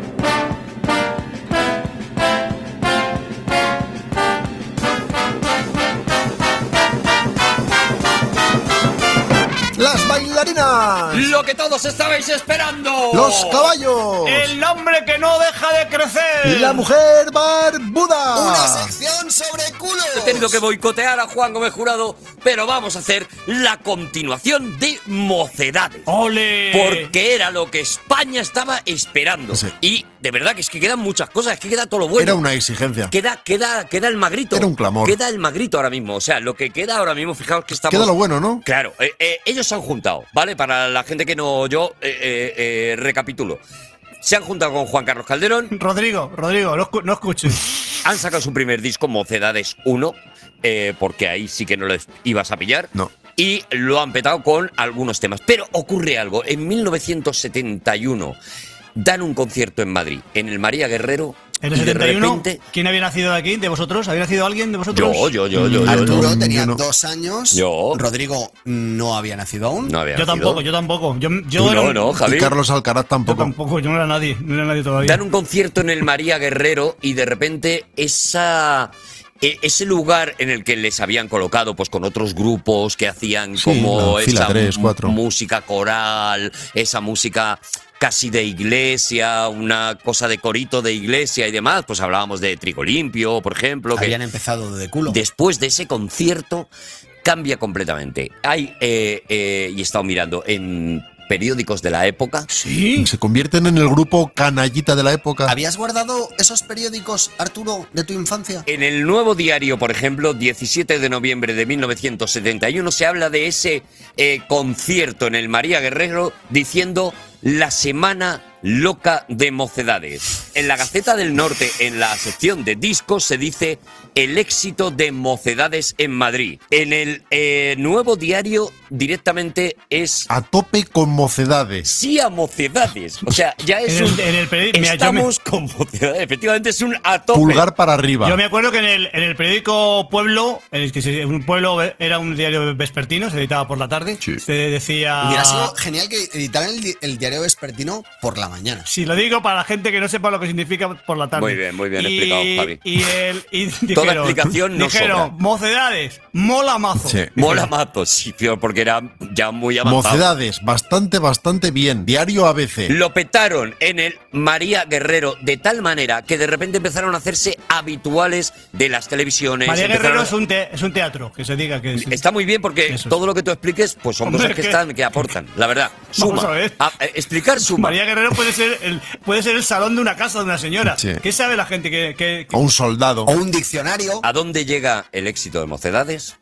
[SPEAKER 5] ¡Las bailarinas!
[SPEAKER 3] Lo que todos estabais esperando.
[SPEAKER 5] ¡Los caballos!
[SPEAKER 7] El hombre que no deja de crecer.
[SPEAKER 5] ¡La mujer barbuda!
[SPEAKER 6] Una sección sobre culos.
[SPEAKER 3] He tenido que boicotear a Juan Gómez Jurado, pero vamos a hacer la continuación de Mocedades.
[SPEAKER 7] ¡Ole!
[SPEAKER 3] Porque era lo que España estaba esperando.
[SPEAKER 5] Sí.
[SPEAKER 3] Y de verdad que es que quedan muchas cosas, es que queda todo lo bueno.
[SPEAKER 5] Era una exigencia.
[SPEAKER 3] Queda, queda, queda el magrito.
[SPEAKER 5] Era un clamor.
[SPEAKER 3] Queda el magrito ahora mismo. O sea, lo que queda ahora mismo, fijaos que estamos.
[SPEAKER 5] Queda lo bueno, ¿no?
[SPEAKER 3] Claro, eh, eh, ellos se han juntado, ¿vale? Para la gente que no, yo eh, eh, eh, recapitulo. Se han juntado con Juan Carlos Calderón,
[SPEAKER 7] Rodrigo, Rodrigo, no, escu- no escuches.
[SPEAKER 3] han sacado su primer disco, Mocedades uno, eh, porque ahí sí que no les ibas a pillar.
[SPEAKER 5] No.
[SPEAKER 3] Y lo han petado con algunos temas. Pero ocurre algo. En mil novecientos setenta y uno dan un concierto en Madrid, en el María Guerrero.
[SPEAKER 7] En el
[SPEAKER 3] y de
[SPEAKER 7] setenta y uno,
[SPEAKER 3] repente,
[SPEAKER 7] ¿quién había nacido de aquí? ¿De vosotros? ¿Había nacido alguien de vosotros?
[SPEAKER 3] yo, yo, yo, yo, yo,
[SPEAKER 6] Arturo
[SPEAKER 3] yo.
[SPEAKER 6] tenía
[SPEAKER 5] yo no.
[SPEAKER 6] dos años.
[SPEAKER 3] Yo.
[SPEAKER 6] Rodrigo no había nacido aún.
[SPEAKER 3] No había
[SPEAKER 7] Yo
[SPEAKER 3] nacido.
[SPEAKER 7] tampoco, yo tampoco. Yo, yo
[SPEAKER 3] Tú
[SPEAKER 7] era
[SPEAKER 3] no,
[SPEAKER 7] un-
[SPEAKER 3] no, Javi.
[SPEAKER 5] Y Carlos Alcaraz
[SPEAKER 7] Yo
[SPEAKER 5] tampoco.
[SPEAKER 7] tampoco, yo no era nadie, no era nadie todavía.
[SPEAKER 3] Dan un concierto en el María Guerrero y de repente esa e- ese lugar en el que les habían colocado pues con otros grupos que hacían
[SPEAKER 5] Sí,
[SPEAKER 3] como
[SPEAKER 5] la fila
[SPEAKER 3] esa
[SPEAKER 5] tres,
[SPEAKER 3] mu-
[SPEAKER 5] cuatro.
[SPEAKER 3] música coral, esa música casi de iglesia, una cosa de corito de iglesia y demás, pues hablábamos de Trigo Limpio, por ejemplo, que
[SPEAKER 6] Habían empezado de culo.
[SPEAKER 3] después de ese concierto cambia completamente. Hay, eh, eh, y he estado mirando, en periódicos de la época.
[SPEAKER 7] Sí.
[SPEAKER 5] Se convierten en el grupo canallita de la época.
[SPEAKER 6] ¿Habías guardado esos periódicos, Arturo, de tu infancia?
[SPEAKER 3] En el Nuevo Diario, por ejemplo, diecisiete de noviembre de mil novecientos setenta y uno, se habla de ese eh, concierto en el María Guerrero diciendo la semana loca de Mocedades. En la Gaceta del Norte, en la sección de discos, se dice el éxito de Mocedades en Madrid. En el eh, Nuevo Diario directamente es
[SPEAKER 5] A tope con Mocedades.
[SPEAKER 3] sí a Mocedades. O sea, ya es
[SPEAKER 7] En el-
[SPEAKER 3] un...
[SPEAKER 7] en el peri- mira, yo
[SPEAKER 3] estamos con Mocedades. Efectivamente es un a tope.
[SPEAKER 5] Pulgar para arriba.
[SPEAKER 7] Yo me acuerdo que en el, en el periódico Pueblo, en el que se- un pueblo era un diario vespertino, se editaba por la tarde,
[SPEAKER 5] Sí.
[SPEAKER 7] se decía...
[SPEAKER 6] Hubiera sido genial que editaran el, di- el diario vespertino por la mañana.
[SPEAKER 7] Si lo digo para la gente que no sepa lo que significa por la tarde.
[SPEAKER 3] Muy bien, muy bien
[SPEAKER 7] Y-
[SPEAKER 3] explicado, Javi.
[SPEAKER 7] Y, el, y
[SPEAKER 3] Toda
[SPEAKER 7] dijeron,
[SPEAKER 3] explicación no
[SPEAKER 7] dijeron,
[SPEAKER 3] sobra.
[SPEAKER 7] Mocedades, mola mazo.
[SPEAKER 5] Sí.
[SPEAKER 3] Mola mazo, sí, tío, porque era ya muy avanzado.
[SPEAKER 5] Mocedades, bastante, bastante bien. Diario A B C.
[SPEAKER 3] Lo petaron en el María Guerrero de tal manera que de repente empezaron a hacerse habituales de las televisiones.
[SPEAKER 7] María
[SPEAKER 3] empezaron
[SPEAKER 7] Guerrero
[SPEAKER 3] a-
[SPEAKER 7] es un, te- es un teatro, que se diga que es...
[SPEAKER 3] Está muy bien porque
[SPEAKER 7] Eso es.
[SPEAKER 3] todo lo que tú expliques pues son
[SPEAKER 7] Hombre,
[SPEAKER 3] cosas que
[SPEAKER 7] que-
[SPEAKER 3] están que aportan, la verdad.
[SPEAKER 7] Vamos
[SPEAKER 3] Suma.
[SPEAKER 7] a ver.
[SPEAKER 3] A- eh, explicar suma.
[SPEAKER 7] María Guerrero puede ser el puede ser el salón de una casa de una señora.
[SPEAKER 5] Sí.
[SPEAKER 7] ¿Qué sabe la gente que, que- que-
[SPEAKER 5] O un soldado.
[SPEAKER 6] O un diccionario.
[SPEAKER 3] ¿A dónde llega el éxito de Mocedades?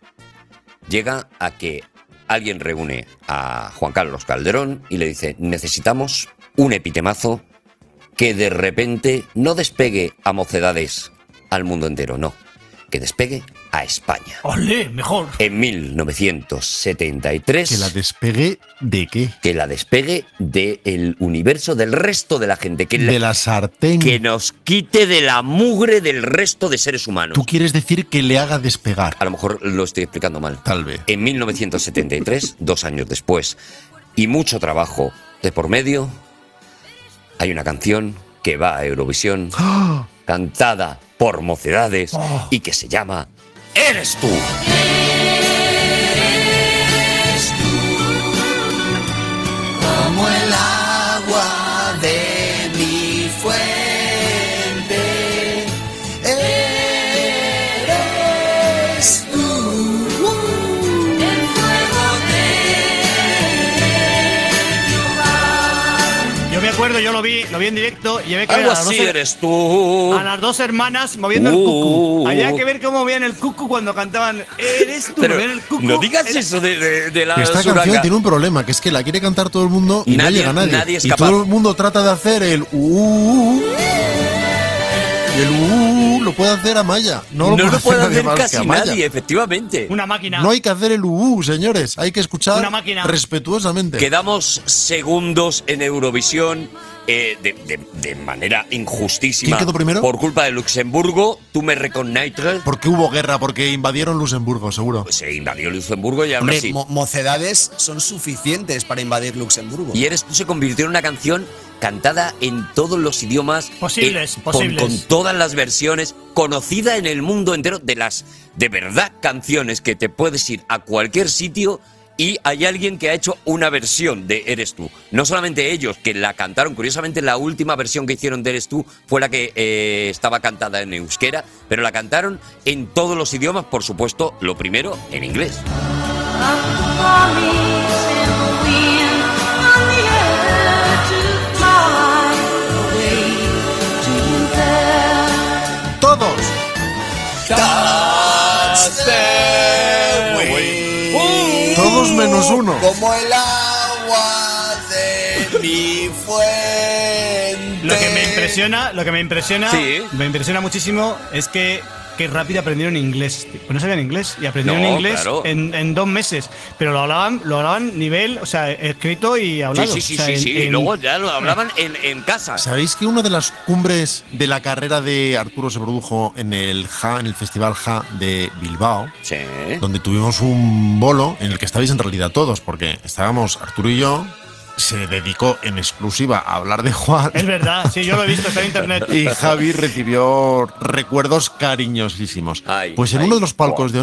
[SPEAKER 3] Llega a que alguien reúne a Juan Carlos Calderón y le dice, necesitamos un epitemazo que de repente no despegue a Mocedades al mundo entero, no, que despegue a España.
[SPEAKER 7] ¡Olé! Mejor.
[SPEAKER 3] En mil novecientos setenta y tres,
[SPEAKER 5] ¿Que la despegue de qué?
[SPEAKER 3] que la despegue del universo del resto de la gente, que,
[SPEAKER 5] De
[SPEAKER 3] la-
[SPEAKER 5] la sartén.
[SPEAKER 3] que nos quite de la mugre del resto de seres humanos.
[SPEAKER 5] Tú quieres decir que le haga despegar.
[SPEAKER 3] A lo mejor lo estoy explicando mal.
[SPEAKER 5] Tal vez.
[SPEAKER 3] En mil novecientos setenta y tres, dos años después, y mucho trabajo de por medio, hay una canción que va a Eurovisión,
[SPEAKER 5] ¡Ah!
[SPEAKER 3] cantada por Mocedades,
[SPEAKER 5] Oh.
[SPEAKER 3] y que se llama Eres tú.
[SPEAKER 6] Como el agua de mi fuente, eres tú.
[SPEAKER 10] El fuego de mi hogar.
[SPEAKER 7] Yo me acuerdo, yo lo vi, lo vi en directo y había que ver
[SPEAKER 3] Algo
[SPEAKER 7] a las,
[SPEAKER 3] así
[SPEAKER 7] dos,
[SPEAKER 3] eres tú.
[SPEAKER 7] a las dos hermanas moviendo el
[SPEAKER 3] Uh.
[SPEAKER 7] cucu. Había que ver cómo movían el cucu cuando cantaban Eres tú,
[SPEAKER 3] Pero
[SPEAKER 7] movían el cucu.
[SPEAKER 3] no digas
[SPEAKER 7] Era-
[SPEAKER 3] eso de, de, de la
[SPEAKER 5] Que esta
[SPEAKER 3] suraca.
[SPEAKER 5] canción tiene un problema, que es que la quiere cantar todo el mundo y
[SPEAKER 3] Nadie-
[SPEAKER 5] no llega nadie.
[SPEAKER 3] nadie es
[SPEAKER 5] y
[SPEAKER 3] capaz.
[SPEAKER 5] todo el mundo trata de hacer el uh, y el uh lo puede hacer Amaya. No,
[SPEAKER 3] No
[SPEAKER 5] lo
[SPEAKER 3] lo puede
[SPEAKER 5] nadie
[SPEAKER 3] hacer
[SPEAKER 5] más que
[SPEAKER 3] casi
[SPEAKER 5] Amaya.
[SPEAKER 3] nadie, efectivamente.
[SPEAKER 7] Una máquina.
[SPEAKER 5] No hay que hacer el uh, señores. Hay que escuchar
[SPEAKER 7] Una máquina.
[SPEAKER 5] respetuosamente.
[SPEAKER 3] Quedamos segundos en Eurovisión eh, de, de- de manera injustísima.
[SPEAKER 5] ¿Quién quedó primero?
[SPEAKER 3] Por culpa de Luxemburgo. Tú me reconnaître.
[SPEAKER 5] Porque hubo guerra, porque invadieron Luxemburgo, seguro.
[SPEAKER 3] Se invadió Luxemburgo y ahora
[SPEAKER 6] Hombre,
[SPEAKER 3] sí.
[SPEAKER 6] mo- mocedades son suficientes para invadir Luxemburgo.
[SPEAKER 3] Y Eres tú se convirtió en una canción cantada en todos los idiomas.
[SPEAKER 7] Posibles,
[SPEAKER 3] con-
[SPEAKER 7] posibles.
[SPEAKER 3] Con, todas las versiones, conocida en el mundo entero, de las de verdad canciones que te puedes ir a cualquier sitio y hay alguien que ha hecho una versión de Eres tú. No solamente ellos, que la cantaron, curiosamente la última versión que hicieron de Eres tú fue la que eh, estaba cantada en euskera, pero la cantaron en todos los idiomas, por supuesto, lo primero en inglés.
[SPEAKER 5] ¡Todos! Todos menos uno.
[SPEAKER 6] Como el agua de mi fuente.
[SPEAKER 7] Lo que me impresiona, lo que me impresiona,
[SPEAKER 3] Sí.
[SPEAKER 7] me impresiona muchísimo es que qué rápido aprendieron inglés. Pues no sabían inglés y aprendieron
[SPEAKER 3] No,
[SPEAKER 7] inglés
[SPEAKER 3] claro.
[SPEAKER 7] en, en dos meses. Pero lo hablaban, lo hablaban nivel, o sea, escrito y hablado.
[SPEAKER 3] Sí, sí, sí,
[SPEAKER 7] O sea,
[SPEAKER 3] sí,
[SPEAKER 7] en-
[SPEAKER 3] sí. Y
[SPEAKER 7] en-
[SPEAKER 3] luego ya lo hablaban en, en casa.
[SPEAKER 5] ¿Sabéis que una de las cumbres de la carrera de Arturo se produjo en el Ja, en el Festival Ja de Bilbao?
[SPEAKER 3] Sí.
[SPEAKER 5] Donde tuvimos un bolo en el que estabais en realidad todos, porque estábamos Arturo y yo, se dedicó en exclusiva a hablar de Juan.
[SPEAKER 7] Es verdad, sí, yo lo he visto, está en internet.
[SPEAKER 5] Y Javi recibió recuerdos cariñosísimos.
[SPEAKER 3] Ay,
[SPEAKER 5] pues en
[SPEAKER 3] ay,
[SPEAKER 5] uno de los palcos
[SPEAKER 3] Juan.
[SPEAKER 5] de honor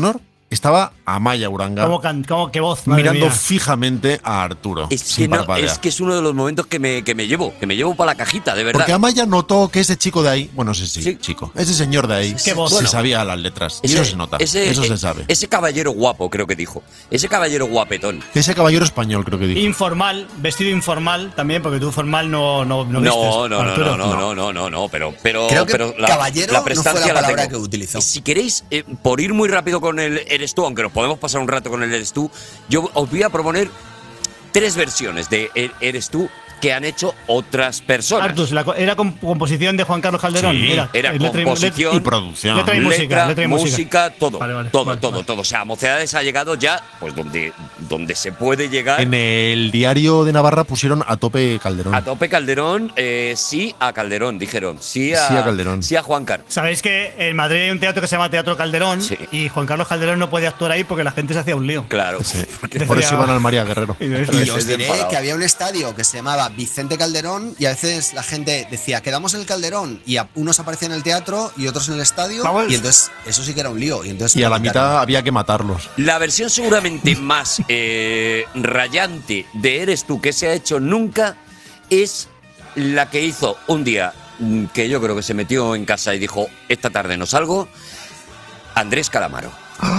[SPEAKER 5] estaba Amaya Uranga
[SPEAKER 7] ¿Cómo, can, cómo qué voz? Madre
[SPEAKER 5] mirando
[SPEAKER 7] mía.
[SPEAKER 5] fijamente a Arturo.
[SPEAKER 3] Es
[SPEAKER 5] sin
[SPEAKER 3] que, no,
[SPEAKER 5] parpadear.
[SPEAKER 3] es que es uno de los momentos que me, que me llevo, que me llevo para la cajita, de verdad.
[SPEAKER 5] Porque Amaya notó que ese chico de ahí, bueno, ese sí,
[SPEAKER 3] Sí.
[SPEAKER 5] chico, ese señor de ahí,
[SPEAKER 7] Qué voz.
[SPEAKER 5] sí
[SPEAKER 3] Bueno.
[SPEAKER 5] sabía las letras.
[SPEAKER 3] Ese-
[SPEAKER 5] y eso se nota,
[SPEAKER 3] ese-
[SPEAKER 5] eso
[SPEAKER 3] eh,
[SPEAKER 5] se sabe.
[SPEAKER 3] Ese caballero guapo, creo que dijo. Ese caballero guapetón.
[SPEAKER 5] Ese caballero español, creo que dijo.
[SPEAKER 7] Informal, vestido informal también, porque tú formal no, no, no vistes.
[SPEAKER 3] No, no, no,
[SPEAKER 7] Arturo.
[SPEAKER 3] no, no, no, no, no, no, pero, pero,
[SPEAKER 6] Creo que
[SPEAKER 3] pero
[SPEAKER 6] caballero
[SPEAKER 3] la
[SPEAKER 6] no fue la
[SPEAKER 3] prestancia la
[SPEAKER 6] palabra
[SPEAKER 3] tengo.
[SPEAKER 6] que utilizó.
[SPEAKER 3] Si queréis, eh, por ir muy rápido con el Eres tú, aunque nos podemos pasar un rato con el Eres tú, yo os voy a proponer tres versiones de El- Eres tú que han hecho otras personas.
[SPEAKER 7] Artus, la co- era comp- composición de Juan Carlos Calderón.
[SPEAKER 5] Sí,
[SPEAKER 3] Era
[SPEAKER 7] letra y-
[SPEAKER 3] composición
[SPEAKER 5] y producción.
[SPEAKER 7] Letra y música.
[SPEAKER 3] letra,
[SPEAKER 7] Letra y música.
[SPEAKER 3] música, todo,
[SPEAKER 7] Vale, vale,
[SPEAKER 3] todo,
[SPEAKER 7] vale,
[SPEAKER 3] todo,
[SPEAKER 7] vale.
[SPEAKER 3] todo. O sea, Mocedades ha llegado ya, pues donde, donde se puede llegar.
[SPEAKER 5] En el diario de Navarra pusieron a tope Calderón.
[SPEAKER 3] A tope Calderón, eh, sí a Calderón, dijeron. Sí a,
[SPEAKER 5] Sí a Calderón.
[SPEAKER 3] Sí a Juan Car.
[SPEAKER 7] Sabéis que en Madrid hay un teatro que se llama Teatro Calderón
[SPEAKER 3] Sí.
[SPEAKER 7] y Juan Carlos Calderón no podía actuar ahí porque la gente se hacía un lío.
[SPEAKER 3] Claro.
[SPEAKER 5] Sí.
[SPEAKER 3] Porque-
[SPEAKER 5] Por eso iban al María Guerrero.
[SPEAKER 7] Y no es-
[SPEAKER 6] Y
[SPEAKER 3] Ese
[SPEAKER 6] os
[SPEAKER 3] es
[SPEAKER 6] diré
[SPEAKER 3] enfadado.
[SPEAKER 6] que había un estadio que se llamaba Vicente Calderón y a veces la gente decía, quedamos en el Calderón y a- unos aparecían en el teatro y otros en el estadio
[SPEAKER 7] Vamos.
[SPEAKER 6] y entonces eso sí que era un lío. Y, entonces
[SPEAKER 5] Y a la
[SPEAKER 6] lo quitaron.
[SPEAKER 5] mitad había que matarlos.
[SPEAKER 3] La versión seguramente más eh, rayante de Eres tú que se ha hecho nunca es la que hizo un día mm, que yo creo que se metió en casa y dijo, esta tarde no salgo, Andrés Calamaro.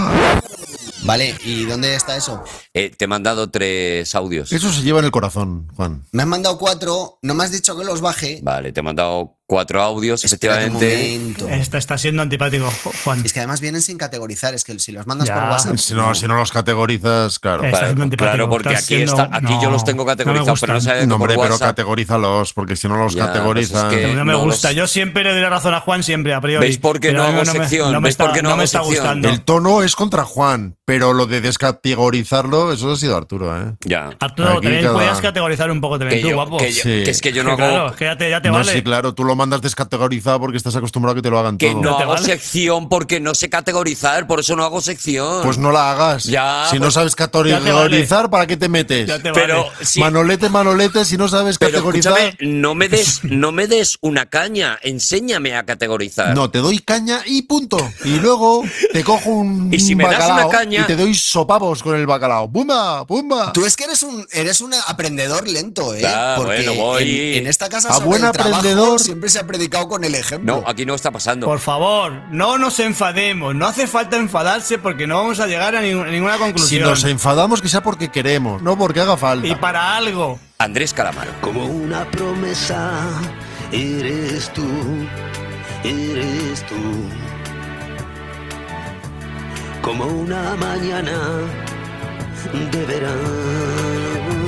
[SPEAKER 6] Vale, ¿y dónde está eso?
[SPEAKER 3] Eh, te he mandado tres audios.
[SPEAKER 5] Eso se lleva en el corazón, Juan.
[SPEAKER 6] Me has mandado cuatro, no me has dicho que los baje.
[SPEAKER 3] Vale, te he mandado cuatro audios,
[SPEAKER 6] Espérate un
[SPEAKER 3] efectivamente.
[SPEAKER 6] momento.
[SPEAKER 7] Está, está siendo antipático, Juan.
[SPEAKER 6] Es que además vienen sin categorizar, es que si los mandas
[SPEAKER 7] Ya.
[SPEAKER 6] por WhatsApp.
[SPEAKER 5] Si no, si no los categorizas, claro.
[SPEAKER 7] Está
[SPEAKER 3] Claro,
[SPEAKER 7] siendo antipático.
[SPEAKER 3] claro, porque
[SPEAKER 7] Estás
[SPEAKER 3] aquí,
[SPEAKER 7] siendo-
[SPEAKER 3] está, aquí yo
[SPEAKER 7] no,
[SPEAKER 3] los tengo
[SPEAKER 7] no me
[SPEAKER 3] categorizados, pero no
[SPEAKER 7] gustan.
[SPEAKER 3] sabes
[SPEAKER 5] No, hombre,
[SPEAKER 3] por
[SPEAKER 5] pero
[SPEAKER 3] WhatsApp.
[SPEAKER 5] categorízalos, porque si no los
[SPEAKER 3] Ya,
[SPEAKER 5] categorizan.
[SPEAKER 3] pues es que-
[SPEAKER 7] No me
[SPEAKER 3] no
[SPEAKER 7] gusta.
[SPEAKER 3] los-
[SPEAKER 7] Yo siempre le doy la razón a Juan, siempre, a priori.
[SPEAKER 3] ¿Veis por qué
[SPEAKER 7] Pero
[SPEAKER 3] no
[SPEAKER 7] a mí
[SPEAKER 3] hago
[SPEAKER 7] me-
[SPEAKER 3] sección?
[SPEAKER 7] No me
[SPEAKER 3] ¿Veis
[SPEAKER 7] está,
[SPEAKER 3] por qué no
[SPEAKER 7] no
[SPEAKER 3] hago
[SPEAKER 7] me está
[SPEAKER 3] sección?
[SPEAKER 7] gustando.
[SPEAKER 5] El tono es contra Juan, pero lo de descategorizarlo, eso ha sido Arturo, ¿eh?
[SPEAKER 3] Ya.
[SPEAKER 7] Arturo,
[SPEAKER 5] Aquí
[SPEAKER 7] también
[SPEAKER 5] cada-
[SPEAKER 7] puedes categorizar un poco también
[SPEAKER 3] Que
[SPEAKER 7] tú,
[SPEAKER 3] yo-
[SPEAKER 7] guapo.
[SPEAKER 3] que yo-
[SPEAKER 5] Sí.
[SPEAKER 3] que es que yo no
[SPEAKER 7] Que
[SPEAKER 3] hago.
[SPEAKER 7] Claro, que ya te, ya te
[SPEAKER 5] No,
[SPEAKER 7] vale.
[SPEAKER 5] sí, claro, tú lo mandas descategorizado porque estás acostumbrado a que te lo hagan
[SPEAKER 3] Que
[SPEAKER 5] todo.
[SPEAKER 3] no
[SPEAKER 7] te
[SPEAKER 3] hago
[SPEAKER 7] vale.
[SPEAKER 3] sección porque no sé categorizar, por eso no hago sección.
[SPEAKER 5] Pues no la hagas.
[SPEAKER 3] Ya,
[SPEAKER 5] si no
[SPEAKER 3] pues-
[SPEAKER 5] sabes
[SPEAKER 7] Ya te vale.
[SPEAKER 5] categorizar, ¿para qué te metes?
[SPEAKER 7] Ya te
[SPEAKER 3] pero
[SPEAKER 7] vale.
[SPEAKER 3] sí,
[SPEAKER 5] Manolete, Manolete, si no sabes
[SPEAKER 3] pero
[SPEAKER 5] categorizar.
[SPEAKER 3] escúchame, no me des, no me des una caña, enséñame a categorizar.
[SPEAKER 5] No, te doy caña y punto. Y luego te cojo un
[SPEAKER 3] Y si me das
[SPEAKER 5] bacalao
[SPEAKER 3] una caña-
[SPEAKER 5] y te doy sopavos con el bacalao. ¡Pumba! ¡Pumba!
[SPEAKER 6] Tú es que eres un eres un aprendedor lento, ¿eh?
[SPEAKER 3] Ya,
[SPEAKER 6] Porque
[SPEAKER 3] bueno, voy.
[SPEAKER 6] en, en esta casa
[SPEAKER 5] A
[SPEAKER 6] sobre
[SPEAKER 5] buen
[SPEAKER 6] el trabajo
[SPEAKER 5] aprendedor.
[SPEAKER 6] siempre se ha predicado con el ejemplo.
[SPEAKER 3] No, aquí no está pasando.
[SPEAKER 7] Por favor, no nos enfademos. No hace falta enfadarse porque no vamos a llegar a, ningún- a ninguna
[SPEAKER 5] Si
[SPEAKER 7] conclusión.
[SPEAKER 5] nos enfadamos, que sea porque queremos, no porque haga falta.
[SPEAKER 7] Y para algo.
[SPEAKER 3] Andrés Calamaro.
[SPEAKER 8] Como una promesa, eres tú, eres tú. Como una mañana de verano.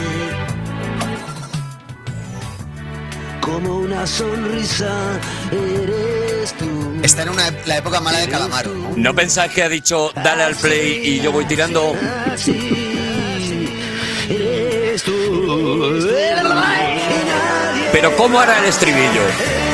[SPEAKER 8] Como una sonrisa, eres tú.
[SPEAKER 6] Esta era una, la época mala de Calamaro, ¿no?
[SPEAKER 3] ¿No pensáis que ha dicho dale al play y yo voy tirando?
[SPEAKER 8] Así, eres tú. Y nadie
[SPEAKER 3] Pero ¿cómo hará el estribillo?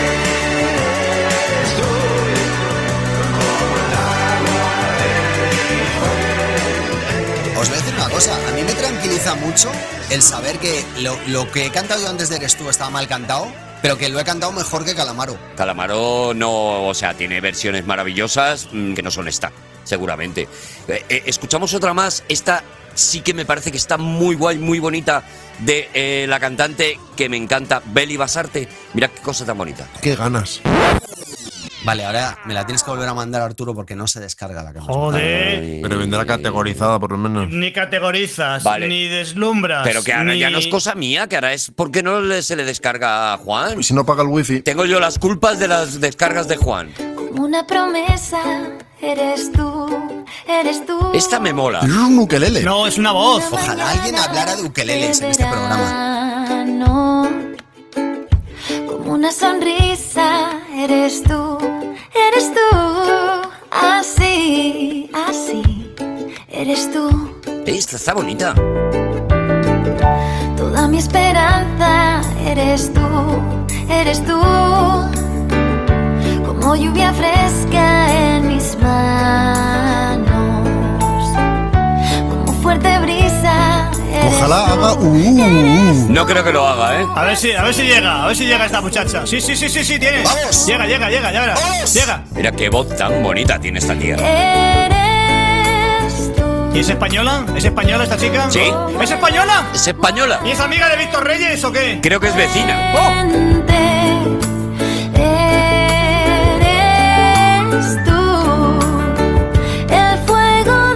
[SPEAKER 6] Os voy a decir una cosa, a mí me tranquiliza mucho el saber que lo, lo que he cantado yo antes de Eres tú estaba mal cantado, pero que lo he cantado mejor que Calamaro.
[SPEAKER 3] Calamaro no, o sea, tiene versiones maravillosas mm, que no son esta, seguramente. Eh, eh, escuchamos otra más, esta sí que me parece que está muy guay, muy bonita, de eh, la cantante que me encanta, Beli Basarte. Mira qué cosa tan bonita.
[SPEAKER 5] Qué ganas.
[SPEAKER 6] Vale, ahora me la tienes que volver a mandar, Arturo, porque no se descarga la que hemos
[SPEAKER 7] Joder.
[SPEAKER 3] Ay.
[SPEAKER 5] Pero vendrá categorizada, por lo menos.
[SPEAKER 7] Ni categorizas,
[SPEAKER 3] Vale.
[SPEAKER 7] ni deslumbras.
[SPEAKER 3] Pero que ahora
[SPEAKER 7] ni-
[SPEAKER 3] ya no es cosa mía, que ahora es porque no le- se le descarga a Juan.
[SPEAKER 5] Y si no paga el wifi.
[SPEAKER 3] Tengo yo las culpas de las descargas de Juan.
[SPEAKER 10] Como una promesa, eres tú, eres tú.
[SPEAKER 3] Esta me mola.
[SPEAKER 5] Eso es un ukelele.
[SPEAKER 7] No, es una voz.
[SPEAKER 6] Ojalá alguien hablara de ukeleles en este programa.
[SPEAKER 10] programa. Como una sonrisa, eres tú, eres tú. Así, así, eres tú.
[SPEAKER 3] Esta está bonita.
[SPEAKER 10] Toda mi esperanza, eres tú, eres tú. Como lluvia fresca en mis manos, como fuerte brisa. eres
[SPEAKER 5] Ojalá
[SPEAKER 10] tú,
[SPEAKER 5] haga. Uh, uh, uh.
[SPEAKER 3] No creo que lo haga, ¿eh?
[SPEAKER 7] A ver si, a ver si llega, a ver si llega esta muchacha. Sí, sí, sí, sí, sí, tiene.
[SPEAKER 6] ¡Vamos!
[SPEAKER 7] Llega, llega, llega, llega.
[SPEAKER 6] ¡Vamos!
[SPEAKER 7] Llega.
[SPEAKER 3] Mira qué voz tan bonita tiene esta tía.
[SPEAKER 10] Eres
[SPEAKER 7] ¿Y es española? ¿Es española esta chica?
[SPEAKER 3] Sí.
[SPEAKER 7] ¿Es española?
[SPEAKER 3] Es española.
[SPEAKER 7] ¿Y es amiga de Víctor Reyes o qué?
[SPEAKER 3] Creo que es vecina.
[SPEAKER 7] ¡Oh!
[SPEAKER 10] Eres tú, el fuego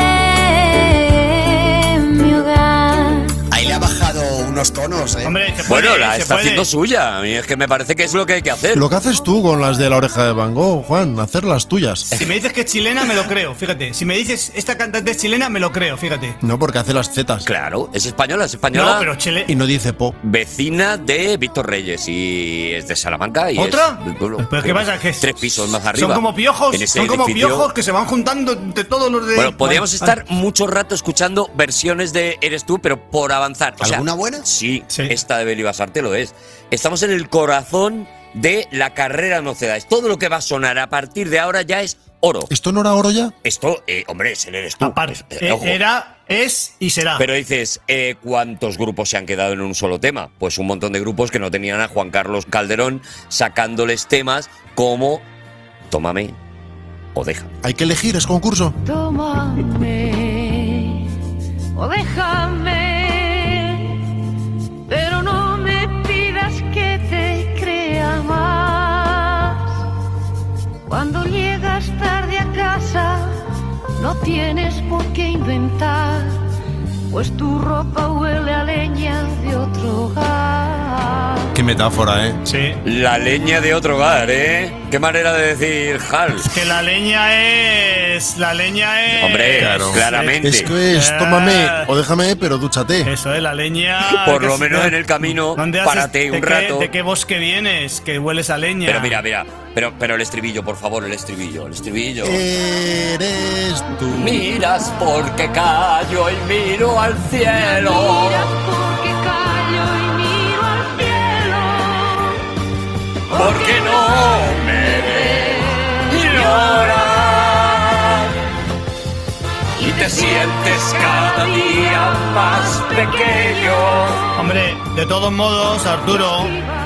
[SPEAKER 10] de mi hogar.
[SPEAKER 6] Ahí le ha bajado unos tonos, ¿eh?
[SPEAKER 7] Hombre, se puede,
[SPEAKER 3] Bueno, la
[SPEAKER 7] se
[SPEAKER 3] está
[SPEAKER 7] puede.
[SPEAKER 3] haciendo suya. A mí es que me parece que es lo que hay que hacer.
[SPEAKER 5] Lo que haces tú con las de la oreja de Van Gogh, Juan, hacer las tuyas.
[SPEAKER 7] Si me dices que es chilena, me lo creo, fíjate. Si me dices esta cantante es chilena, me lo creo, fíjate.
[SPEAKER 5] No, porque hace las zetas.
[SPEAKER 3] Claro, es española, es española.
[SPEAKER 7] No, pero chile...
[SPEAKER 5] Y no dice po.
[SPEAKER 3] Vecina de Víctor Reyes y es de Salamanca. Y
[SPEAKER 7] ¿Otra?
[SPEAKER 3] es, bueno,
[SPEAKER 7] ¿Pero qué pasa? ¿Qué es?
[SPEAKER 3] Tres pisos más arriba.
[SPEAKER 7] Son como piojos,
[SPEAKER 3] en ese
[SPEAKER 7] son como
[SPEAKER 3] edificio.
[SPEAKER 7] piojos que se van juntando de todos los de...
[SPEAKER 3] Bueno, podríamos
[SPEAKER 7] Vale.
[SPEAKER 3] estar mucho rato escuchando versiones de Eres tú, pero por avanzar. O sea,
[SPEAKER 6] ¿Alguna buena?
[SPEAKER 3] Sí,
[SPEAKER 7] Sí.
[SPEAKER 3] esta de Beli Basarte lo es. Estamos en el corazón de la carrera de mocedades. Todo lo que va a sonar a partir de ahora ya es oro.
[SPEAKER 5] ¿Esto no era oro ya?
[SPEAKER 3] Esto, eh, hombre, es el Eres tú.
[SPEAKER 7] Aparte,
[SPEAKER 3] Eh,
[SPEAKER 7] eh,
[SPEAKER 3] ojo.
[SPEAKER 7] era, es y será.
[SPEAKER 3] Pero dices, eh, ¿cuántos grupos se han quedado en un solo tema? Pues un montón de grupos que no tenían a Juan Carlos Calderón sacándoles temas como Tómame o Déjame.
[SPEAKER 5] Hay que elegir, es concurso.
[SPEAKER 10] Tómame o déjame, pero no me pidas que te crea más. Cuando llegas tarde a casa, no tienes por qué inventar, pues tu ropa huele a leña de otro hogar.
[SPEAKER 5] Qué metáfora, ¿eh?
[SPEAKER 7] Sí.
[SPEAKER 3] La leña de otro hogar, ¿eh? Qué manera de decir, Hal.
[SPEAKER 7] Que la leña es... La leña es...
[SPEAKER 3] Hombre,
[SPEAKER 5] Claro.
[SPEAKER 3] claramente.
[SPEAKER 5] Es que es, tómame o déjame, pero dúchate.
[SPEAKER 7] Eso es, la leña...
[SPEAKER 3] Por
[SPEAKER 7] que
[SPEAKER 3] lo
[SPEAKER 7] es-
[SPEAKER 3] menos en el camino,
[SPEAKER 7] ¿Dónde haces-
[SPEAKER 3] párate
[SPEAKER 7] de
[SPEAKER 3] un
[SPEAKER 7] qué-
[SPEAKER 3] rato.
[SPEAKER 7] ¿De qué bosque vienes? Que hueles a leña.
[SPEAKER 3] Pero mira, mira, pero, pero el estribillo, por favor, el estribillo, el estribillo.
[SPEAKER 5] Eres tú.
[SPEAKER 3] Miras porque callo y miro al cielo.
[SPEAKER 10] Miras porque callo y miro al cielo,
[SPEAKER 3] Porque no me ves llorar. Y te sientes cada día más pequeño.
[SPEAKER 7] Hombre, de todos modos, Arturo,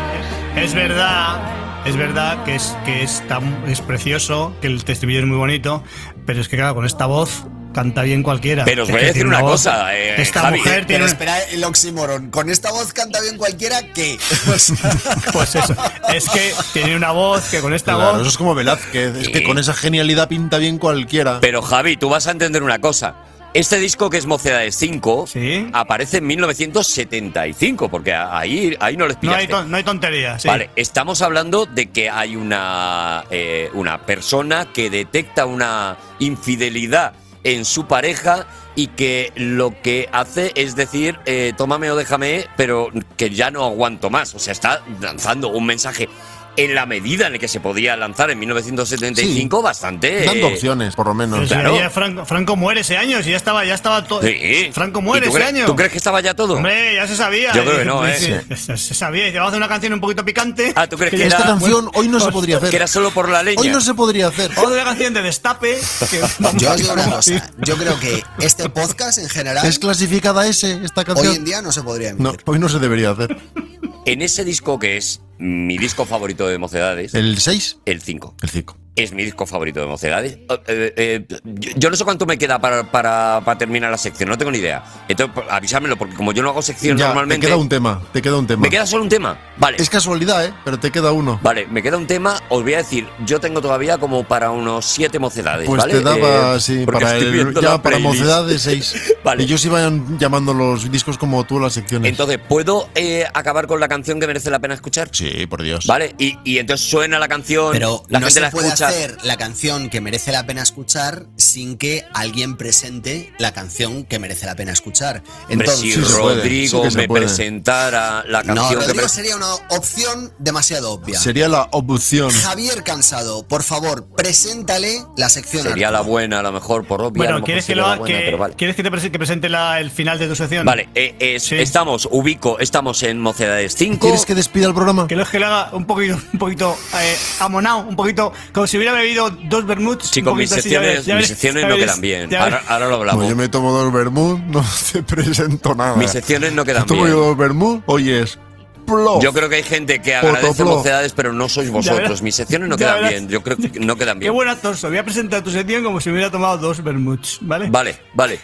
[SPEAKER 7] es verdad, es verdad que es que es tan es precioso, que el estribillo es muy bonito, pero es que claro, con esta voz canta bien cualquiera.
[SPEAKER 3] Pero os
[SPEAKER 7] Es
[SPEAKER 3] voy a
[SPEAKER 7] que
[SPEAKER 3] decir
[SPEAKER 7] tiene
[SPEAKER 3] una
[SPEAKER 7] voz-
[SPEAKER 3] cosa, eh,
[SPEAKER 7] esta
[SPEAKER 3] Javi,
[SPEAKER 7] mujer tiene
[SPEAKER 6] Pero
[SPEAKER 7] un-
[SPEAKER 6] espera el oxímoron. Con esta voz canta bien cualquiera, ¿qué? O sea,
[SPEAKER 7] pues eso, es que tiene una voz que con esta
[SPEAKER 5] Claro,
[SPEAKER 7] voz
[SPEAKER 5] eso es como Velázquez. Es
[SPEAKER 3] Sí.
[SPEAKER 5] que con esa genialidad pinta bien cualquiera.
[SPEAKER 3] Pero Javi, tú vas a entender una cosa. Este disco, que es Mocedades cinco,
[SPEAKER 7] Sí.
[SPEAKER 3] aparece en mil novecientos setenta y cinco, porque ahí, ahí no les
[SPEAKER 7] no hay
[SPEAKER 3] pillaste.
[SPEAKER 7] ton- no hay tonterías, sí.
[SPEAKER 3] Vale, estamos hablando de que hay una, eh, una persona que detecta una infidelidad en su pareja y que lo que hace es decir, eh, tómame o déjame, pero que ya no aguanto más. O sea, está lanzando un mensaje en la medida en la que se podía lanzar en mil novecientos setenta y cinco,
[SPEAKER 5] Sí.
[SPEAKER 3] bastante...
[SPEAKER 5] Dando
[SPEAKER 3] eh,
[SPEAKER 5] opciones, por lo
[SPEAKER 7] Pero
[SPEAKER 5] menos.
[SPEAKER 7] si
[SPEAKER 3] claro.
[SPEAKER 7] ya Franco, Franco muere ese año, si ya estaba, ya estaba todo.
[SPEAKER 3] Sí.
[SPEAKER 7] Franco
[SPEAKER 3] ¿Y
[SPEAKER 7] muere
[SPEAKER 3] tú
[SPEAKER 7] ese
[SPEAKER 3] crees-
[SPEAKER 7] año.
[SPEAKER 3] ¿Tú crees que estaba ya todo?
[SPEAKER 7] Hombre, ya se sabía.
[SPEAKER 3] Yo creo que no, ¿eh?
[SPEAKER 7] Sí, Se, se sabía. Y te vamos a hacer una canción un poquito picante.
[SPEAKER 3] Ah, ¿tú crees que
[SPEAKER 7] ya-
[SPEAKER 3] era-
[SPEAKER 5] Esta canción hoy no se podría hacer.
[SPEAKER 3] Que era solo por la leña.
[SPEAKER 5] Hoy no se podría hacer.
[SPEAKER 7] Vamos a hacer una canción de destape. que vamos
[SPEAKER 6] yo
[SPEAKER 7] a
[SPEAKER 6] os digo una
[SPEAKER 7] hacer-
[SPEAKER 6] cosa. Yo creo que este podcast en general,
[SPEAKER 5] ¿Es clasificada ese, esta
[SPEAKER 6] hoy
[SPEAKER 5] canción?
[SPEAKER 6] en día no se podría
[SPEAKER 5] No,
[SPEAKER 6] emitir.
[SPEAKER 5] hoy no se debería hacer.
[SPEAKER 3] En ese disco, que es mi disco favorito de Mocedades,
[SPEAKER 5] ¿El seis?
[SPEAKER 3] el cinco.
[SPEAKER 5] El cinco.
[SPEAKER 3] Es mi disco favorito de Mocedades. Eh, eh, eh, yo, yo no sé cuánto me queda para, para, para terminar la sección, no tengo ni idea. Entonces, pues, avísamelo, porque como yo no hago sección
[SPEAKER 5] Ya,
[SPEAKER 3] normalmente.
[SPEAKER 5] te queda un tema, te queda un tema.
[SPEAKER 3] Me queda solo un tema. Vale.
[SPEAKER 5] Es casualidad, ¿eh? Pero te queda uno.
[SPEAKER 3] Vale, me queda un tema. Os voy a decir, yo tengo todavía como para unos siete Mocedades.
[SPEAKER 5] Pues
[SPEAKER 3] ¿vale?
[SPEAKER 5] te daba,
[SPEAKER 3] Eh,
[SPEAKER 5] sí,
[SPEAKER 3] porque
[SPEAKER 5] para
[SPEAKER 3] estoy
[SPEAKER 5] el,
[SPEAKER 3] viendo
[SPEAKER 5] ya
[SPEAKER 3] la
[SPEAKER 5] para
[SPEAKER 3] playlist.
[SPEAKER 5] mocedades seis.
[SPEAKER 3] Vale.
[SPEAKER 5] Ellos iban llamando los discos como tú las secciones.
[SPEAKER 3] Entonces, ¿puedo eh, acabar con la canción que merece la pena escuchar?
[SPEAKER 5] Sí, por Dios.
[SPEAKER 3] Vale, y, y entonces suena la canción,
[SPEAKER 6] Pero
[SPEAKER 3] la
[SPEAKER 6] no
[SPEAKER 3] gente
[SPEAKER 6] se
[SPEAKER 3] la
[SPEAKER 6] puede
[SPEAKER 3] escucha.
[SPEAKER 6] hacer la canción que merece la pena escuchar sin que alguien presente la canción que merece la pena escuchar.
[SPEAKER 3] Hombre, si
[SPEAKER 5] sí se puede,
[SPEAKER 3] Rodrigo
[SPEAKER 5] sí que se
[SPEAKER 3] me
[SPEAKER 5] puede.
[SPEAKER 3] presentara la
[SPEAKER 6] no,
[SPEAKER 3] canción que
[SPEAKER 6] Rodrigo
[SPEAKER 3] pre-
[SPEAKER 6] sería una opción demasiado obvia.
[SPEAKER 5] Sería la opción.
[SPEAKER 6] Javier Cansado, por favor, preséntale la sección.
[SPEAKER 3] sería la
[SPEAKER 6] Arturo.
[SPEAKER 3] buena, a lo mejor por obvia. a lo
[SPEAKER 7] Bueno,
[SPEAKER 3] mejor
[SPEAKER 7] ¿quieres que,
[SPEAKER 3] sería
[SPEAKER 7] lo,
[SPEAKER 3] la
[SPEAKER 7] ha-
[SPEAKER 3] buena,
[SPEAKER 7] que,
[SPEAKER 3] pero vale.
[SPEAKER 7] ¿quieres que te prese- que presente la- el final de tu sección?
[SPEAKER 3] Vale, eh, es-
[SPEAKER 7] Sí.
[SPEAKER 3] estamos, ubico, estamos en Mocedades cinco.
[SPEAKER 5] ¿Quieres que despida el programa?
[SPEAKER 7] Que lo que lo haga un poquito, un poquito eh, amonado, un poquito como si hubiera bebido dos vermuts.
[SPEAKER 3] Chicos,
[SPEAKER 7] un
[SPEAKER 3] mis
[SPEAKER 7] poquito así, ya
[SPEAKER 3] secciones,
[SPEAKER 7] ves, ya
[SPEAKER 3] mis
[SPEAKER 7] ves,
[SPEAKER 3] secciones
[SPEAKER 7] ya
[SPEAKER 3] no
[SPEAKER 7] ves,
[SPEAKER 3] quedan bien.
[SPEAKER 7] ya ves.
[SPEAKER 3] Ahora, ahora lo hablamos.
[SPEAKER 5] Como yo me tomo dos vermut, no te presento nada.
[SPEAKER 3] Mis secciones no quedan
[SPEAKER 5] Me tomo
[SPEAKER 3] bien.
[SPEAKER 5] yo dos vermut, hoy es Plof.
[SPEAKER 3] Yo creo que hay gente que agradece
[SPEAKER 5] Potoplof.
[SPEAKER 3] Mocedades, pero no sois vosotros. Mis secciones no
[SPEAKER 7] Ya
[SPEAKER 3] quedan
[SPEAKER 7] verás.
[SPEAKER 3] bien. Yo creo que no quedan
[SPEAKER 7] Qué
[SPEAKER 3] bien.
[SPEAKER 7] buena torso. Voy a presentar tu sección como si me hubiera tomado dos vermuts, ¿vale?
[SPEAKER 3] Vale, vale.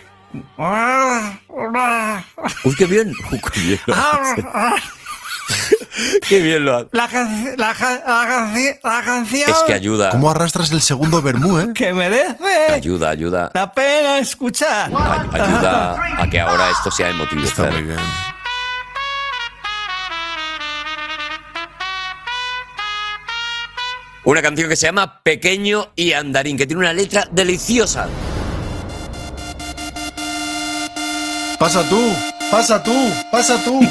[SPEAKER 3] Uy, qué bien. Uy, qué bien lo hace. Qué bien lo hace.
[SPEAKER 7] La, canci- la, ca- la, canci- la canción
[SPEAKER 3] Es que ayuda.
[SPEAKER 5] ¿Cómo arrastras el segundo vermú, eh?
[SPEAKER 7] que merece
[SPEAKER 3] Ayuda, ayuda.
[SPEAKER 7] la pena escuchar.
[SPEAKER 3] Ay- Ayuda a que ahora esto sea emotivo.
[SPEAKER 5] Está
[SPEAKER 3] Fer.
[SPEAKER 5] muy bien.
[SPEAKER 3] Una canción que se llama Pequeño y Andarín, que tiene una letra deliciosa.
[SPEAKER 5] Pasa tú, pasa tú, pasa tú.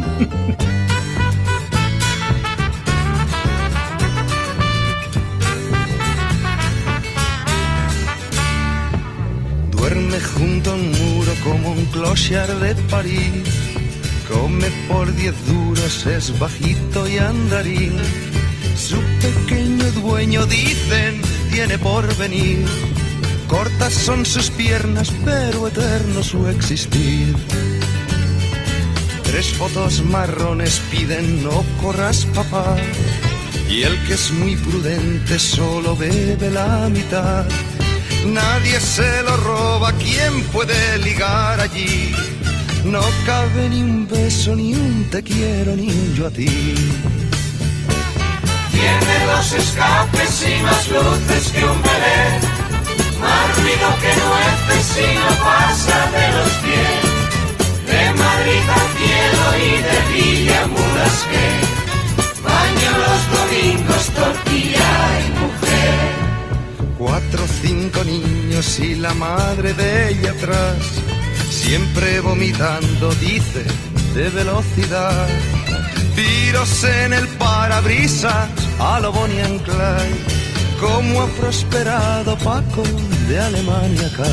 [SPEAKER 11] Duerme junto a un muro como un clochard de París. Come por diez duros, es bajito y andarín. Su pequeño dueño, dicen, tiene por venir. Cortas son sus piernas, pero eterno su existir. Tres fotos marrones piden no corras, papá. Y el que es muy prudente solo bebe la mitad. Nadie se lo roba, ¿quién puede ligar allí? No cabe ni un beso, ni un te quiero, ni un yo a ti.
[SPEAKER 4] Tiene dos escapes y más luces que un Belén, más ruido que nueces y no pasa de los pies. De Madrid al cielo y de Villa Mulas que baño los domingos, tortilla y mujer.
[SPEAKER 11] Cuatro, cinco niños y la madre de ella atrás, siempre vomitando, dice, de velocidad. Tiros en el parabrisas a lo Bonnie and Clyde, como ha prosperado Paco de Alemania acá.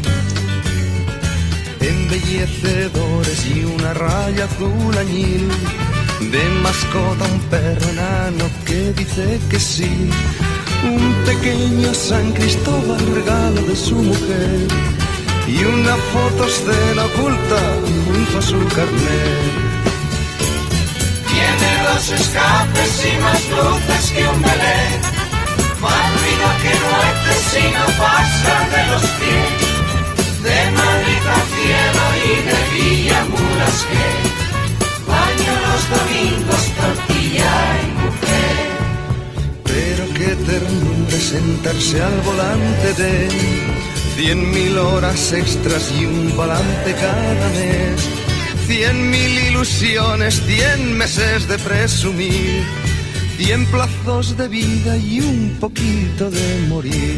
[SPEAKER 11] Embellecedores y una raya azul añil, de mascota un perro enano que dice que sí. Un pequeño San Cristóbal, regalo de su mujer, y una foto escena oculta junto a su carnet.
[SPEAKER 4] Tiene dos escapes y más luces que un Belén, más ruido que nueces y no pasa de los pies. De Madrid al cielo y de Villa Mulas que baño los domingos, tortilla y mujer.
[SPEAKER 11] Pero qué ternura sentarse al volante de cien mil horas extras y un balance cada mes. Cien mil ilusiones, cien meses de presumir, cien plazos de vida y un poquito de morir.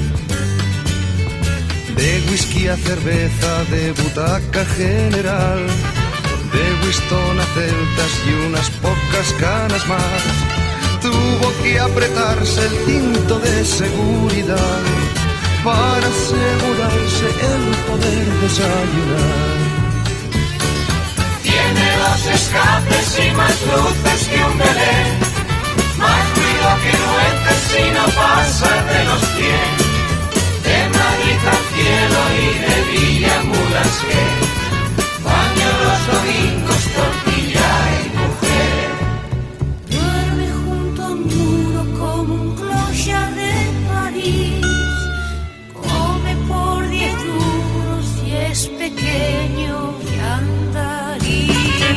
[SPEAKER 11] De whisky a cerveza, de butaca general, de Winston a celtas y unas pocas canas más. Tuvo que apretarse el cinto de seguridad para asegurarse el poder desayunar.
[SPEAKER 4] Tiene dos escapes y más luces que un Belén, más ruido que nueces y no pasa de los pies. De Madrid al cielo y de Villa Mulas que baño los domingos, tortilla y mujer.
[SPEAKER 10] Duerme junto a un muro como un clochard de París. Come por diez duros y es pequeño y andarín.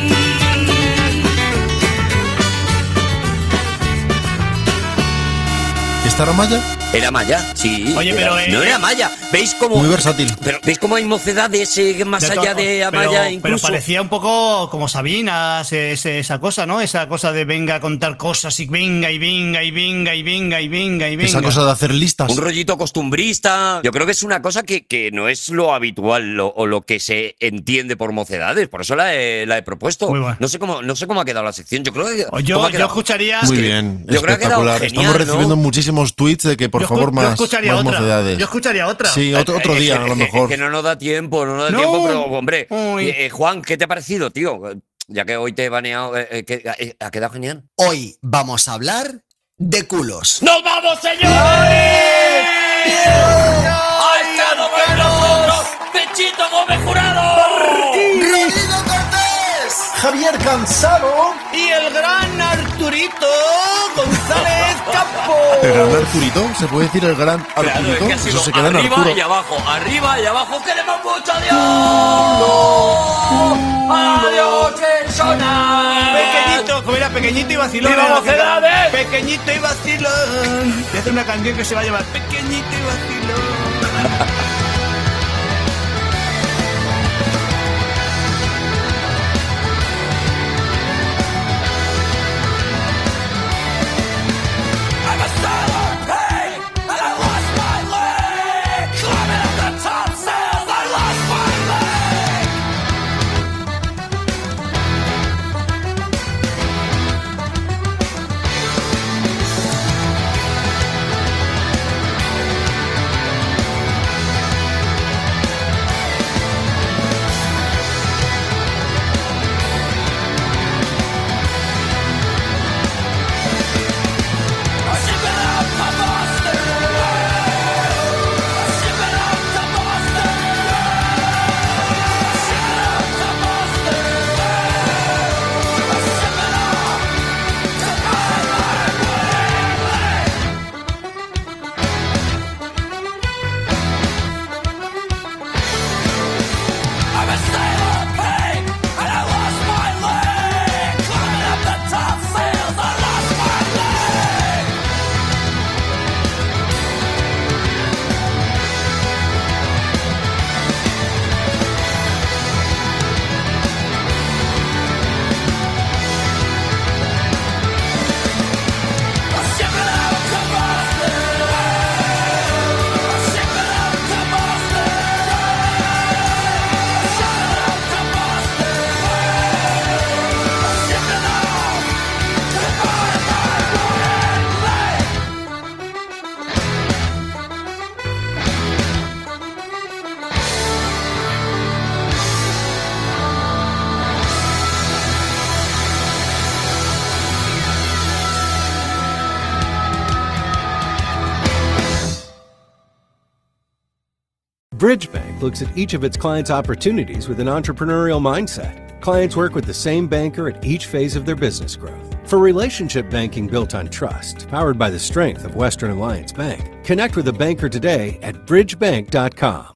[SPEAKER 5] ¿Esta era Maya?
[SPEAKER 3] ¿Era Maya? Sí.
[SPEAKER 7] Oye,
[SPEAKER 3] era-
[SPEAKER 7] pero, eh,
[SPEAKER 3] no era Maya. ¿Veis cómo?
[SPEAKER 5] Muy versátil.
[SPEAKER 3] Pero ¿veis cómo hay mocedades eh, más
[SPEAKER 7] De
[SPEAKER 3] allá
[SPEAKER 7] to-
[SPEAKER 3] de
[SPEAKER 7] pero-
[SPEAKER 3] Amaya
[SPEAKER 7] Pero
[SPEAKER 3] incluso?
[SPEAKER 7] parecía un poco como Sabina, ese- ese- esa cosa, ¿no? Esa cosa de venga a contar cosas y venga y venga y venga y venga y venga y venga.
[SPEAKER 5] Esa cosa de hacer listas.
[SPEAKER 3] Un rollito costumbrista. Yo creo que es una cosa que, que no es lo habitual lo- o lo que se entiende por mocedades. Por eso la he, la he propuesto.
[SPEAKER 7] Muy bueno.
[SPEAKER 3] No sé cómo no sé cómo ha quedado la sección. Yo creo que
[SPEAKER 7] O yo-
[SPEAKER 3] ¿cómo ha
[SPEAKER 7] yo
[SPEAKER 3] quedado?
[SPEAKER 7] escucharía-
[SPEAKER 5] Muy
[SPEAKER 3] Es que
[SPEAKER 5] bien,
[SPEAKER 3] Yo creo que ha quedado
[SPEAKER 5] espectacular.
[SPEAKER 3] genial,
[SPEAKER 5] Estamos recibiendo
[SPEAKER 3] ¿no?
[SPEAKER 5] muchísimos tweets de que por
[SPEAKER 7] Yo escu-
[SPEAKER 5] favor
[SPEAKER 7] yo
[SPEAKER 5] más,
[SPEAKER 7] escucharía
[SPEAKER 5] más
[SPEAKER 7] otra.
[SPEAKER 5] mocedades.
[SPEAKER 7] Yo escucharía otra.
[SPEAKER 5] Sí, otro, otro
[SPEAKER 3] Es
[SPEAKER 5] día
[SPEAKER 3] que-
[SPEAKER 5] a lo
[SPEAKER 3] es que-
[SPEAKER 5] mejor.
[SPEAKER 3] Es que no nos da tiempo, no nos da
[SPEAKER 7] No.
[SPEAKER 3] tiempo, pero hombre.
[SPEAKER 7] Uy.
[SPEAKER 3] eh, eh, Juan, ¿qué te ha parecido, tío? Ya que hoy te he baneado, eh, eh, que- eh, ¿ha quedado genial?
[SPEAKER 6] Hoy vamos a hablar de culos.
[SPEAKER 3] ¡Nos vamos, señores! ¡Ha estado con nosotros Pechito Gómez Jurado!
[SPEAKER 6] ¡Rodrigo Cortés!
[SPEAKER 5] Javier Cansado
[SPEAKER 7] y el gran Arturito González Campos.
[SPEAKER 5] ¿El gran Arturito? ¿Se puede decir el gran Arturito?
[SPEAKER 3] Claro, es que ha sido
[SPEAKER 5] Eso se queda en
[SPEAKER 3] arriba
[SPEAKER 5] Arturo.
[SPEAKER 3] y abajo, arriba y abajo. ¡Queremos mucho! ¡Adiós! ¡Adiós, personas!
[SPEAKER 7] Pequeñito, como era pequeñito y vacilón.
[SPEAKER 3] ¡Viva Mocedades!
[SPEAKER 7] Pequeñito y vacilón. Y hace una canción que se va a llamar Pequeñito y vacilón.
[SPEAKER 12] Bridgebank looks at each of its clients' opportunities with an entrepreneurial mindset. Clients work with the same banker at each phase of their business growth. For relationship banking built on trust, powered by the strength of Western Alliance Bank, connect with a banker today at bridge bank dot com.